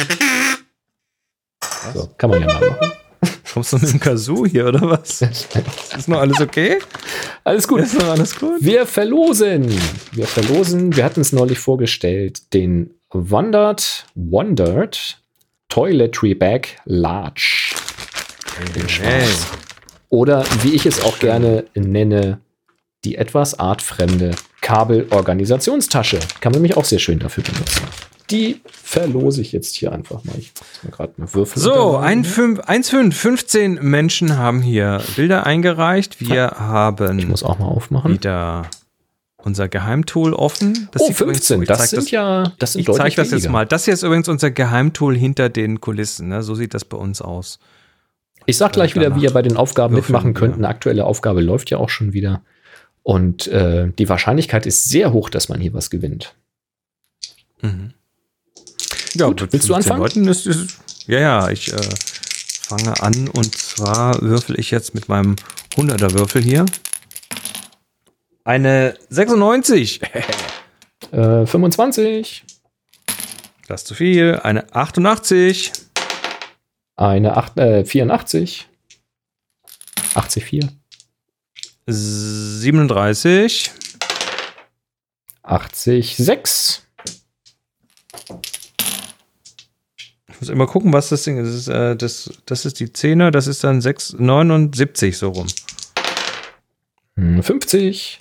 S1: So, kann man ja mal machen.
S2: Kommst du mit dem Kazoo hier, oder was? Ist noch alles okay?
S1: Alles gut.
S2: Ist noch alles gut?
S1: Wir verlosen. Wir verlosen, wir hatten es neulich vorgestellt, den Wondered, Wondered Toiletry Bag Large. In Schwarz. Oder wie ich es auch gerne nenne, die etwas artfremde Kabelorganisationstasche. Kann man nämlich auch sehr schön dafür benutzen. die verlose ich jetzt hier einfach mal. Ich muss mal gerade einen Würfel.
S2: So, eins Komma fünf, fünfzehn Menschen haben hier Bilder eingereicht. Wir ja. haben.
S1: Ich muss auch mal aufmachen.
S2: Wieder unser Geheimtool offen.
S1: Das oh, fünfzehn. So. Das sind das, ja. Das sind
S2: ich zeige das jetzt mal. Das hier ist übrigens unser Geheimtool hinter den Kulissen. Ne? So sieht das bei uns aus.
S1: Ich sag gleich wieder, wie ihr bei den Aufgaben mitmachen könnt. Eine aktuelle Aufgabe läuft ja auch schon wieder. Und äh, die Wahrscheinlichkeit ist sehr hoch, dass man hier was gewinnt.
S2: Mhm. Ja, gut, willst du anfangen? Leuten ist, ist, ja, ja, ich äh, fange an und zwar würfel ich jetzt mit meinem hunderter-Würfel hier. Eine sechsundneunzig.
S1: äh, fünfundzwanzig.
S2: Das ist zu viel. Eine achtundachtzig.
S1: Eine acht, äh, vierundachtzig. achtzig Komma vier.
S2: siebenunddreißig.
S1: achtzig Komma sechs.
S2: Ich muss immer gucken, was das Ding ist. Das ist, äh, das, das ist die Zehner, das ist dann sechs, neunundsiebzig so rum.
S1: fünfzig.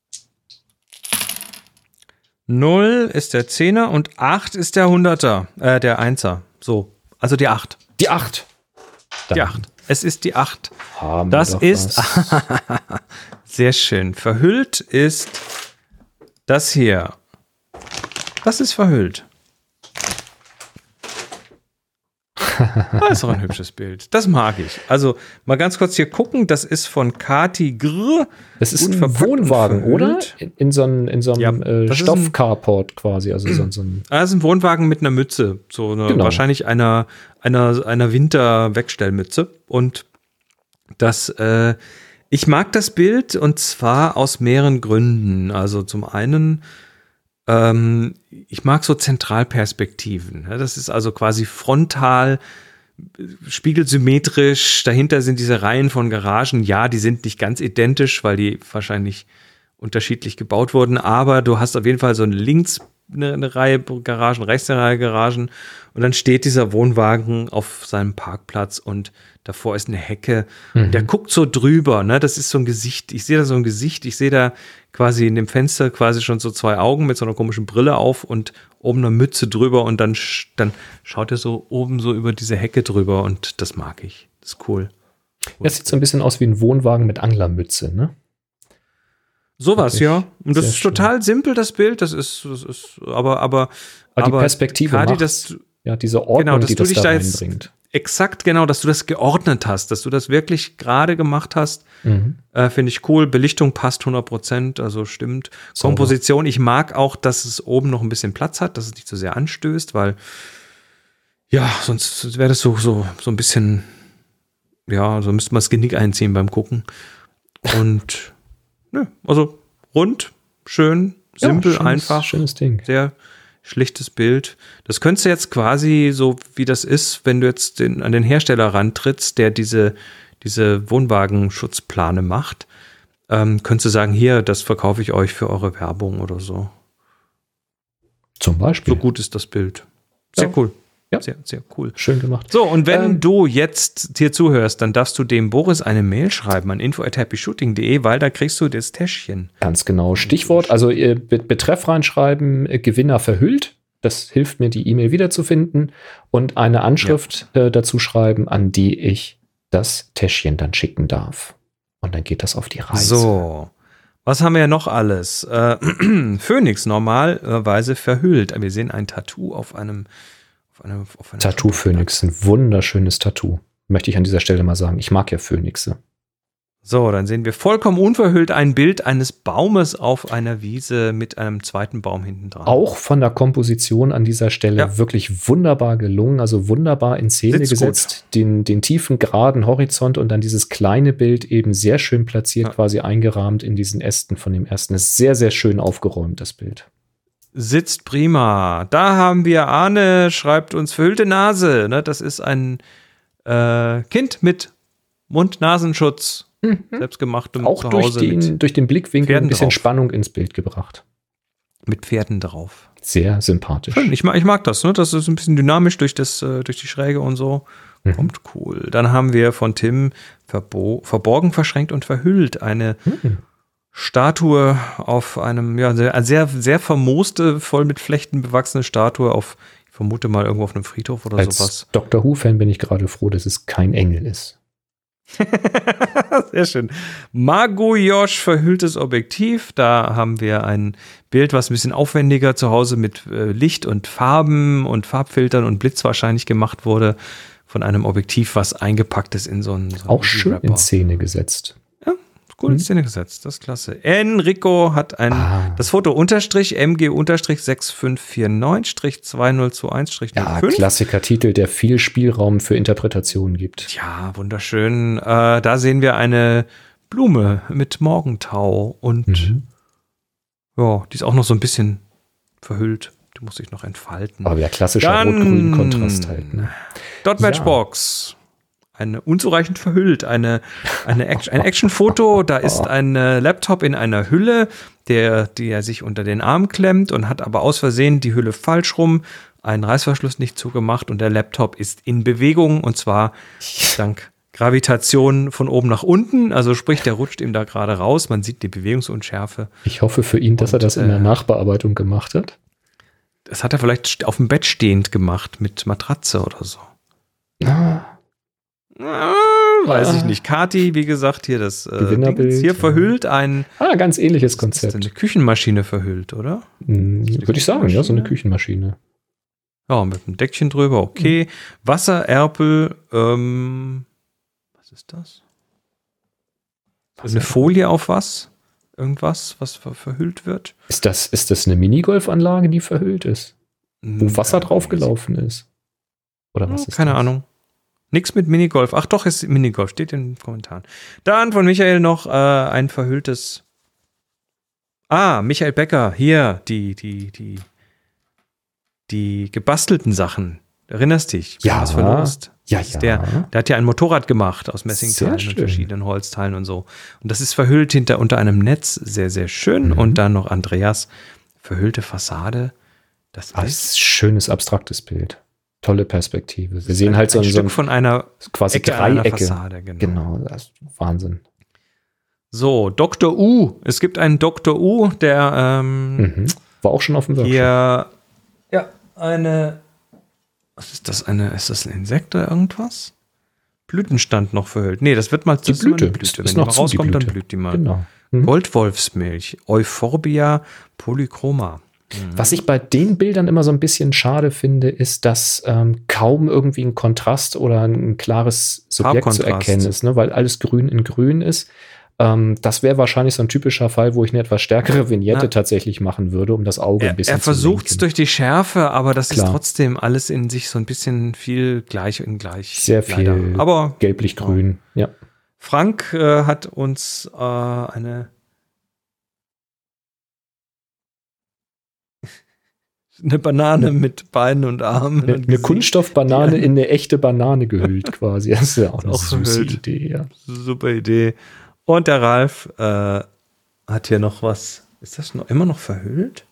S2: null ist der Zehner und acht ist der Hunderter, äh, der Einser. So, also die acht.
S1: Die acht.
S2: Die acht. Es ist die acht.
S1: Haben
S2: das ist sehr schön. Verhüllt ist das hier. Das ist verhüllt. Das ist doch ein hübsches Bild. Das mag ich. Also mal ganz kurz hier gucken. Das ist von Kati Grr.
S1: Das ist ein Wohnwagen, oder? In, in so einem, in so einem ja, äh, Stoff-Carport quasi. Also so, so ein
S2: das ist ein Wohnwagen mit einer Mütze. So eine, genau. Wahrscheinlich einer, einer, einer Winter-Wegstellmütze. Und das, äh, ich mag das Bild und zwar aus mehreren Gründen. Also zum einen Ähm, ich mag so Zentralperspektiven. Das ist also quasi frontal, spiegelsymmetrisch. Dahinter sind diese Reihen von Garagen. Ja, die sind nicht ganz identisch, weil die wahrscheinlich unterschiedlich gebaut wurden. Aber du hast auf jeden Fall so eine links eine, eine Reihe Garagen, rechts eine Reihe Garagen. Und dann steht dieser Wohnwagen auf seinem Parkplatz und davor ist eine Hecke. Mhm. Und der guckt so drüber. Ne? Das ist so ein Gesicht. Ich sehe da so ein Gesicht. Ich sehe da quasi in dem Fenster quasi schon so zwei Augen mit so einer komischen Brille auf und oben eine Mütze drüber. Und dann, dann schaut er so oben so über diese Hecke drüber. Und das mag ich. Das ist cool.
S1: Das sieht so ein bisschen aus wie ein Wohnwagen mit Anglermütze, ne?
S2: Sowas, ja. Und das ist schön. Total simpel, das Bild. Das ist, das ist aber, aber,
S1: aber die Perspektive
S2: Kati, dass,
S1: ja, diese Ordnung,
S2: genau, dass
S1: die
S2: du
S1: das
S2: dich
S1: da
S2: da
S1: reinbringt.
S2: Exakt, genau, dass du das geordnet hast, dass du das wirklich gerade gemacht hast,
S1: mhm.
S2: äh, finde ich cool. Belichtung passt hundert Prozent, also stimmt.
S1: Sauber.
S2: Komposition, ich mag auch, dass es oben noch ein bisschen Platz hat, dass es nicht so sehr anstößt, weil ja, sonst wäre das so, so, so ein bisschen, ja, so müsste man das Genick einziehen beim Gucken. Und ne, also rund, schön, simpel,
S1: ja, schönes,
S2: einfach.
S1: Schönes Ding.
S2: Sehr schlichtes Bild. Das könntest du jetzt quasi so, wie das ist, wenn du jetzt den, an den Hersteller rantrittst, der diese, diese Wohnwagenschutzplane macht, ähm, könntest du sagen, hier, das verkaufe ich euch für eure Werbung oder so.
S1: Zum Beispiel.
S2: So gut ist das Bild. Sehr ja. cool.
S1: Ja.
S2: Sehr, sehr cool.
S1: Schön gemacht.
S2: So, und wenn
S1: ähm,
S2: du jetzt hier zuhörst, dann darfst du dem Boris eine Mail schreiben an info at happy shooting punkt de, weil da kriegst du das Täschchen.
S1: Ganz genau. Stichwort, also äh, Betreff reinschreiben, äh, Gewinner verhüllt. Das hilft mir, die E-Mail wiederzufinden. Und eine Anschrift ja. äh, dazu schreiben, an die ich das Täschchen dann schicken darf. Und dann geht das auf die Reise.
S2: So. Was haben wir ja noch alles? Äh, Phoenix normalerweise verhüllt. Wir sehen ein Tattoo auf einem Auf eine, auf eine
S1: Tattoo-Phönix, ein wunderschönes Tattoo. Möchte ich an dieser Stelle mal sagen. Ich mag ja Phönixe.
S2: So, dann sehen wir vollkommen unverhüllt ein Bild eines Baumes auf einer Wiese mit einem zweiten Baum hinten dran.
S1: Auch von der Komposition an dieser Stelle ja. wirklich wunderbar gelungen, also wunderbar in Szene Sitzt gesetzt. Den, den tiefen, geraden Horizont und dann dieses kleine Bild eben sehr schön platziert, ja. quasi eingerahmt in diesen Ästen von dem ersten. Das ist sehr, sehr schön aufgeräumt, das Bild.
S2: Sitzt prima. Da haben wir Arne, schreibt uns verhüllte Nase. Ne, das ist ein äh, Kind mit Mund-Nasenschutz. Mhm. Selbstgemachtem
S1: Auch
S2: Zuhause.
S1: Durch den, durch den Blickwinkel
S2: Pferden
S1: ein bisschen
S2: drauf.
S1: Spannung ins Bild gebracht.
S2: Mit Pferden drauf.
S1: Sehr sympathisch.
S2: Schön, ich mag, ich mag das. Ne? Das ist ein bisschen dynamisch durch, das, äh, durch die Schräge und so. Mhm. Kommt cool. Dann haben wir von Tim verbo- verborgen, verschränkt und verhüllt eine mhm. Statue auf einem, ja, sehr, sehr, sehr vermooste, voll mit Flechten bewachsene Statue auf, ich vermute mal, irgendwo auf einem Friedhof oder
S1: Als
S2: sowas.
S1: Doctor Who-Fan bin ich gerade froh, dass es kein Engel ist.
S2: Sehr schön. Margot-Josh verhülltes Objektiv. Da haben wir ein Bild, was ein bisschen aufwendiger zu Hause mit äh, Licht und Farben und Farbfiltern und Blitz wahrscheinlich gemacht wurde. Von einem Objektiv, was eingepackt ist in so einen. So
S1: Auch schön in Szene gesetzt.
S2: Gut in Szene gesetzt, das ist klasse. Enrico hat ein, ah. das Foto unterstrich M G unterstrich sechs fünf vier neun zwei null zwei eins null fünf.
S1: Ja, Klassiker-Titel, der viel Spielraum für Interpretationen gibt.
S2: Ja, wunderschön. Äh, da sehen wir eine Blume mit Morgentau und mhm. ja, die ist auch noch so ein bisschen verhüllt. Die muss sich noch entfalten.
S1: Aber ja, klassischer Rot-Grün-Kontrast halt. Ne?
S2: Dot Matchbox. Ja. Eine unzureichend verhüllt, eine, eine Action, ein Actionfoto, da ist ein Laptop in einer Hülle, der, die er sich unter den Arm klemmt und hat aber aus Versehen die Hülle falsch rum, einen Reißverschluss nicht zugemacht und der Laptop ist in Bewegung und zwar dank Gravitation von oben nach unten, also sprich, der rutscht ihm da gerade raus, man sieht die Bewegungsunschärfe.
S1: Ich hoffe für ihn, dass und, er das in der Nachbearbeitung gemacht hat.
S2: Das hat er vielleicht auf dem Bett stehend gemacht mit Matratze oder so.
S1: Ah.
S2: Weiß ich nicht. Kati, wie gesagt, hier das äh,
S1: Gewinnerbild.
S2: Ding hier verhüllt ein.
S1: Ah, ganz ähnliches Konzept.
S2: Ist eine Küchenmaschine verhüllt, oder?
S1: Hm, würde ich sagen, ja, so eine Küchenmaschine.
S2: Ja, mit einem Deckchen drüber, okay. Mhm. Wassererpel, ähm, was ist das? Eine Folie auf was? Irgendwas, was ver- verhüllt wird?
S1: Ist das, ist das eine Minigolfanlage, die verhüllt ist? Wo hm, Wasser draufgelaufen ist? Oder was
S2: oh,
S1: ist
S2: keine
S1: das?
S2: Ahnung. Nix mit Minigolf. Ach doch, ist Minigolf. Steht in den Kommentaren. Dann von Michael noch äh, ein verhülltes. Ah, Michael Becker. Hier, die, die, die, die gebastelten Sachen. Erinnerst dich?
S1: Ja.
S2: Was verlost.
S1: Ja, ja.
S2: Der, der hat ja ein Motorrad gemacht aus Messingteilen und verschiedenen Holzteilen und so. Und das ist verhüllt hinter unter einem Netz. Sehr, sehr schön. Mhm. Und dann noch Andreas. Verhüllte Fassade. Das ist
S1: ein schönes, abstraktes Bild. Tolle Perspektive. Wir sehen
S2: ein,
S1: halt so ein,
S2: ein
S1: so
S2: Stück von einer
S1: quasi
S2: Ecke
S1: Dreiecke.
S2: Einer Fassade, genau.
S1: genau, das ist Wahnsinn.
S2: So, Doktor U. Es gibt einen Doktor U, der ähm,
S1: mhm. war auch schon auf dem Workshop.
S2: Hier, ja, eine, was ist das? Eine, ist das ein Insekt oder irgendwas? Blütenstand noch verhüllt. Nee, das wird mal
S1: die Blüte.
S2: Blüte.
S1: Ist,
S2: Wenn
S1: ist
S2: die
S1: noch
S2: mal rauskommt,
S1: die
S2: dann blüht die mal.
S1: Genau. Mhm.
S2: Goldwolfsmilch, Euphorbia polychroma.
S1: Was ich bei den Bildern immer so ein bisschen schade finde, ist, dass ähm, kaum irgendwie ein Kontrast oder ein klares Subjekt zu erkennen ist, ne? Weil alles grün in grün ist. Ähm, das wäre wahrscheinlich so ein typischer Fall, wo ich eine etwas stärkere Vignette ja. tatsächlich machen würde, um das Auge
S2: er,
S1: ein bisschen
S2: er
S1: zu
S2: versucht es durch die Schärfe, aber das
S1: Klar.
S2: ist trotzdem alles in sich so ein bisschen viel gleich in gleich.
S1: Sehr viel
S2: leider. Aber
S1: gelblich-grün, ja.
S2: Frank äh, hat uns äh, eine Eine Banane mit Beinen und Armen.
S1: Eine,
S2: und
S1: eine Kunststoffbanane
S2: ja.
S1: in eine echte Banane gehüllt quasi. Das ist ja auch
S2: ist
S1: eine
S2: auch
S1: süße
S2: verhüllt.
S1: Idee. Ja.
S2: Super Idee. Und der Ralf äh, hat hier noch was. Ist das noch immer noch verhüllt?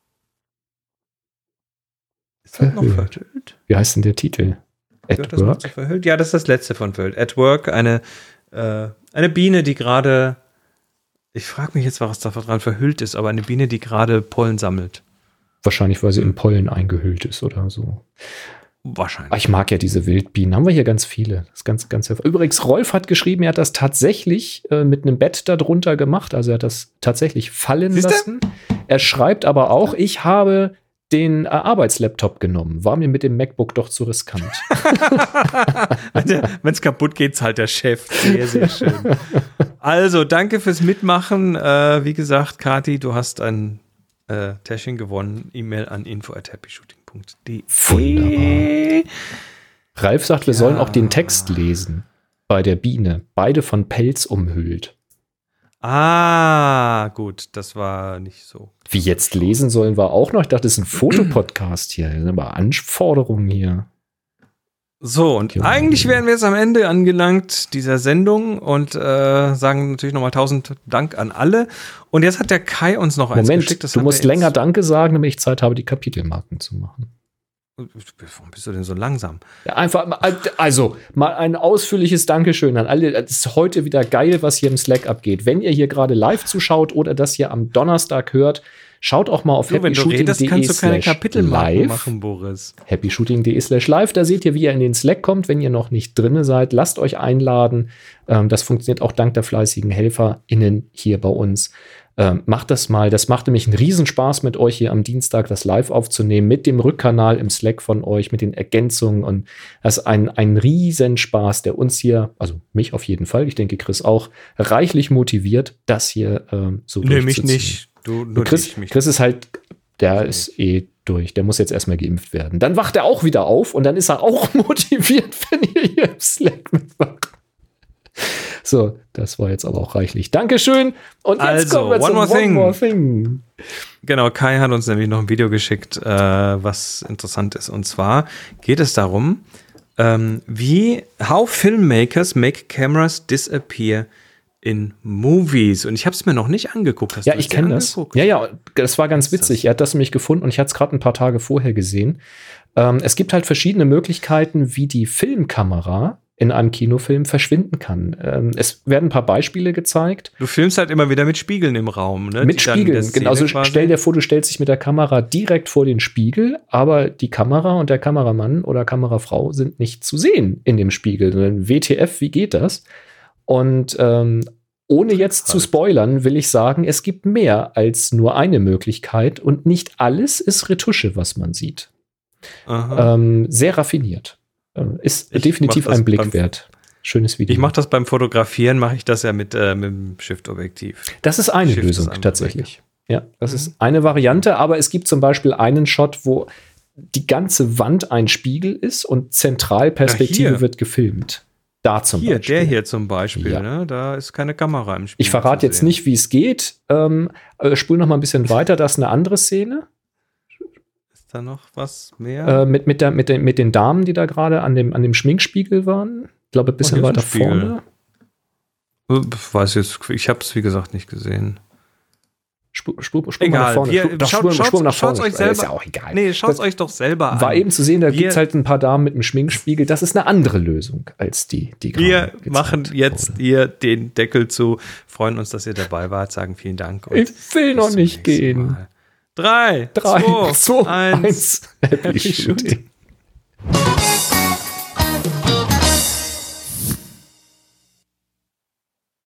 S2: Ist das noch verhüllt?
S1: Wie heißt denn der Titel?
S2: At Work? So verhüllt? Ja, das ist das letzte von verhüllt. At Work, eine, äh, eine Biene, die gerade, ich frage mich jetzt, was da dran verhüllt ist, aber eine Biene, die gerade Pollen sammelt.
S1: Wahrscheinlich, weil sie in Pollen eingehüllt ist oder so.
S2: Wahrscheinlich.
S1: Ich mag ja diese Wildbienen. Haben wir hier ganz viele. Das ist ganz, ganz hervor- Übrigens, Rolf hat geschrieben, er hat das tatsächlich äh, mit einem Bett darunter gemacht. Also er hat das tatsächlich fallen
S2: Siehste?
S1: lassen. Er schreibt aber auch, ich habe den äh, Arbeitslaptop genommen. War mir mit dem MacBook doch zu riskant.
S2: Wenn es kaputt geht, zahlt der Chef. Sehr, sehr schön. Also, danke fürs Mitmachen. Äh, wie gesagt, Kathi, du hast ein Äh, Täschchen gewonnen. E-Mail an info at happyshooting punkt de.
S1: Wunderbar. Ralf sagt, wir ja. sollen auch den Text lesen. Bei der Biene. Beide von Pelz umhüllt.
S2: Ah, gut. Das war nicht so.
S1: Wie jetzt lesen sollen wir auch noch. Ich dachte, das ist ein Fotopodcast hier. Das sind aber Anforderungen hier.
S2: So, und ja. eigentlich wären wir jetzt am Ende angelangt dieser Sendung und äh, sagen natürlich nochmal tausend Dank an alle. Und jetzt hat der Kai uns noch eins
S1: Moment,
S2: geschickt. Das
S1: du musst
S2: jetzt.
S1: länger Danke sagen, damit ich Zeit habe, die Kapitelmarken zu machen.
S2: Warum bist du denn so langsam?
S1: Ja, einfach, also mal ein ausführliches Dankeschön an alle. Es ist heute wieder geil, was hier im Slack abgeht. Wenn ihr hier gerade live zuschaut oder das hier am Donnerstag hört, schaut auch mal auf happyshooting punkt de slash live.
S2: Boris.
S1: happyshooting punkt de slash live. Da seht ihr, wie ihr in den Slack kommt, wenn ihr noch nicht drin seid. Lasst euch einladen. Das funktioniert auch dank der fleißigen HelferInnen hier bei uns. Ähm, macht das mal. Das macht nämlich einen Riesenspaß, mit euch hier am Dienstag das live aufzunehmen, mit dem Rückkanal im Slack von euch, mit den Ergänzungen. Und das ist ein, ein Riesenspaß, der uns hier, also mich auf jeden Fall, ich denke Chris auch, reichlich motiviert, das hier ähm, so
S2: durchzuziehen. Nee, mich nicht. Du, nur
S1: Chris,
S2: dich, mich
S1: Chris ist halt, der ist eh durch. Der muss jetzt erstmal geimpft werden. Dann wacht er auch wieder auf und dann ist er auch motiviert, wenn ihr hier im Slack mitmacht. So, das war jetzt aber auch reichlich. Dankeschön. Und jetzt
S2: also,
S1: kommen wir
S2: one
S1: zum
S2: more
S1: One
S2: thing.
S1: More Thing.
S2: Genau, Kai hat uns nämlich noch ein Video geschickt, äh, was interessant ist. Und zwar geht es darum, ähm, wie how filmmakers make cameras disappear in movies. Und ich habe es mir noch nicht angeguckt. Hast
S1: ja,
S2: du
S1: ich kenne das. Ja, ja, das war ganz witzig. Er hat das nämlich gefunden und ich hatte es gerade ein paar Tage vorher gesehen. Ähm, es gibt halt verschiedene Möglichkeiten, wie die Filmkamera in einem Kinofilm verschwinden kann. Ähm, es werden ein paar Beispiele gezeigt.
S2: Du filmst halt immer wieder mit Spiegeln im Raum, ne?
S1: Mit Spiegeln, genau. Also stell dir vor, du stellst dich mit der Kamera direkt vor den Spiegel, aber die Kamera und der Kameramann oder Kamerafrau sind nicht zu sehen in dem Spiegel. W T F, wie geht das? Und ähm, ohne jetzt zu spoilern, will ich sagen, es gibt mehr als nur eine Möglichkeit und nicht alles ist Retusche, was man sieht. Ähm, sehr raffiniert. Ist ich definitiv ein Blick wert. Schönes Video.
S2: Ich mache das beim Fotografieren, mache ich das ja mit, äh, mit dem Shift-Objektiv.
S1: Das ist eine Shift Lösung tatsächlich. Ja, das mhm. ist eine Variante, aber es gibt zum Beispiel einen Shot, wo die ganze Wand ein Spiegel ist und Zentralperspektive ja, wird gefilmt. Da zum
S2: hier,
S1: Beispiel.
S2: Der hier zum Beispiel,
S1: ja.
S2: ne? Da ist keine Kamera im Spiel.
S1: Ich verrate jetzt nicht, wie es geht. Ähm, spul noch mal ein bisschen weiter, da ist eine andere Szene.
S2: Da noch was mehr?
S1: Äh, mit, mit, der, mit, den, mit den Damen, die da gerade an dem, an dem Schminkspiegel waren. Ich glaube, ein bisschen oh, weiter vorne.
S2: Ich weiß jetzt, ich habe es wie gesagt nicht gesehen.
S1: Spur, spur, spur mal nach vorne. Wir,
S2: spur, schaut, spur, spur nach vorne. Schaut euch selber. Ist ja auch egal. Nee, schaut es euch doch selber an.
S1: War eben zu sehen, da gibt es halt ein paar Damen mit einem Schminkspiegel. Das ist eine andere Lösung als die, die
S2: gerade Wir machen jetzt wurde. Hier den Deckel zu. Freuen uns, dass ihr dabei wart. Sagen vielen Dank. Und
S1: ich will noch nicht gehen.
S2: Mal. Drei,
S1: Drei,
S2: zwei,
S1: zwei
S2: eins.
S1: eins. Happy Shooting.